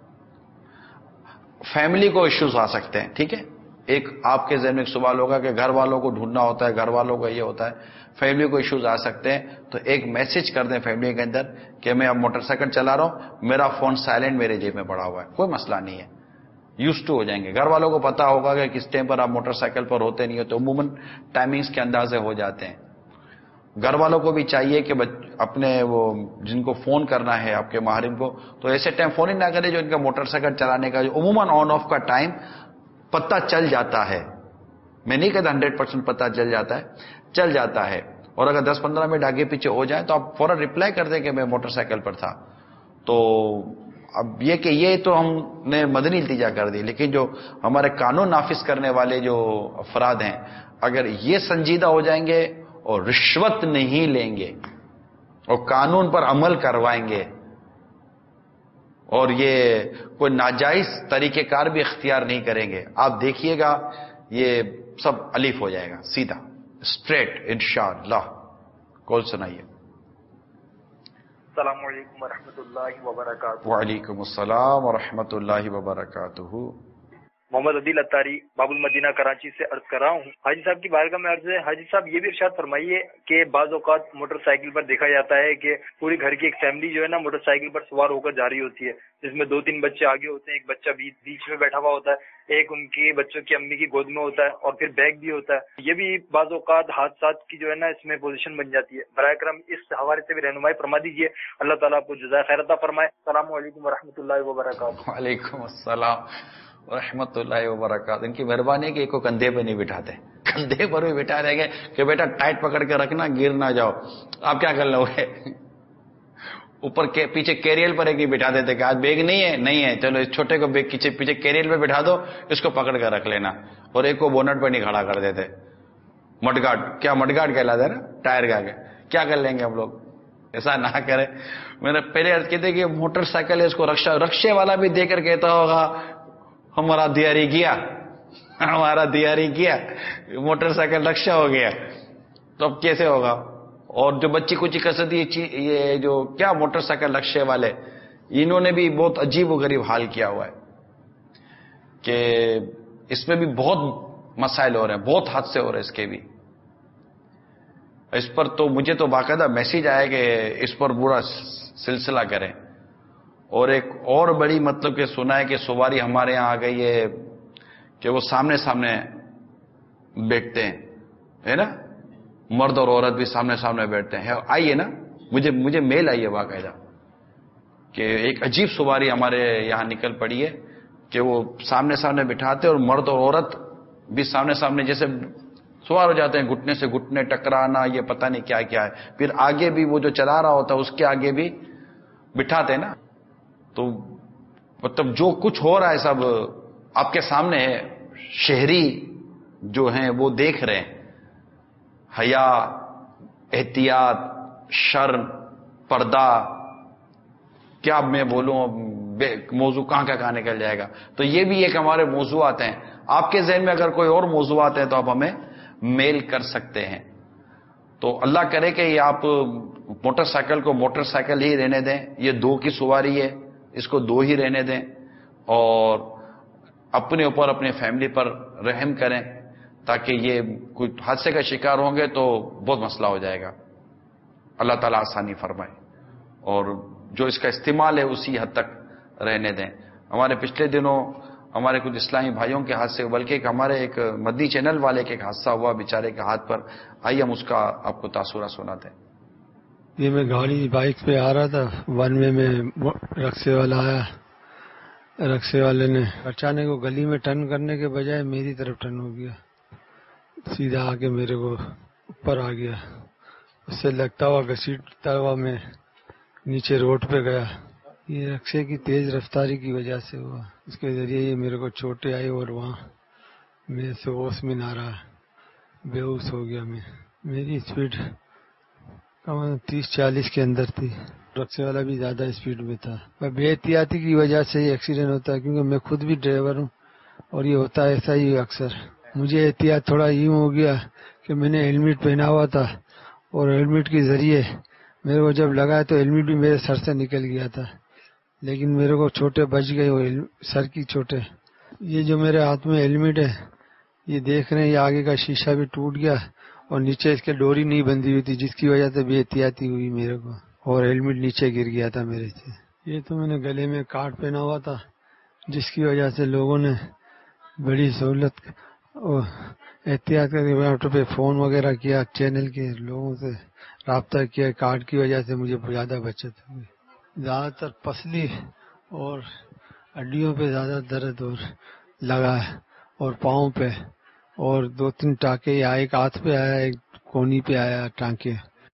فیملی کو ایشوز آ سکتے ہیں. ٹھیک ہے، ایک آپ کے ذہن میں ایک سوال ہوگا کہ گھر والوں کو ڈھونڈنا ہوتا ہے، گھر والوں کو یہ ہوتا ہے، فیملی کو ایشوز آ سکتے ہیں. تو ایک میسج کر دیں فیملی کے اندر کہ میں اب موٹر سائیکل چلا رہا ہوں، میرا فون سائلنٹ میرے جیب میں پڑا ہوا ہے، کوئی مسئلہ نہیں ہے. یوز ٹو ہو جائیں گے. گھر والوں کو پتا ہوگا کہ کس ٹائم پر آپ موٹر سائیکل پر ہوتے نہیں ہوتے، عموماً ٹائمنگز کے اندازے ہو جاتے ہیں. گھر والوں کو بھی چاہیے کہ اپنے وہ جن کو فون کرنا ہے آپ کے محرم کو، تو ایسے ٹائم فون ہی نہ کرے جو ان کا موٹر سائیکل چلانے کا جو عموماً آن آف کا ٹائم پتہ چل جاتا ہے. میں نہیں کہتا ہنڈریڈ پرسینٹ پتہ چل جاتا ہے، چل جاتا ہے. اور اگر دس پندرہ منٹ آگے پیچھے ہو جائے تو آپ فوراً رپلائی کر دیں کہ میں موٹر سائیکل پر تھا. تو اب یہ کہ یہ تو ہم نے مدنی التجا کر دی، لیکن جو ہمارے قانون نافذ کرنے والے جو افراد ہیں اگر یہ سنجیدہ ہو جائیں گے اور رشوت نہیں لیں گے اور قانون پر عمل کروائیں گے اور یہ کوئی ناجائز طریقہ کار بھی اختیار نہیں کریں گے، آپ دیکھیے گا یہ سب الف ہو جائے گا، سیدھا اسٹریٹ انشاءاللہ. کال سنائیے. السلام علیکم ورحمۃ اللہ وبرکاتہ. وعلیکم السلام ورحمۃ اللہ وبرکاتہ. محمد عدیل اتاری باب المدینہ کراچی سے عرض کر رہا ہوں. حاجی صاحب کی بارگاہ میں عرض ہے، حاجی صاحب یہ بھی ارشاد فرمائیے کہ بعض اوقات موٹر سائیکل پر دیکھا جاتا ہے کہ پوری گھر کی ایک فیملی جو ہے نا موٹر سائیکل پر سوار ہو کر جا رہی ہوتی ہے، جس میں دو تین بچے آگے ہوتے ہیں، ایک بچہ بیچ میں بیٹھا ہوا ہوتا ہے، ایک ان کی بچوں کی امی کی گود میں ہوتا ہے اور پھر بیگ بھی ہوتا ہے. یہ بھی بعض اوقات حادثات کی جو ہے نا اس میں پوزیشن بن جاتی ہے. براہ کرم اس حوالے سے بھی رہنمائی فرما دیجیے. اللہ تعالیٰ آپ کو جزائے خیر عطا فرمائے. السلام علیکم ورحمۃ اللہ وبرکاتہ. وعلیکم السلام ورحمۃ اللہ وبرکاتہ. ان کی مہربانی کہ ایک کو کندھے پہ نہیں بٹھاتے، کندھے پر بھی بٹھا رہیں گے کہ بیٹا ٹائٹ پکڑ کے رکھنا، گر نہ جاؤ. آپ کیا کر لو گے؟ اوپر کے پیچھے کیریل پر ایک ہی بٹھا دیتے کہ آج بیگ نہیں ہے نہیں ہے چلو اس چھوٹے کو بیگ پیچھے پیچھے کیریل پہ بٹھا دو، اس کو پکڑ کر رکھ لینا. اور ایک کو بونٹ پہ نہیں کھڑا کر دیتے. مڈ گارڈ، کیا مڈ گارڈ کہلاتا ہے نا، ٹائر کا کیا کر لیں گے ہم لوگ؟ ایسا نہ کرے. میں نے پہلے عرض کی تھی کہ موٹر سائیکل ہے، اس کو رکشا رکشے والا بھی دے کر کہتا ہوگا ہمارا دیاری گیا، ہمارا دیاری گیا، موٹر سائیکل رکشا ہو گیا، تو اب کیسے ہوگا؟ اور جو بچی کچی کسد یہ جو کیا موٹر سائیکل رکشے والے، انہوں نے بھی بہت عجیب و غریب حال کیا ہوا ہے کہ اس میں بھی بہت مسائل ہو رہے ہیں، بہت حادثے ہو رہے ہیں اس کے بھی. اس پر تو مجھے تو باقاعدہ میسج آیا کہ اس پر برا سلسلہ کریں. اور ایک اور بڑی مطلب کہ سنا ہے کہ سواری ہمارے یہاں آ گئی ہے کہ وہ سامنے سامنے بیٹھتے ہیں، ہے نا، مرد اور عورت بھی سامنے سامنے بیٹھتے ہیں. آئیے نا، مجھے مجھے میل آئی ہے باقاعدہ کہ ایک عجیب سواری ہمارے یہاں نکل پڑی ہے کہ وہ سامنے سامنے بٹھاتے اور مرد اور عورت بھی سامنے سامنے جیسے سوار ہو جاتے ہیں, گھٹنے سے گھٹنے ٹکرانا, یہ پتہ نہیں کیا کیا ہے. پھر آگے بھی وہ جو چلا رہا ہوتا ہے اس کے آگے بھی بٹھاتے ہیں نا, تو مطلب جو کچھ ہو رہا ہے سب آپ کے سامنے ہے. شہری جو ہیں وہ دیکھ رہے ہیں. حیا, احتیاط, شرم, پردہ, کیا میں بولوں, موضوع کہاں کا کہاں نکل جائے گا. تو یہ بھی ایک ہمارے موضوعات ہیں. آپ کے ذہن میں اگر کوئی اور موضوعات ہیں تو آپ ہمیں میل کر سکتے ہیں. تو اللہ کرے کہ یہ آپ موٹر سائیکل کو موٹر سائیکل ہی رہنے دیں, یہ دو کی سواری ہے, اس کو دو ہی رہنے دیں, اور اپنے اوپر اپنے فیملی پر رحم کریں, تاکہ یہ کوئی حادثے کا شکار ہوں گے تو بہت مسئلہ ہو جائے گا. اللہ تعالیٰ آسانی فرمائے, اور جو اس کا استعمال ہے اسی حد تک رہنے دیں. ہمارے پچھلے دنوں ہمارے کچھ اسلامی بھائیوں کے ہاتھ سے, بلکہ ایک ہمارے ایک مدنی چینل والے کے ایک حادثہ ہوا بیچارے کے ہاتھ پر. آئیے ہم اس کا آپ کو تاثرہ سناتے ہیں. یہ میں گاڑی بائک پہ آ رہا تھا, ون وے میں رکشے والا آیا, رکشے والے نے اچانک کو گلی میں ٹرن کرنے کے بجائے میری طرف ٹرن ہو گیا, سیدھا آ کے میرے کو اوپر آ گیا. اس سے لگتا ہوا گھسیٹتا ہوا میں نیچے روڈ پہ گیا. یہ رکشے کی تیز رفتاری کی وجہ سے ہوا, اس کے ذریعے یہ میرے کو چوٹیں آئی اور وہاں میرے سے ہوش میں نہ رہا, بے ہوش ہو گیا میں. میری اسپیڈ کم تیس چالیس کے اندر تھی, رکشے والا بھی زیادہ اسپیڈ میں تھا. بے احتیاطی کی وجہ سے یہ ایکسیڈنٹ ہوتا ہے, کیونکہ میں خود بھی ڈرائیور ہوں اور یہ ہوتا ہے ایسا ہی اکثر. مجھے احتیاط تھوڑا یوں ہو گیا کہ میں نے ہیلمٹ پہنا ہوا تھا, اور ہیلمٹ کے ذریعے میرے کو جب لگا تو ہیلمٹ بھی میرے سر سے نکل گیا تھا, لیکن میرے کو چوٹیں بچ گئی, وہ سر کی چوٹیں. یہ جو میرے ہاتھ میں ہیلمٹ ہے یہ دیکھ رہے ہیں, یہ آگے کا شیشہ بھی ٹوٹ گیا اور نیچے اس کے ڈوری نہیں بندھی ہوئی تھی, جس کی وجہ سے بے احتیاطی ہوئی میرے کو, اور ہیلمٹ نیچے گر گیا تھا میرے سے. یہ تو میں نے گلے میں کارڈ پہنا ہوا تھا, جس کی وجہ سے لوگوں نے بڑی سہولت اور احتیاط کر کے پہ فون وغیرہ کیا, چینل کے لوگوں سے رابطہ کیا. کارڈ کی وجہ سے مجھے زیادہ بچت ہوئی. زیادہ تر پسلی اور ہڈیوں پہ زیادہ درد اور لگا ہے, اور پاؤں پہ, اور دو تین ٹانکے آئے, ایک ہاتھ پہ آیا, ایک کونی پہ آیا ٹانکے.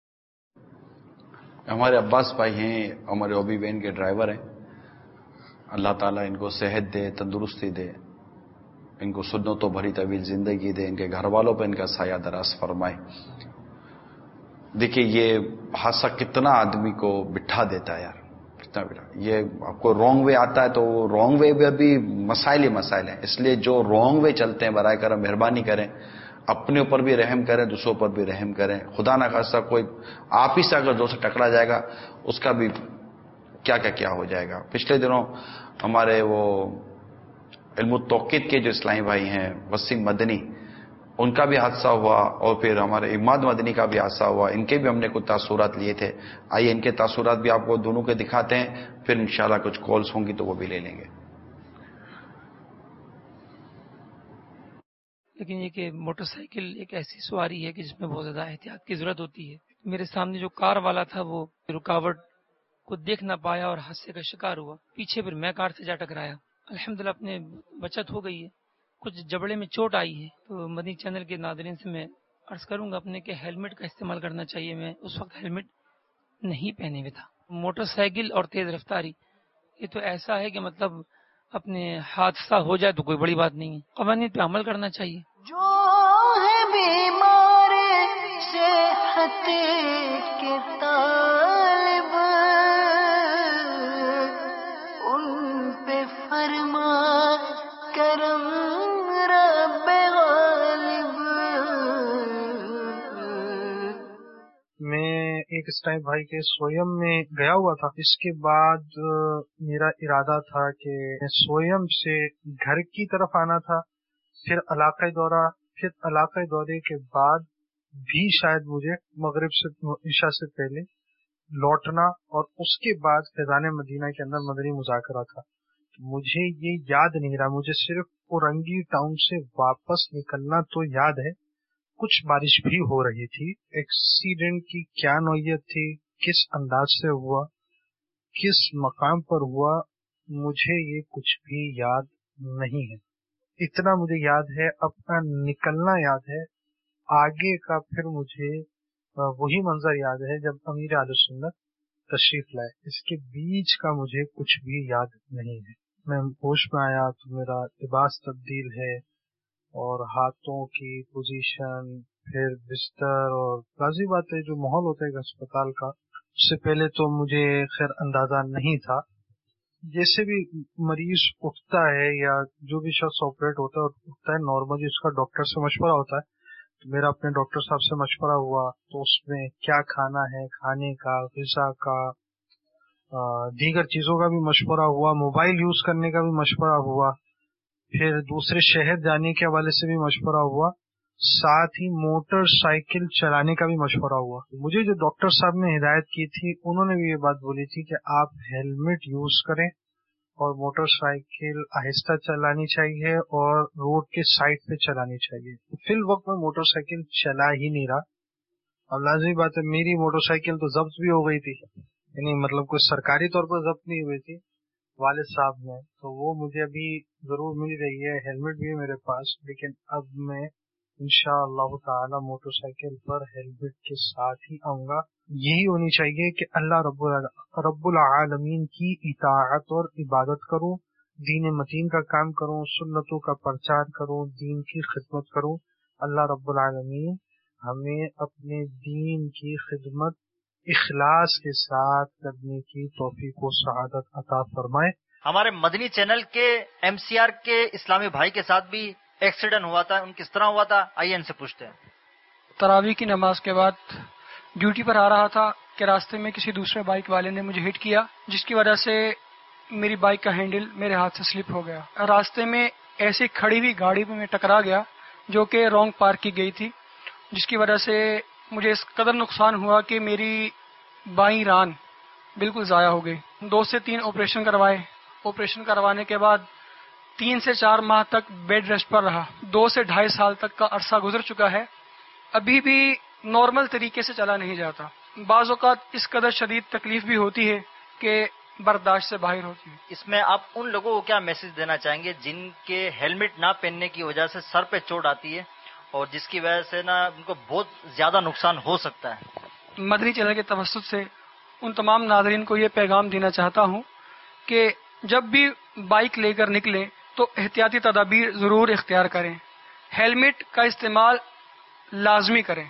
ہمارے عباس بھائی ہیں, ہمارے اوبی وین کے ڈرائیور ہیں. اللہ تعالیٰ ان کو صحت دے, تندرستی دے, ان کو سنتوں بھری طویل زندگی دے, ان کے گھر والوں پہ ان کا سایہ دراز فرمائے. دیکھیے یہ حادثہ کتنا آدمی کو بٹھا دیتا ہے یار, کتنا بٹھا. یہ آپ کو رانگ وے آتا ہے تو رانگ وے میں بھی مسائل ہی مسائل ہیں. اس لیے جو رانگ وے چلتے ہیں برائے کرم مہربانی کریں, اپنے اوپر بھی رحم کریں, دوسروں پر بھی رحم کریں. خدا نہ خاصہ کوئی آپ ہی سے اگر دوست ٹکرا جائے گا اس کا بھی کیا کیا کیا ہو جائے گا. پچھلے دنوں ہمارے وہ علم التوقید کے جو اسلامی بھائی ہیں وسیم مدنی, ان کا بھی حادثہ ہوا, اور پھر ہمارے اماد مدنی کا بھی حادثہ ہوا. ان کے بھی ہم نے کچھ تاثرات لیے تھے. آئیے ان کے تاثرات بھی آپ کو دونوں کے دکھاتے ہیں, پھر انشاءاللہ کچھ کالز ہوں گی تو وہ بھی لے لیں گے. لیکن یہ کہ موٹر سائیکل ایک ایسی سواری ہے کہ جس میں بہت زیادہ احتیاط کی ضرورت ہوتی ہے. میرے سامنے جو کار والا تھا وہ رکاوٹ کو دیکھ نہ پایا اور حادثے کا شکار ہوا. پیچھے پھر میں کار سے جا ٹکرایا. الحمدللہ اپنے بچت ہو گئی ہے. کچھ جبڑے میں چوٹ آئی ہے. تو مدنی چینل کے ناظرین سے میں عرض کروں گا اپنے کہ ہیلمٹ کا استعمال کرنا چاہیے. میں اس وقت ہیلمٹ نہیں پہنے ہوئے تھا. موٹر سائیکل اور تیز رفتاری یہ تو ایسا ہے کہ مطلب اپنے حادثہ ہو جائے تو کوئی بڑی بات نہیں ہے. قوانین پہ عمل کرنا چاہیے. جو ہے بیمار صحت کے طالب ان پہ فرما کرم رب غالب. میں ایک اسٹائپ بھائی کے سویم میں گیا ہوا تھا. اس کے بعد میرا ارادہ تھا کہ سویم سے گھر کی طرف آنا تھا, پھر علاقائی دورہ, پھر علاقائی دورے کے بعد بھی شاید مجھے مغرب سے عشاء سے پہلے لوٹنا, اور اس کے بعد فیضان مدینہ کے اندر مدنی مذاکرہ تھا. مجھے یہ یاد نہیں رہا, مجھے صرف اورنگی ٹاؤن سے واپس نکلنا تو یاد ہے. کچھ بارش بھی ہو رہی تھی. ایکسیڈنٹ کی کیا نوعیت تھی, کس انداز سے ہوا, کس مقام پر ہوا, مجھے یہ کچھ بھی یاد نہیں ہے. اتنا مجھے یاد ہے, اپنا نکلنا یاد ہے, आगे का फिर मुझे वही मंजर याद है जब अमीर आले सुन्नत तशरीफ लाए। इसके बीच का मुझे कुछ भी याद नहीं है। मैं होश में आया तो मेरा लिबास तब्दील है और हाथों की पोजीशन, फिर बिस्तर, और लाजी बात है जो माहौल होता है अस्पताल का, उससे पहले तो मुझे खैर अंदाजा नहीं था। जैसे भी मरीज उठता है या जो भी शख्स ऑपरेट होता है उठता है, नॉर्मली उसका डॉक्टर से मशवरा होता है। तो मेरा अपने डॉक्टर साहब से मशवरा हुआ तो उसमें क्या खाना है, खाने का, ग़िज़ा का, दीगर चीजों का भी मशवरा हुआ, मोबाइल यूज करने का भी मशवरा हुआ, फिर दूसरे शहर जाने के हवाले से भी मशवरा हुआ, साथ ही मोटरसाइकिल चलाने का भी मशवरा हुआ। मुझे जो डॉक्टर साहब ने हिदायत की थी उन्होंने भी ये बात बोली थी कि आप हेलमेट यूज करें और मोटरसाइकिल आहिस्ता चलानी चाहिए और रोड के साइड पे चलानी चाहिए। फिल वक्त में मोटरसाइकिल चला ही नहीं रहा। अब लाज़मी बात है मेरी मोटरसाइकिल तो जब्त भी हो गई थी, यानी मतलब कोई सरकारी तौर पर जब्त नहीं हुई थी वालिद साहब ने, तो वो मुझे अभी जरूर मिल रही है। हेलमेट भी है मेरे पास, लेकिन अब मैं इंशाअल्लाह ताला मोटरसाइकिल पर हेलमेट के साथ ही आऊंगा। यही होनी चाहिए कि अल्लाह रब्बुल रब्बुल आलमीन की इताअत और इबादत करूं, दीन मतीन का काम करूं, सुन्नतों का प्रचार करूं, दीन की खिदमत करूं। अल्लाह रब्बुल आलमीन हमें अपने दीन की खिदमत इखलास के साथ करने की तौफीक व सआदत अता फरमाए। हमारे मदनी चैनल के एमसीआर के इस्लामी भाई के साथ भी एक्सीडेंट हुआ था, उन किस तरह हुआ था आइए इनसे पूछते हैं। तरावी की नमाज के बाद ड्यूटी पर आ रहा था कि रास्ते में किसी दूसरे बाइक वाले ने मुझे हिट किया, जिसकी वजह से मेरी बाइक का हैंडल मेरे हाथ से स्लिप हो गया। रास्ते में ऐसी खड़ी हुई गाड़ी में मैं टकरा गया जो कि रॉन्ग पार्क की गई थी, जिसकी वजह से मुझे इस कदर नुकसान हुआ कि मेरी बाईं रान बिल्कुल ज़ाया हो गई। दो से तीन ऑपरेशन करवाए। ऑपरेशन करवाने के बाद तीन से चार माह तक बेड रेस्ट पर रहा। दो से ढाई साल तक का अरसा गुजर चुका है, अभी भी नॉर्मल तरीके से चला नहीं जाता। बाज़ औक़ात इस कदर शदीद तकलीफ भी होती है कि बर्दाश्त से बाहर होती है। इसमें आप उन लोगों को क्या मैसेज देना चाहेंगे जिनके हेलमेट ना पहनने की वजह से सर पे चोट आती है और जिसकी वजह से ना उनको बहुत ज्यादा नुकसान हो सकता है? मदनी चैनल के तवस्सुत से उन तमाम नाज़रीन को ये पैगाम देना चाहता हूँ कि जब भी बाइक लेकर निकलें तो एहतियाती तदाबीर जरूर इख्तियार करें, हेलमेट का इस्तेमाल लाजमी करें।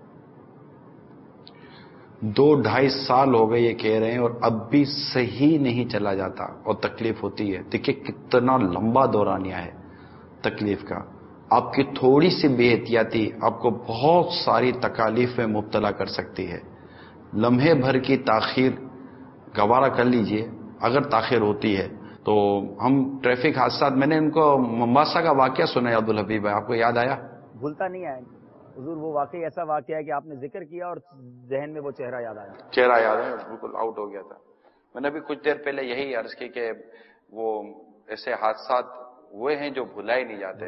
दो ढाई साल हो गए ये कह रहे हैं और अब भी सही नहीं चला जाता और तकलीफ होती है। देखिए कितना लंबा दौरानिया है तकलीफ का। आपकी थोड़ी सी बेहतियाती आपको बहुत सारी तकालीफ में मुब्तला कर सकती है। लम्हे भर की ताखीर गवारा कर लीजिए, अगर ताखीर होती है तो हम ट्रैफिक हादसा, मैंने इनको मोम्बासा का वाकया सुना है अब्दुल हबीब भाई, आपको याद आया? भूलता नहीं है हुजूर, वो वाकई ऐसा वाकया है कि आपने जिक्र किया और जहन में वो चेहरा याद आया। चेहरा याद है, बिल्कुल आउट हो गया था। मैंने भी कुछ देर पहले यही अर्ज की कि वो ऐसे हादसा हुए हैं जो भुलाए नहीं जाते।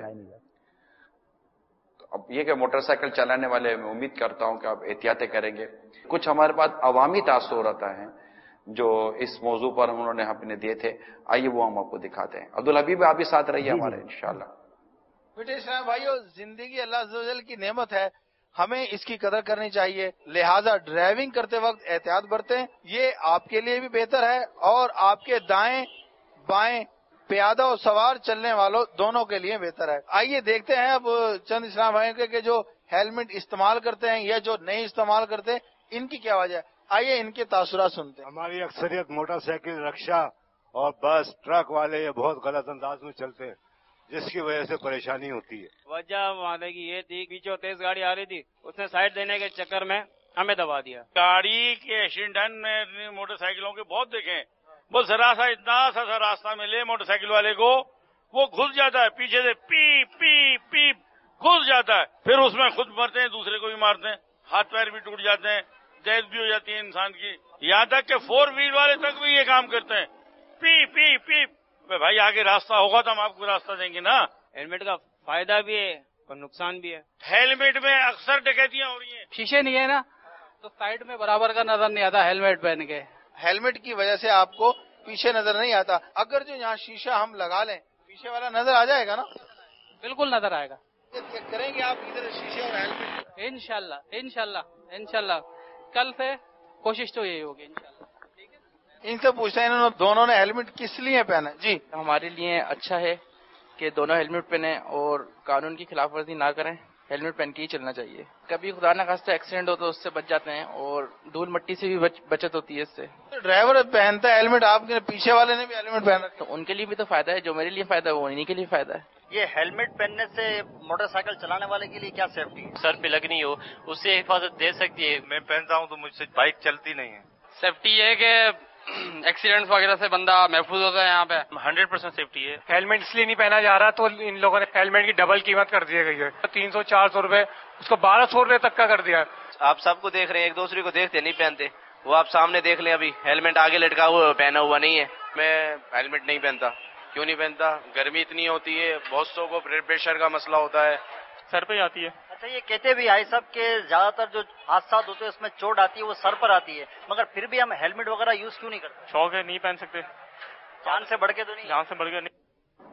तो अब ये कि मोटरसाइकिल चलाने वाले मैं उम्मीद करता हूं कि आप एहतियातें करेंगे। कुछ हमारे पास अवामी तासुरात हैं जो इस मौजू पर उन्होंने अपने दिए थे, आइए वो हम आपको दिखाते हैं। अब्दुल हबीब आप भी साथ रहिए हमारे इंशाल्लाह। बेटे इस्लाम भाइयों, जिंदगी अल्लाह अज़्ज़ व जल की नेमत है, हमें इसकी कदर करनी चाहिए। लिहाजा ड्राइविंग करते वक्त एहतियात बरतें, ये आपके लिए भी बेहतर है और आपके दाएं बाएं प्यादा और सवार चलने वालों दोनों के लिए बेहतर है। आइए देखते हैं अब चंद इस्लाम भाइयों के, के जो हेलमेट इस्तेमाल करते हैं या जो नहीं इस्तेमाल करते, इनकी क्या वजह है। आइए इनके तासुरात सुनते हैं। हमारी अक्सरियत मोटरसाइकिल, रिक्शा और बस, ट्रक वाले ये बहुत गलत अंदाज में चलते हैं, जिसकी वजह से परेशानी होती है। वजह माने की ये थी, पीछे तेज गाड़ी आ रही थी, उसने साइड देने के चक्कर में हमें दबा दिया। गाड़ी के एक्सीडेंट में मोटरसाइकिलों के बहुत देखे, वो जरा सा इतना सा सा रास्ता मिले मोटरसाइकिल वाले को, वो घुस जाता है पीछे से, पी पी पी घुस जाता है, फिर उसमें खुद मरते हैं, दूसरे को भी मारते हैं, हाथ पैर भी टूट जाते हैं, डेथ भी हो जाती है इंसान की। यहाँ तक कि फोर व्हील वाले तक भी ये काम करते हैं, पी पी पी। भाई आगे रास्ता होगा तो हम आपको रास्ता देंगे ना। हेलमेट का फायदा भी है और नुकसान भी है। हेलमेट में अक्सर डकैतियां हो रही हैं। शीशे नहीं है ना तो साइड में बराबर का नजर नहीं आता हेलमेट पहन के। हेलमेट की वजह से आपको पीछे नजर नहीं आता। अगर जो यहाँ शीशा हम लगा लें, पीछे वाला नजर आ जाएगा ना? बिल्कुल नजर आएगा। کریں گے آپ ادھر شیشے اور ہیلمٹ؟ انشاءاللہ انشاءاللہ انشاءاللہ کل سے کوشش تو یہی ہوگی انشاءاللہ. ان سے پوچھتے ہیں انہوں نے دونوں نے ہیلمٹ کس لیے پہنا؟ جی ہمارے لیے اچھا ہے کہ دونوں ہیلمٹ پہنیں اور قانون کی خلاف ورزی نہ کریں. ہیلمٹ پہن کے ہی چلنا چاہیے. کبھی خدا نہ خواستہ ایکسیڈنٹ ہو تو اس سے بچ جاتے ہیں اور دھول مٹی سے بھی بچ, بچت ہوتی ہے اس سے. ڈرائیور پہنتا ہے ہیلمٹ، آپ کے پیچھے والے نے بھی ہیلمٹ پہنا تو ان کے لیے بھی تو فائدہ ہے. جو میرے لیے فائدہ ہے وہ انہیں کے لیے فائدہ ہے. یہ ہیلمٹ پہننے سے موٹر سائیکل چلانے والے کے لیے کیا سیفٹی ہے؟ سر پہ لگنی ہو اس سے حفاظت دے سکتی ہے. میں پہنتا ہوں تو مجھ سے بائک چلتی نہیں ہے. سیفٹی یہ ہے کہ ایکسیڈنٹ وغیرہ سے بندہ محفوظ ہوتا ہے. یہاں پہ ہنڈریڈ پرسینٹ سیفٹی ہے. ہیلمٹ اس لیے نہیں پہنا جا رہا تو ان لوگوں نے ہیلمٹ کی ڈبل قیمت کر دی گئی ہے. تین سو چار سو روپے اس کو بارہ سو روپے تک کا کر دیا. آپ سب کو دیکھ رہے ہیں، ایک دوسرے کو دیکھتے نہیں پہنتے. وہ آپ سامنے دیکھ لیں، ابھی ہیلمٹ آگے لٹکا ہوا پہنا ہوا نہیں ہے. میں ہیلمٹ نہیں پہنتا. کیوں نہیں پہنتا؟ گرمی اتنی ہوتی ہے، بہت سو کو بلڈ پریشر کا مسئلہ ہوتا ہے، سر پہ آتی ہے. اچھا یہ کہتے بھی آئی صاحب کہ زیادہ تر جو حادثات ہوتے ہیں اس میں چوٹ آتی ہے وہ سر پر آتی ہے، مگر پھر بھی ہم ہیلمٹ وغیرہ یوز کیوں نہیں کرتے؟ شوق ہے، نہیں پہن سکتے. جان سے بڑھ کے تو نہیں؟ جان سے بڑھ کے نہیں.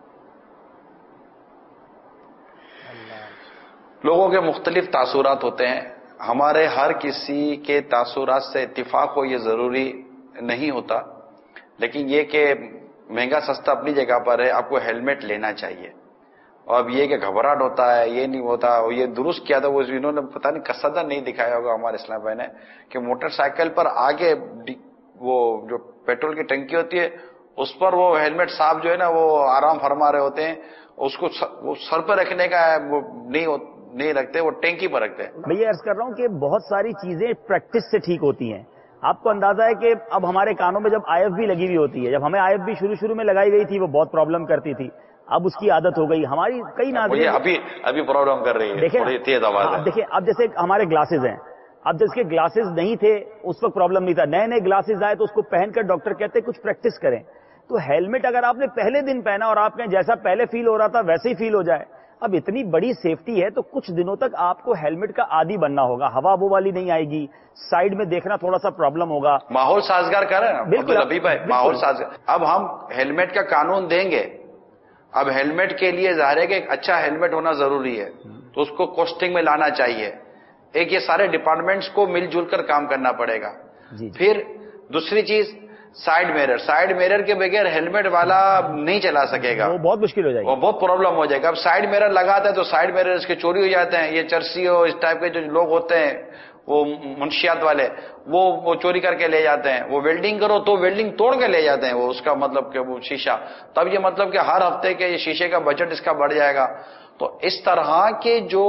لوگوں کے مختلف تاثرات ہوتے ہیں. ہمارے ہر کسی کے تاثرات سے اتفاق ہو یہ ضروری نہیں ہوتا، لیکن یہ کہ مہنگا سستا اپنی جگہ پر ہے. آپ کو ہیلمٹ لینا چاہیے. اور اب یہ کہ گھبراہٹ ہوتا ہے، یہ نہیں ہوتا. یہ درست کیا تھا وہ انہوں نے پتہ نہیں قصدن نہیں دکھایا ہوگا ہمارے اسلام بھائی نے کہ موٹر سائیکل پر آگے وہ جو پیٹرول کی ٹنکی ہوتی ہے اس پر وہ ہیلمٹ صاحب جو ہے نا وہ آرام فرما رہے ہوتے ہیں. اس کو وہ سر پہ رکھنے کا وہ نہیں نہیں رکھتے، وہ ٹینکی پر رکھتے ہیں. میں یہ عرض کر رہا ہوں کہ بہت ساری چیزیں پریکٹس سے ٹھیک ہوتی ہیں. آپ کو اندازہ ہے کہ اب ہمارے کانوں میں جب آئی ایف بی لگی ہوئی ہوتی ہے، جب ہمیں آئی ایف بی شروع شروع میں لگائی گئی تھی وہ بہت پرابلم کرتی تھی. اب اس کی عادت ہو گئی. ہماری کئی ناظرین ابھی ابھی پرابلم کر رہی ہے، تھوڑی تیز آواز ہے. دیکھیں اب جیسے ہمارے گلاسز ہیں، اب جس کے گلاسز نہیں تھے اس وقت پرابلم نہیں تھا. نئے نئے گلاسز آئے تو اس کو پہن کر ڈاکٹر کہتے ہیں کچھ پریکٹس کریں. تو ہیلمٹ اگر آپ نے پہلے دن پہنا اور آپ نے جیسا پہلے فیل ہو رہا تھا ویسے ہی فیل ہو جائے، اب اتنی بڑی سیفٹی ہے تو کچھ دنوں تک آپ کو ہیلمٹ کا عادی بننا ہوگا. ہوا وہ والی نہیں آئے گی، سائیڈ میں دیکھنا تھوڑا سا پرابلم ہوگا. ماحول سازگار کریں نا. بالکل ابھی بھائی ماحول سازگار. اب ہم ہیلمٹ کا قانون دیں گے. اب ہیلمٹ کے لیے ظاہر ہے کہ ایک اچھا ہیلمٹ ہونا ضروری ہے، تو اس کو کوسٹنگ میں لانا چاہیے. ایک یہ سارے ڈپارٹمنٹس کو مل جل کر کام کرنا پڑے گا. جی پھر دوسری چیز سائیڈ میرر. سائیڈ میرر کے بغیر ہیلمٹ والا نہیں چلا سکے گا، وہ بہت مشکل ہو جائے گا، وہ بہت پرابلم ہو جائے گا. اب سائیڈ میرر لگاتا ہے تو سائیڈ میرر اس کے چوری ہو جاتے ہیں. یہ چرسی ہو اس ٹائپ کے جو لوگ ہوتے ہیں وہ منشیات والے وہ وہ چوری کر کے لے جاتے ہیں. وہ ویلڈنگ کرو تو ویلڈنگ توڑ کے لے جاتے ہیں. وہ اس کا مطلب کہ وہ شیشہ، تب یہ مطلب کہ ہر ہفتے کے یہ شیشے کا بجٹ اس کا بڑھ جائے گا. تو اس طرح کے جو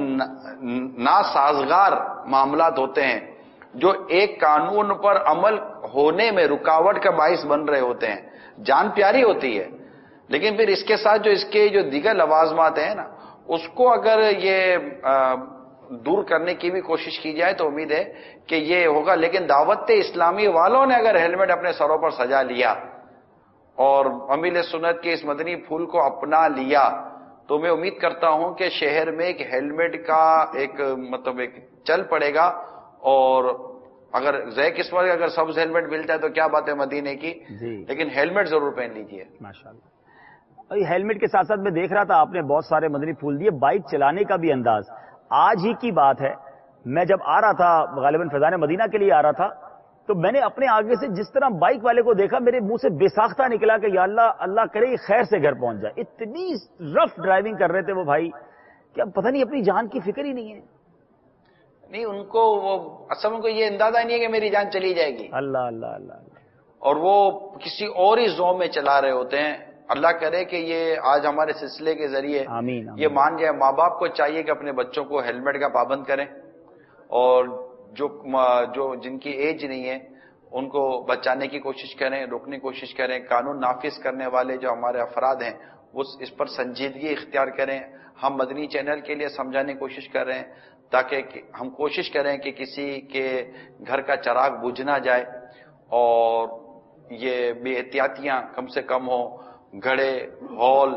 ناسازگار معاملات ہوتے ہیں جو ایک قانون پر عمل ہونے میں رکاوٹ کا باعث بن رہے ہوتے ہیں. جان پیاری ہوتی ہے لیکن پھر اس کے ساتھ جو اس کے جو دیگر لوازمات ہیں نا اس کو اگر یہ دور کرنے کی بھی کوشش کی جائے تو امید ہے کہ یہ ہوگا. لیکن دعوت اسلامی والوں نے اگر ہیلمٹ اپنے سروں پر سجا لیا اور امیل سنت کے اس مدنی پھول کو اپنا لیا تو میں امید کرتا ہوں کہ شہر میں ایک ہیلمٹ کا ایک مطلب ایک چل پڑے گا. اور اگر زی قسمت کا اگر سبز ہیلمٹ ملتا ہے تو کیا بات ہے مدینے کی، لیکن ہیلمٹ ضرور پہن لیجیے. ماشاءاللہ. ہیلمٹ کے ساتھ ساتھ میں دیکھ رہا تھا آپ نے بہت سارے مدنی پھول دیے. بائک چلانے کا بھی انداز. آج ہی کی بات ہے، میں جب آ رہا تھا غالباً فیضان مدینہ کے لیے آ رہا تھا تو میں نے اپنے آگے سے جس طرح بائک والے کو دیکھا میرے منہ سے بے ساختہ نکلا کہ یا اللہ اللہ کرے خیر سے گھر پہنچ جائے. اتنی رف ڈرائیونگ کر رہے تھے وہ بھائی کہ اب پتہ نہیں اپنی جان کی فکر ہی نہیں ہے. نہیں ان کو وہ اصل ان کو یہ اندازہ نہیں ہے کہ میری جان چلی جائے گی. اللہ اللہ اللہ. اور وہ کسی اور ہی زوم میں چلا رہے ہوتے ہیں. اللہ کرے کہ یہ آج ہمارے سلسلے کے ذریعے آمین آمین. یہ مان جائے. ماں باپ کو چاہیے کہ اپنے بچوں کو ہیلمٹ کا پابند کریں اور جو جو جن کی ایج نہیں ہے ان کو بچانے کی کوشش کریں، روکنے کی کوشش کریں. قانون نافذ کرنے والے جو ہمارے افراد ہیں وہ اس پر سنجیدگی اختیار کریں. ہم مدنی چینل کے لیے سمجھانے کی کوشش کر رہے ہیں تاکہ ہم کوشش کریں کہ کسی کے گھر کا چراغ بجھ نہ جائے اور یہ بے احتیاطیاں کم سے کم ہوں. گھڑے ہال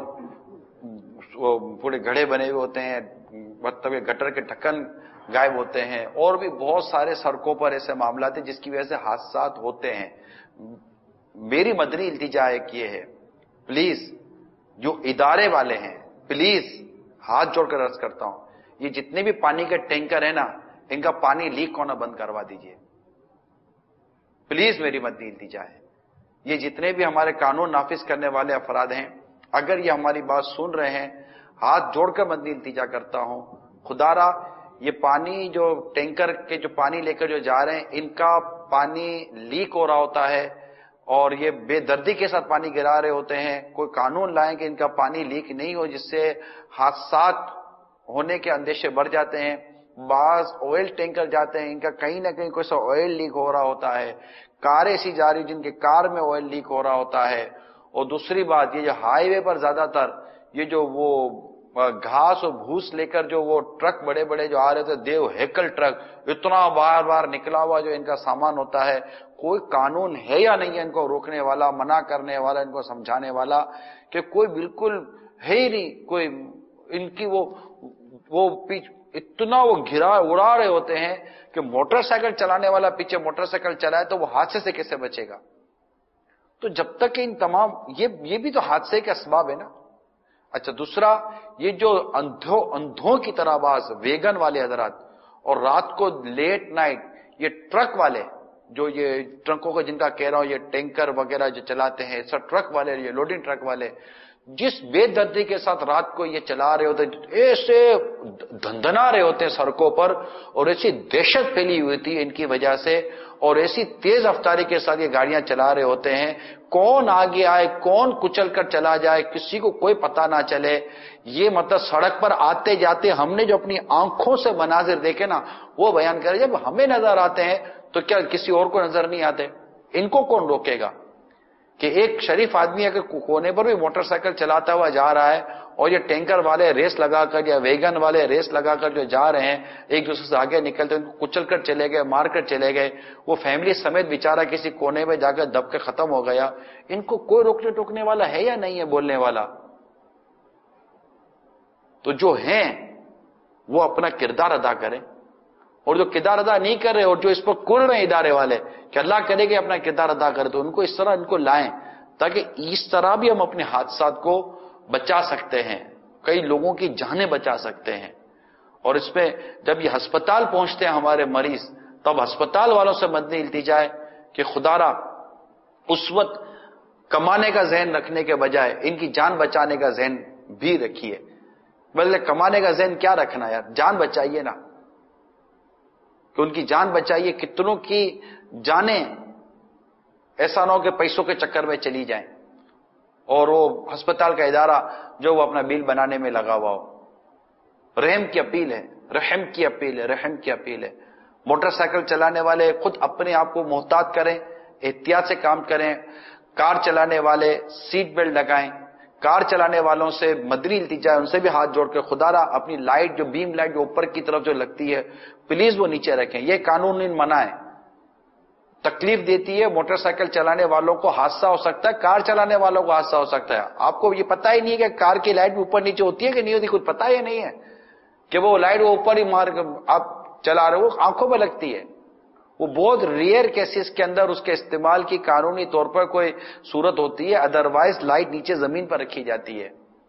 پورے گھڑے بنے ہوئے ہوتے ہیں، مطلب گٹر کے ڈھکن غائب ہوتے ہیں اور بھی بہت سارے سڑکوں پر ایسے معاملات ہیں جس کی وجہ سے حادثات ہوتے ہیں. میری مدنی التجا ایک یہ ہے، پلیز جو ادارے والے ہیں پلیز ہاتھ جوڑ کر عرض کرتا ہوں، یہ جتنے بھی پانی کے ٹینکر ہیں نا، ان کا پانی لیک ہونا بند کروا دیجئے پلیز، میری مدنی التجا ہے۔ یہ جتنے بھی ہمارے قانون نافذ کرنے والے افراد ہیں، اگر یہ ہماری بات سن رہے ہیں، ہاتھ جوڑ کر مدنی التجا کرتا ہوں، خدا را یہ پانی جو ٹینکر کے جو پانی لے کر جو جا رہے ہیں، ان کا پانی لیک ہو رہا ہوتا ہے اور یہ بے دردی کے ساتھ پانی گرا رہے ہوتے ہیں، کوئی قانون لائیں کہ ان کا پانی لیک نہیں ہو، جس سے حادثات ہونے کے اندیشے بڑھ جاتے ہیں۔ بعض آئل ٹینکر جاتے ہیں، ان کا کہیں نہ کہیں کوئی سا آئل لیک ہو رہا ہوتا ہے، کاریں ایسی جا رہی جن کے کار میں آئل لیک ہو رہا ہوتا ہے۔ اور دوسری بات یہ جو ہائی وے پر زیادہ تر یہ جو وہ گھاس اور بھوس لے کر جو وہ ٹرک بڑے بڑے جو آ رہے تھے، دیو ہیکل ٹرک، اتنا بار بار نکلا ہوا جو ان کا سامان ہوتا ہے، کوئی قانون ہے یا نہیں ہے ان کو روکنے والا، منع کرنے والا، ان کو سمجھانے والا؟ کہ کوئی بالکل ہے ہی نہیں کوئی ان کی۔ وہ وہ اتنا وہ گھرا اڑا رہے ہوتے ہیں کہ موٹر سائیکل چلانے والا پیچھے موٹر سائیکل چلائے تو وہ حادثے سے کیسے بچے گا؟ تو جب تک ان تمام یہ یہ بھی تو حادثے کے اسباب ہے نا۔ اچھا دوسرا، یہ جو اندھوں اندھوں کی طرح باز ویگن والے حضرات اور رات کو لیٹ نائٹ یہ ٹرک والے جو یہ ٹرکوں کو جن کا کہہ رہا ہوں، یہ ٹینکر وغیرہ جو چلاتے ہیں، سب ٹرک والے، یہ لوڈنگ ٹرک والے، جس بے دردی کے ساتھ رات کو یہ چلا رہے ہوتے ہیں، ایسے دھندنا رہے ہوتے ہیں سڑکوں پر، اور ایسی دہشت پھیلی ہوئی تھی ان کی وجہ سے، اور ایسی تیز رفتاری کے ساتھ یہ گاڑیاں چلا رہے ہوتے ہیں، کون آگے آئے کون کچل کر چلا جائے کسی کو کوئی پتہ نہ چلے۔ یہ مطلب سڑک پر آتے جاتے ہم نے جو اپنی آنکھوں سے مناظر دیکھے نا وہ بیان کرے، جب ہمیں نظر آتے ہیں تو کیا کسی اور کو نظر نہیں آتے؟ ان کو کون روکے گا کہ ایک شریف آدمی اگر کونے پر بھی موٹر سائیکل چلاتا ہوا جا رہا ہے اور یہ ٹینکر والے ریس لگا کر یا ویگن والے ریس لگا کر جو جا رہے ہیں، ایک دوسرے سے آگے نکلتے ہیں، کچل کر چلے گئے، مار کر چلے گئے، وہ فیملی سمیت بیچارہ کسی کونے میں جا کر دب کے ختم ہو گیا، ان کو کوئی روکنے ٹوکنے والا ہے یا نہیں ہے بولنے والا؟ تو جو ہیں وہ اپنا کردار ادا کریں، اور جو کردار ادا نہیں کر رہے اور جو اس پر کڑ رہے ہیں ادارے والے کہ اللہ کرے کہ اپنا کردار ادا کرے، تو ان کو اس طرح ان کو لائیں تاکہ اس طرح بھی ہم اپنے حادثات کو بچا سکتے ہیں، کئی لوگوں کی جانیں بچا سکتے ہیں۔ اور اس میں جب یہ ہسپتال پہنچتے ہیں ہمارے مریض، تب ہسپتال والوں سے مدنی التجا ہے کہ خدا را اس وقت کمانے کا ذہن رکھنے کے بجائے ان کی جان بچانے کا ذہن بھی رکھیے۔ بلکہ کمانے کا ذہن کیا رکھنا یار، جان بچائیے نا، کہ ان کی جان بچائیے۔ کتنوں کی جانیں ایسا نہ ہو کہ پیسوں کے چکر میں چلی جائیں اور وہ ہسپتال کا ادارہ جو وہ اپنا بل بنانے میں لگا ہوا ہو۔ رحم کی اپیل ہے، رحم کی اپیل ہے، رحم کی اپیل ہے۔ موٹر سائیکل چلانے والے خود اپنے آپ کو محتاط کریں، احتیاط سے کام کریں۔ کار چلانے والے سیٹ بیلٹ لگائیں۔ کار چلانے والوں سے مدنی التجا ہے، ان سے بھی ہاتھ جوڑ کے خدا را اپنی لائٹ جو بیم لائٹ جو اوپر کی طرف جو لگتی ہے پلیز وہ نیچے رکھیں۔ یہ قانون منع ہے، تکلیف دیتی ہے۔ موٹر سائیکل چلانے والوں کو حادثہ ہو سکتا ہے، کار چلانے والوں کو حادثہ ہو سکتا ہے۔ آپ کو یہ پتہ ہی نہیں ہے کہ کار کی لائٹ بھی اوپر نیچے ہوتی ہے کہ نہیں ہوتی، کچھ پتہ ہی نہیں ہے کہ وہ لائٹ وہ اوپر ہی مار آپ چلا رہے ہو، آنکھوں پہ لگتی ہے۔ وہ بہت ریئر کیسز کے اندر اس کے استعمال کی قانونی طور پر کوئی صورت ہوتی ہے، ادروائز لائٹ نیچے زمین پر رکھی جاتی ہے۔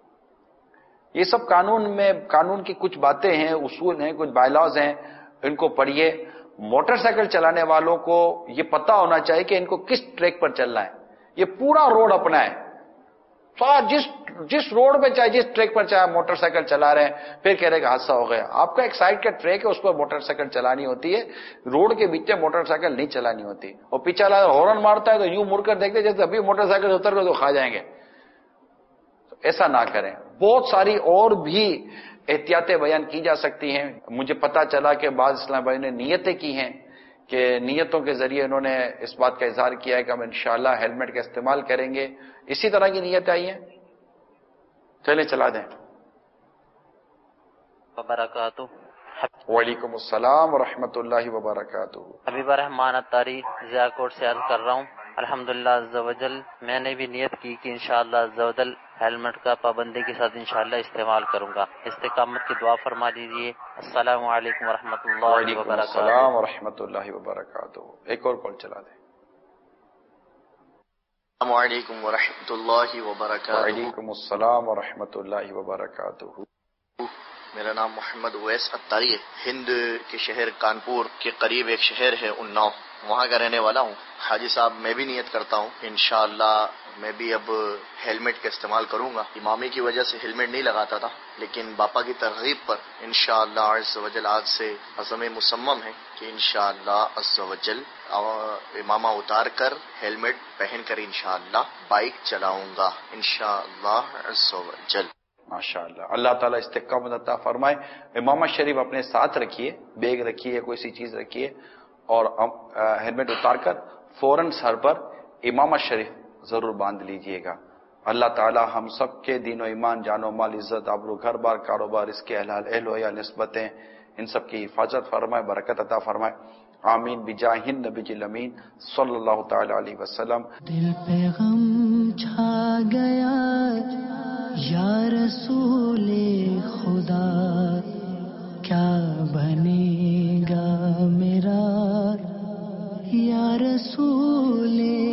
یہ سب قانون میں قانون کی کچھ باتیں ہیں، اصول ہیں، کچھ بائی لاز ہیں، ان کو پڑھیے۔ موٹر سائیکل چلانے والوں کو یہ پتا ہونا چاہیے کہ ان کو کس ٹریک پر چلنا ہے۔ یہ پورا روڈ اپنا ہے، جس جس روڈ پہ چاہے جس ٹریک پر چاہے موٹر سائیکل چلا رہے ہیں، پھر کہہ رہے کہ حادثہ ہو گیا۔ آپ کا ایک سائڈ کا ٹریک ہے، اس پر موٹر سائیکل چلانی ہوتی ہے، روڈ کے بیچ میں موٹر سائیکل نہیں چلانی ہوتی۔ اور پیچھے والا ہارن مارتا ہے تو یوں مڑ کر دیکھتے جیسے ابھی موٹر سائیکل اتر کر تو کھا جائیں گے۔ ایسا نہ کریں۔ بہت ساری اور بھی احتیاطیں بیان کی جا سکتی ہیں۔ مجھے پتا چلا کہ بعض اسلام بھائی نے نیتیں کی ہیں کہ نیتوں کے ذریعے انہوں نے اس بات کا اظہار کیا ہے کہ ہم انشاءاللہ ہیلمٹ کا استعمال کریں گے۔ اسی طرح کی نیت آئی ہیں، چلیں چلا دیں۔ وبرکاتہ۔ وعلیکم السلام ورحمۃ اللہ وبرکاتہ۔ حبیب الرحمان اتاری ضیاء کوٹ سے عرض کر رہا ہوں، الحمدللہ عز و جل میں نے بھی نیت کی کہ انشاءاللہ عز و جل ہیلمٹ کا پابندی کے ساتھ انشاءاللہ استعمال کروں گا۔ استقامت کی دعا فرما دیجیے۔ السلام علیکم ورحمۃ اللہ وبرکاتہ۔ وعلیکم السلام ورحمۃ اللہ وبرکاتہ۔ ایک اور کال چلا دیں۔ السلام علیکم ورحمۃ اللہ وبرکاتہ۔ وعلیکم السلام ورحمۃ اللہ وبرکاتہ۔ میرا نام محمد اویس اتاری ہے. ہند کے شہر کانپور کے قریب ایک شہر ہے اناؤ، وہاں کا رہنے والا ہوں. حاجی صاحب میں بھی نیت کرتا ہوں انشاءاللہ میں بھی اب ہیلمٹ کا استعمال کروں گا. امامی کی وجہ سے ہیلمٹ نہیں لگاتا تھا، لیکن باپا کی ترغیب پر انشاءاللہ عز و جل آج سے عزم مصمم ہے کہ انشاءاللہ عز و جل امامہ اتار کر ہیلمٹ پہن کر انشاءاللہ بائک چلاؤں گا انشاءاللہ عز و جل. ماشاءاللہ، اللہ تعالیٰ استقامت عطا فرمائے. امامہ شریف اپنے ساتھ رکھیے، بیگ رکھیے، کوئی سی چیز رکھیے، اور ہیلمٹ اتار کر فوراً سر پر امامہ شریف ضرور باندھ لیجئے گا. اللہ تعالیٰ ہم سب کے دین و ایمان، جان و مال، عزت، آبرو، گھر بار، کاروبار، اس کے احلال اہل و عیال نسبتیں، ان سب کی حفاظت فرمائے، برکت عطا فرمائے. آمین بجاہ النبی الامین صلی اللہ تعالی علیہ وسلم. دل پہ غم چھا گیا یا رسول خدا، کیا بنے گا میرا یا رسول